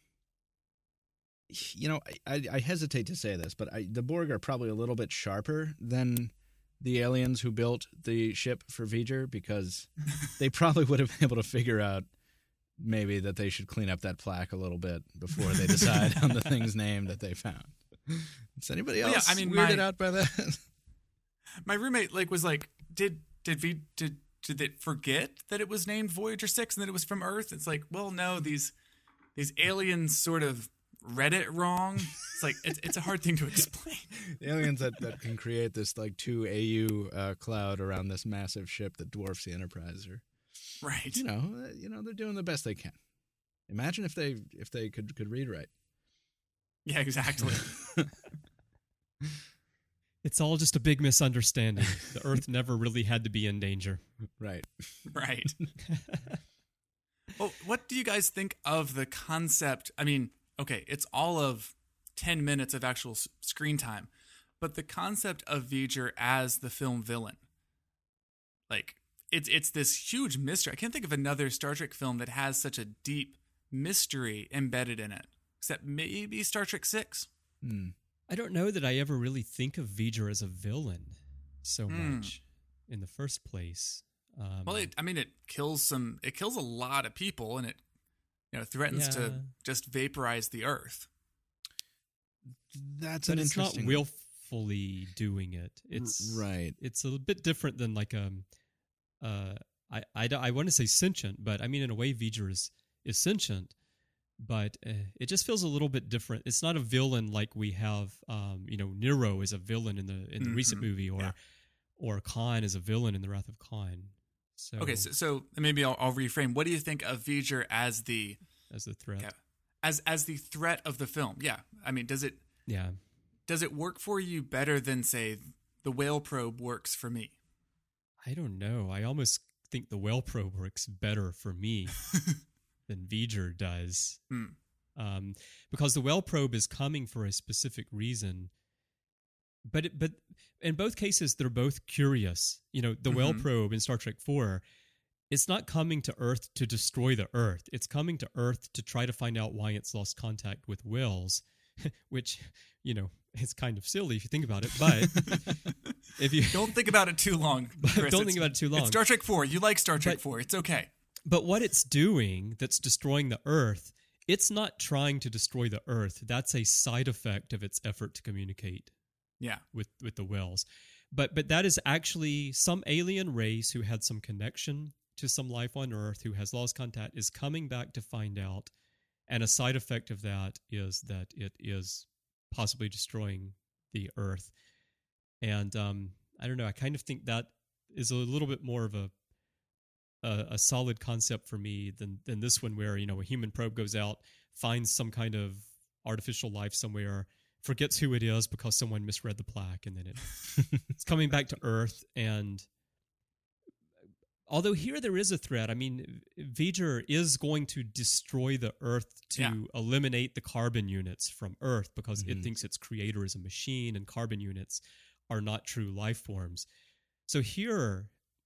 [SPEAKER 4] I hesitate to say this, but the Borg are probably a little bit sharper than the aliens who built the ship for V'Ger, because they probably would have been able to figure out maybe that they should clean up that plaque a little bit before they decide on the thing's name that they found. Is anybody else weirded out by that?
[SPEAKER 3] My roommate was like, did it forget that it was named Voyager 6 and that it was from Earth? It's like, well, no, these aliens sort of read it wrong. It's like it's a hard thing to explain.
[SPEAKER 4] The aliens that can create this 2 AU cloud around this massive ship that dwarfs the Enterprise are
[SPEAKER 3] right.
[SPEAKER 4] They're doing the best they can. Imagine if they could read right.
[SPEAKER 3] Yeah, exactly.
[SPEAKER 2] It's all just a big misunderstanding. The Earth never really had to be in danger.
[SPEAKER 4] Right.
[SPEAKER 3] Right. Well, what do you guys think of the concept? I mean, okay, it's all of 10 minutes of actual screen time, but the concept of V'Ger as the film villain, it's this huge mystery. I can't think of another Star Trek film that has such a deep mystery embedded in it, except maybe Star Trek VI.
[SPEAKER 2] I don't know that I ever really think of V'Ger as a villain so much in the first place.
[SPEAKER 3] Well, it kills a lot of people, and it threatens to just vaporize the Earth.
[SPEAKER 4] That's
[SPEAKER 2] but
[SPEAKER 4] an
[SPEAKER 2] it's
[SPEAKER 4] interesting.
[SPEAKER 2] Not willfully doing it. It's
[SPEAKER 4] right.
[SPEAKER 2] It's a bit different than I want to say sentient, but I mean in a way V'Ger is sentient, but it just feels a little bit different. It's not a villain like we have. Nero is a villain in the recent movie, or Khan is a villain in The Wrath of Khan. So,
[SPEAKER 3] okay, so maybe I'll reframe. What do you think of V'Ger as the
[SPEAKER 2] threat?
[SPEAKER 3] Yeah, as the threat of the film? Yeah, I mean, does it work for you better than, say, the whale probe works for me?
[SPEAKER 2] I don't know. I almost think the whale probe works better for me than V'Ger does, because the whale probe is coming for a specific reason. But in both cases, they're both curious. The whale probe in Star Trek IV, it's not coming to Earth to destroy the Earth. It's coming to Earth to try to find out why it's lost contact with whales, which, is kind of silly if you think about it. But if you
[SPEAKER 3] don't think about it too long, Chris,
[SPEAKER 2] don't think about it too long.
[SPEAKER 3] It's Star Trek IV. You like Star Trek IV. It's okay.
[SPEAKER 2] But what it's doing that's destroying the Earth it's not trying to destroy the Earth. That's a side effect of its effort to communicate
[SPEAKER 3] Yeah.
[SPEAKER 2] with the Wells. But that is actually some alien race who had some connection to some life on Earth who has lost contact is coming back to find out. And a side effect of that is that it is possibly destroying the Earth. And I don't know. I kind of think that is a little bit more of a solid concept for me than this one, where a human probe goes out, finds some kind of artificial life somewhere, forgets who it is because someone misread the plaque, and then it's coming back to Earth. And although here there is a threat, I mean, V'ger is going to destroy the Earth to eliminate the carbon units from Earth because it thinks its creator is a machine, and carbon units are not true life forms. So here,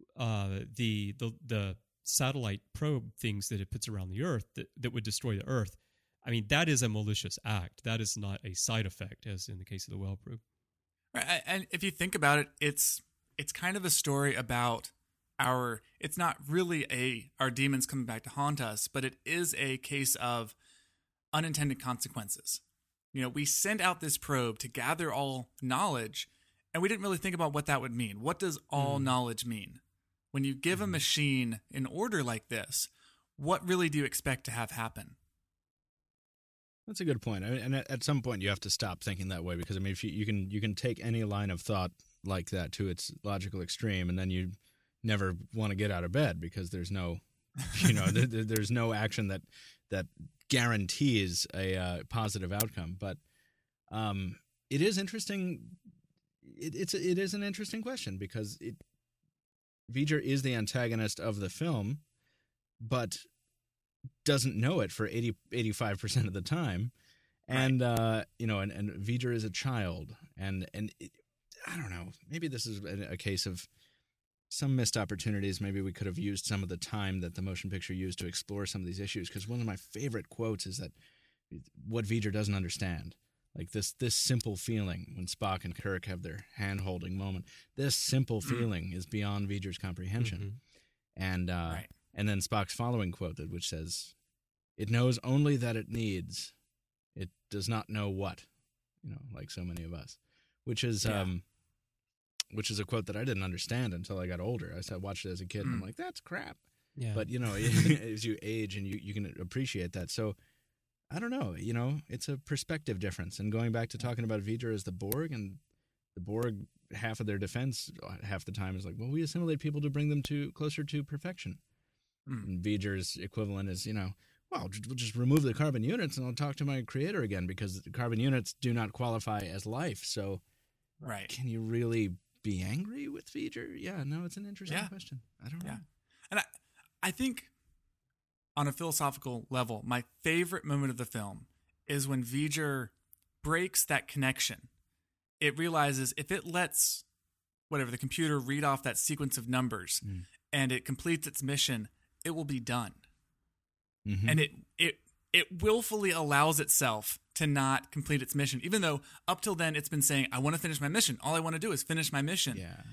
[SPEAKER 2] the satellite probe things that it puts around the Earth that would destroy the Earth, I mean, that is a malicious act. That is not a side effect, as in the case of the well probe.
[SPEAKER 3] Right. And if you think about it, it's kind of a story about it's not really our demons coming back to haunt us, but it is a case of unintended consequences. We send out this probe to gather all knowledge, and we didn't really think about what that would mean. What does all knowledge mean? When you give a machine an order like this, what really do you expect to have happen?
[SPEAKER 4] That's a good point. And at some point, you have to stop thinking that way, because I mean, if you can take any line of thought like that to its logical extreme, and then you never want to get out of bed because there's no, there's no action that guarantees a positive outcome. But it is interesting. It is an interesting question, because V'ger is the antagonist of the film, but doesn't know it for 85% of the time. And, and V'ger is a child. And I don't know, maybe this is a case of some missed opportunities. Maybe we could have used some of the time that the motion picture used to explore some of these issues, because one of my favorite quotes is that what V'ger doesn't understand, like this simple feeling when Spock and Kirk have their hand-holding moment, this simple feeling is beyond V'ger's comprehension. And and then Spock's following quote, which says, "It knows only that it needs. It does not know what," like so many of us, which is a quote that I didn't understand until I got older. I watched it as a kid, and I'm like, that's crap. Yeah. But, as you age and you can appreciate that. So, I don't know, it's a perspective difference. And going back to talking about V'ger as the Borg, and the Borg, half of their defense, half the time is like, well, we assimilate people to bring them closer to perfection. And V'ger's equivalent is, well, we'll just remove the carbon units and I'll talk to my creator again, because the carbon units do not qualify as life. So can you really be angry with V'ger? Yeah, no, it's an interesting question. I don't know.
[SPEAKER 3] And I think on a philosophical level, my favorite moment of the film is when V'ger breaks that connection. It realizes if it lets the computer read off that sequence of numbers and it completes its mission, it will be done. And it willfully allows itself to not complete its mission, even though up till then it's been saying, I want to finish my mission. All I want to do is finish my mission. Yeah.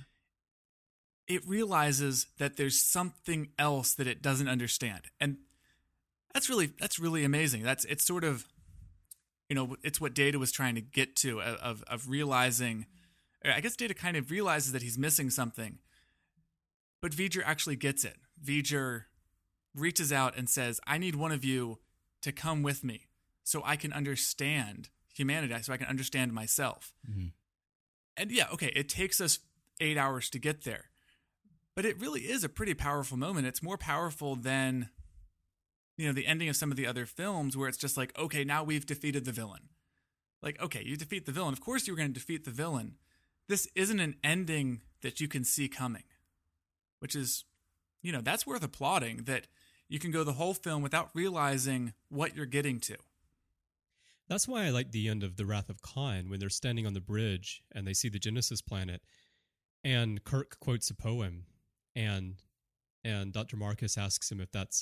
[SPEAKER 3] It realizes that there's something else that it doesn't understand. And that's really amazing. It's sort of, it's what Data was trying to get to, of realizing, I guess Data kind of realizes that he's missing something, but V'ger actually gets it. V'ger reaches out and says, I need one of you to come with me so I can understand humanity, so I can understand myself. And it takes us 8 hours to get there, but it really is a pretty powerful moment. It's more powerful than, the ending of some of the other films, where it's just like, okay, now we've defeated the villain. Like, okay, you defeat the villain. Of course you were going to defeat the villain. This isn't an ending that you can see coming, which is, that's worth applauding, that you can go the whole film without realizing what you're getting to.
[SPEAKER 2] That's why I like the end of The Wrath of Khan, when they're standing on the bridge and they see the Genesis planet, and Kirk quotes a poem, and Dr. Marcus asks him if that's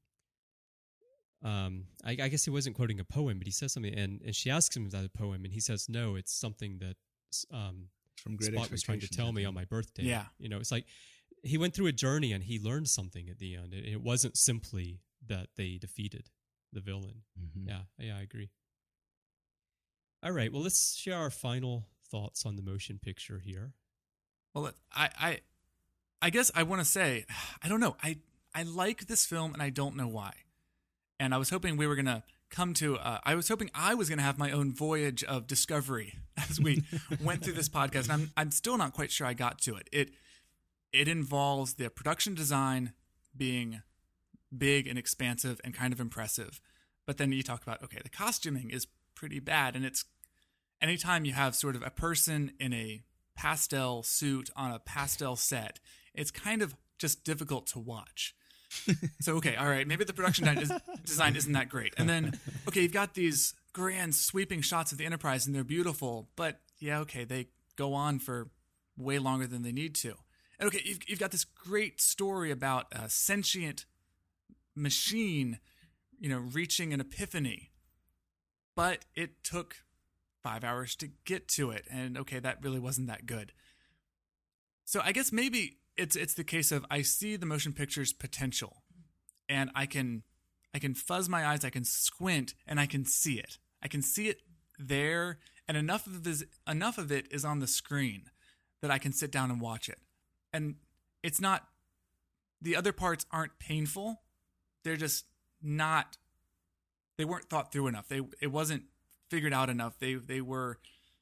[SPEAKER 2] I guess he wasn't quoting a poem, but he says something, and she asks him if that's a poem, and he says no, it's something that
[SPEAKER 4] from Great
[SPEAKER 2] Spock was trying to tell me on my birthday.
[SPEAKER 3] Yeah,
[SPEAKER 2] it's like he went through a journey and he learned something at the end. It wasn't simply that they defeated the villain.
[SPEAKER 4] Mm-hmm.
[SPEAKER 2] Yeah, I agree. All right, well, let's share our final thoughts on the motion picture here.
[SPEAKER 3] Well, I guess I want to say, I don't know. I like this film, and I don't know why. And I was hoping we were going to come to, I was hoping I was going to have my own voyage of discovery as we went through this podcast. And I'm still not quite sure I got to it. It involves the production design being big and expansive and kind of impressive. But then you talk about, okay, the costuming is pretty bad. And it's anytime you have sort of a person in a pastel suit on a pastel set, it's kind of just difficult to watch. So, okay, all right, maybe the production design isn't that great. And then, okay, you've got these grand sweeping shots of the Enterprise, and they're beautiful, but yeah, okay, they go on for way longer than they need to. And okay, you've got this great story about a sentient machine, reaching an epiphany, but it took 5 hours to get to it, and okay, that really wasn't that good. So I guess maybe it's the case of I see the motion picture's potential, and I can fuzz my eyes, I can squint, and I can see it. I can see it there, and enough of it is on the screen that I can sit down and watch it. And it's not, the other parts aren't painful. They're just not, they weren't thought through enough. It wasn't figured out enough. They weren't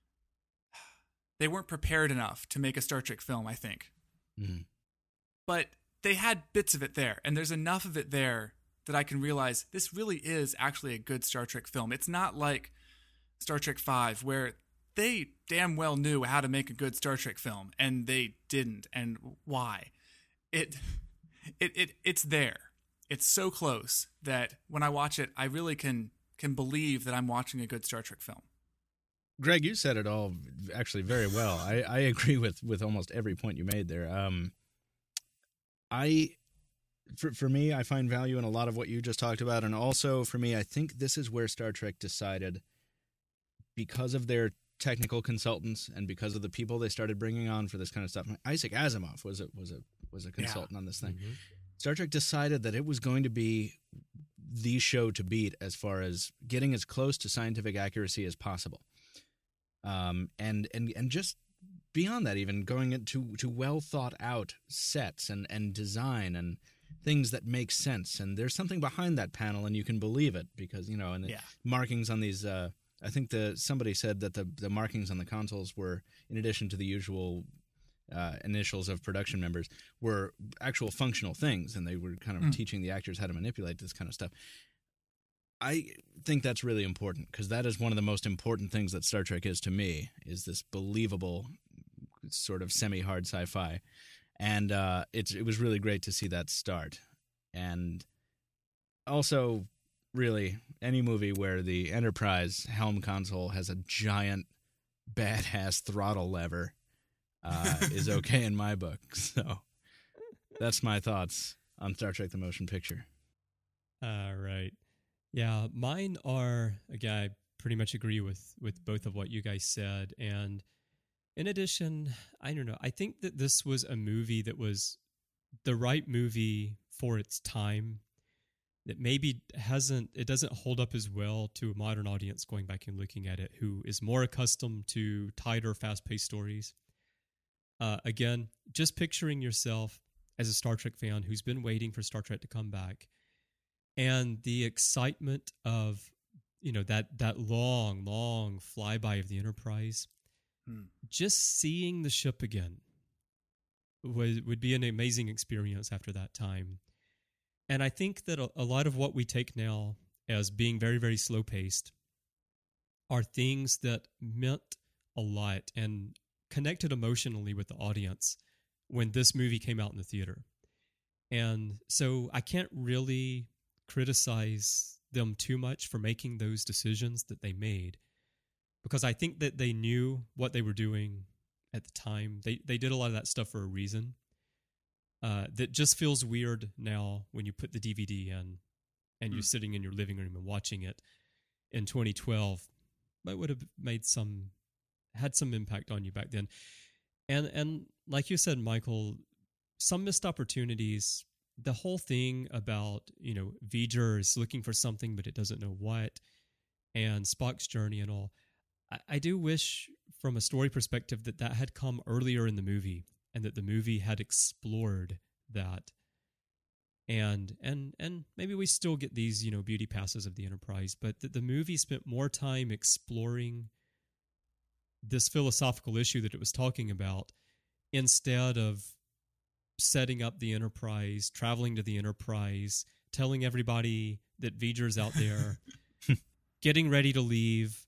[SPEAKER 3] prepared enough to make a Star Trek film, I think.
[SPEAKER 4] Mm.
[SPEAKER 3] But they had bits of it there, and there's enough of it there that I can realize this really is actually a good Star Trek film. It's not like Star Trek V, where they damn well knew how to make a good Star Trek film, and they didn't, and why. It's there. It's so close that when I watch it, I really can believe that I'm watching a good Star Trek film.
[SPEAKER 4] Greg, you said it all actually very well. I agree with almost every point you made there. For me, I find value in a lot of what you just talked about, and also for me, I think this is where Star Trek decided, because of their technical consultants and because of the people they started bringing on for this kind of stuff. Isaac Asimov was a consultant on this thing. Mm-hmm. Star Trek decided that it was going to be the show to beat as far as getting as close to scientific accuracy as possible. And just beyond that, even going into well thought out sets and design and things that make sense. And there's something behind that panel, and you can believe it because the markings on these. I think somebody said that the markings on the consoles were, in addition to the usual initials of production members, were actual functional things, and they were kind of teaching the actors how to manipulate this kind of stuff. I think that's really important because that is one of the most important things that Star Trek is to me, is this believable sort of semi-hard sci-fi. And it was really great to see that start. And also, really, any movie where the Enterprise helm console has a giant badass throttle lever is okay in my book. So that's my thoughts on Star Trek the Motion Picture.
[SPEAKER 2] All right. Yeah, mine are, again, I pretty much agree with both of what you guys said. And in addition, I don't know, I think that this was a movie that was the right movie for its time, that maybe it doesn't hold up as well to a modern audience going back and looking at it, who is more accustomed to tighter, fast-paced stories. Again, just picturing yourself as a Star Trek fan who's been waiting for Star Trek to come back, and the excitement of that long flyby of the Enterprise, just seeing the ship again would be an amazing experience after that time. And I think that a lot of what we take now as being very, very slow-paced are things that meant a lot and connected emotionally with the audience when this movie came out in the theater. And so I can't really criticize them too much for making those decisions that they made, because I think that they knew what they were doing at the time. They did a lot of that stuff for a reason. That just feels weird now when you put the DVD in and you're sitting in your living room and watching it in 2012. That would have had some impact on you back then. And like you said, Michael, some missed opportunities the whole thing about, V'ger is looking for something, but it doesn't know what, and Spock's journey and all, I do wish from a story perspective that had come earlier in the movie and that the movie had explored that. And maybe we still get these, beauty passes of the Enterprise, but that the movie spent more time exploring this philosophical issue that it was talking about instead of setting up the Enterprise, traveling to the Enterprise, telling everybody that V'ger's out there, getting ready to leave.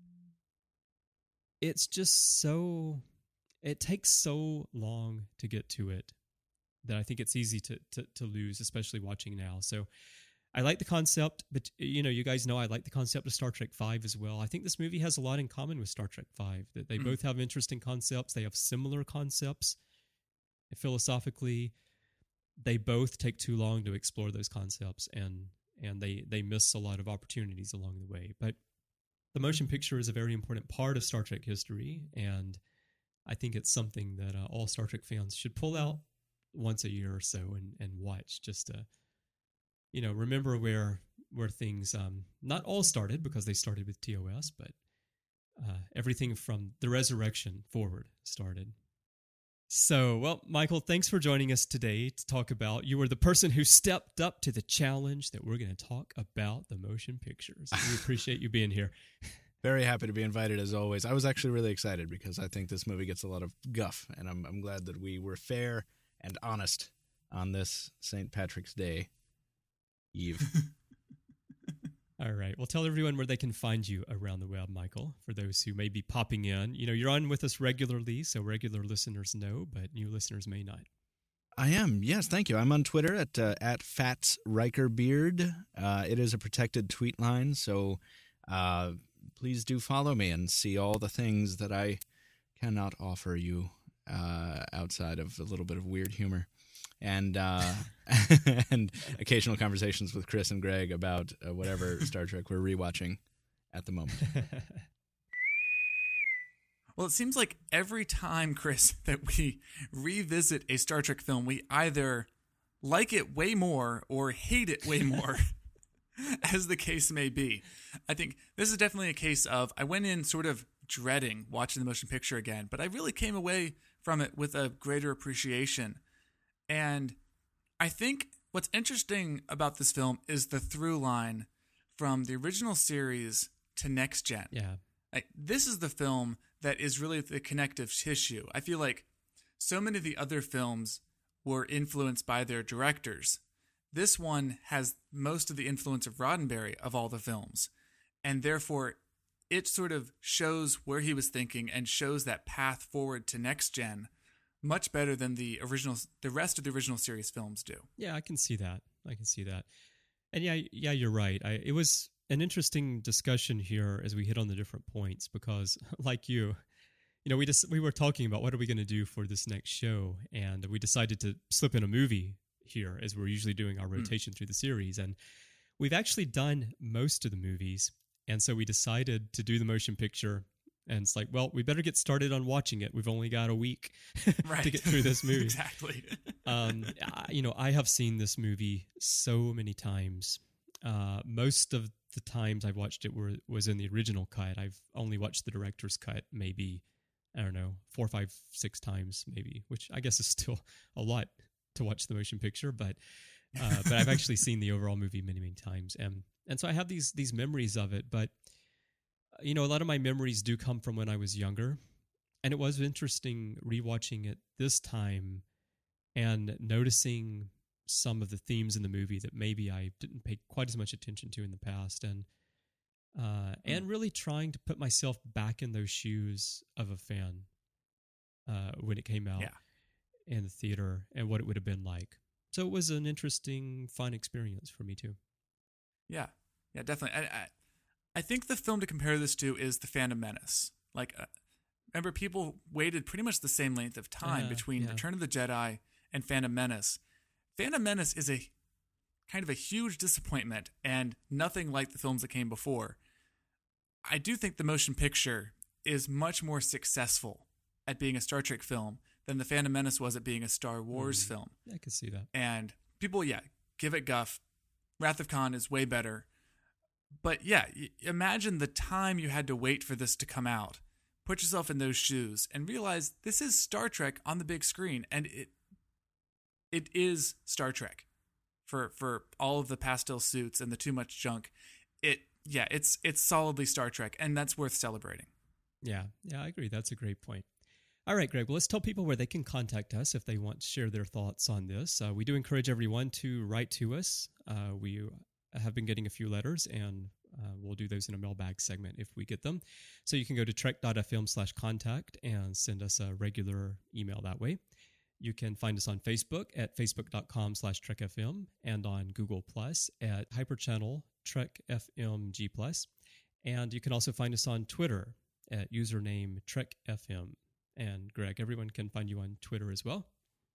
[SPEAKER 2] It's just it takes so long to get to it that I think it's easy to lose, especially watching now. So I like the concept, but you guys know I like the concept of Star Trek V as well. I think this movie has a lot in common with Star Trek V, that they both have interesting concepts. They have similar concepts. Philosophically, they both take too long to explore those concepts, and they miss a lot of opportunities along the way. But the motion picture is a very important part of Star Trek history, and I think it's something that all Star Trek fans should pull out once a year or so and watch, just to remember where things not all started, because they started with TOS, but everything from the Resurrection forward started. So, well, Michael, thanks for joining us today to talk about, you were the person who stepped up to the challenge that we're going to talk about the motion pictures. We appreciate you being here.
[SPEAKER 4] Very happy to be invited, as always. I was actually really excited because I think this movie gets a lot of guff, and I'm glad that we were fair and honest on this St. Patrick's Day Eve.
[SPEAKER 2] All right. Well, tell everyone where they can find you around the web, Michael, for those who may be popping in. You're on with us regularly, so regular listeners know, but new listeners may not.
[SPEAKER 4] I am. Yes, thank you. I'm on Twitter at FatsRikerBeard. It is a protected tweet line, so please do follow me and see all the things that I cannot offer you outside of a little bit of weird humor. And and occasional conversations with Chris and Greg about whatever Star Trek we're rewatching at the moment.
[SPEAKER 3] Well, it seems like every time, Chris, that we revisit a Star Trek film, we either like it way more or hate it way more, as the case may be. I think this is definitely a case of, I went in sort of dreading watching the motion picture again, but I really came away from it with a greater appreciation. And I think what's interesting about this film is the through line from the original series to Next Gen.
[SPEAKER 2] Yeah.
[SPEAKER 3] This is the film that is really the connective tissue. I feel like so many of the other films were influenced by their directors. This one has most of the influence of Roddenberry of all the films. And therefore, it sort of shows where he was thinking and shows that path forward to Next Gen much better than the rest of the original series films do.
[SPEAKER 2] Yeah, I can see that. And yeah, you're right. It was an interesting discussion here as we hit on the different points, because like you, we were talking about what are we going to do for this next show, and we decided to slip in a movie here as we're usually doing our rotation through the series. And we've actually done most of the movies, and so we decided to do the motion picture. And it's like, well, we better get started on watching it. We've only got a week to get through this movie.
[SPEAKER 3] Exactly.
[SPEAKER 2] I have seen this movie so many times. Most of the times I've watched it was in the original cut. I've only watched the director's cut maybe, 4, 5, 6 times maybe, which I guess is still a lot to watch the motion picture. But I've actually seen the overall movie many, many times. And so I have these memories of it. But a lot of my memories do come from when I was younger, and it was interesting rewatching it this time and noticing some of the themes in the movie that maybe I didn't pay quite as much attention to in the past, and really trying to put myself back in those shoes of a fan when it came out in the theater and what it would have been like. So it was an interesting, fun experience for me too.
[SPEAKER 3] Yeah, definitely. I think the film to compare this to is The Phantom Menace. Remember, people waited pretty much the same length of time between Return of the Jedi and Phantom Menace. Phantom Menace is a kind of a huge disappointment and nothing like the films that came before. I do think the motion picture is much more successful at being a Star Trek film than The Phantom Menace was at being a Star Wars film.
[SPEAKER 2] I can see that.
[SPEAKER 3] And people, give it guff. Wrath of Khan is way better. But yeah, imagine the time you had to wait for this to come out. Put yourself in those shoes and realize this is Star Trek on the big screen, and it is Star Trek for all of the pastel suits and the too much junk. It's solidly Star Trek, and that's worth celebrating.
[SPEAKER 2] Yeah, I agree. That's a great point. All right, Greg, well, let's tell people where they can contact us if they want to share their thoughts on this. We do encourage everyone to write to us. We have been getting a few letters, and we'll do those in a mailbag segment if we get them. So you can go to trek.fm/contact and send us a regular email that way. You can find us on Facebook at facebook.com/trekfm and on Google Plus at Hyperchannel TrekFMG+. And you can also find us on Twitter at username TrekFM. And Greg, everyone can find you on Twitter as well.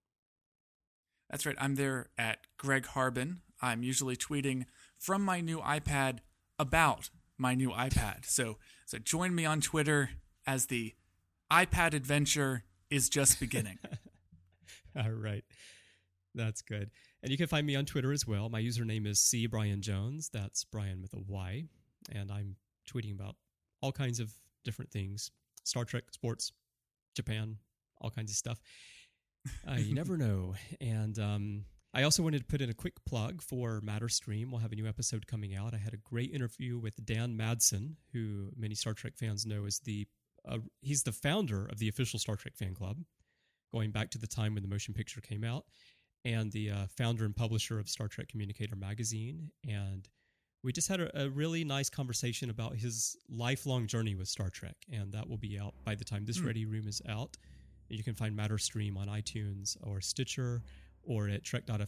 [SPEAKER 3] That's right. I'm there at Greg Harbin. I'm usually tweeting from my new iPad about my new iPad. So join me on Twitter as the iPad adventure is just beginning.
[SPEAKER 2] All right. That's good. And you can find me on Twitter as well. My username is CBrianJones. That's Brian with a Y. And I'm tweeting about all kinds of different things. Star Trek, sports, Japan, all kinds of stuff. You never know. And I also wanted to put in a quick plug for MatterStream. We'll have a new episode coming out. I had a great interview with Dan Madsen, who many Star Trek fans know as he's the founder of the official Star Trek fan club, going back to the time when the motion picture came out, and the founder and publisher of Star Trek Communicator magazine. And we just had a really nice conversation about his lifelong journey with Star Trek, and that will be out by the time this Ready Room is out. You can find MatterStream on iTunes or Stitcher or at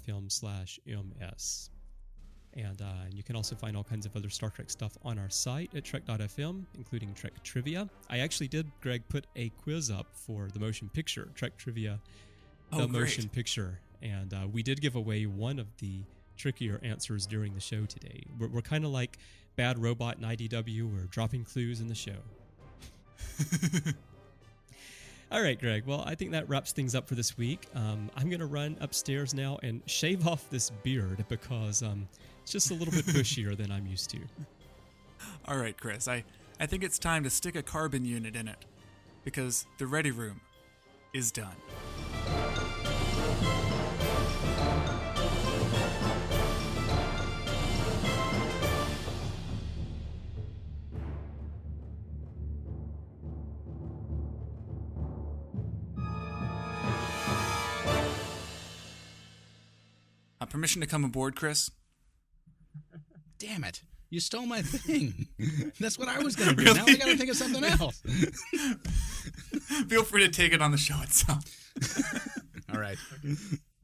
[SPEAKER 2] trek.fm/ms. And you can also find all kinds of other Star Trek stuff on our site at trek.fm, including Trek Trivia. I actually did, Greg, put a quiz up for the motion picture, Trek Trivia, motion picture. And we did give away one of the trickier answers during the show today. We're kind of like Bad Robot and IDW. We're dropping clues in the show. All right, Greg. Well, I think that wraps things up for this week. I'm going to run upstairs now and shave off this beard because it's just a little bit bushier than I'm used to.
[SPEAKER 3] All right, Chris. I think it's time to stick a carbon unit in it because the Ready Room is done. Permission to come aboard, Chris?
[SPEAKER 4] Damn it. You stole my thing. That's what I was going to do.
[SPEAKER 3] Really?
[SPEAKER 4] Now I got to think of something else.
[SPEAKER 3] Feel free to take it on the show itself.
[SPEAKER 4] All right.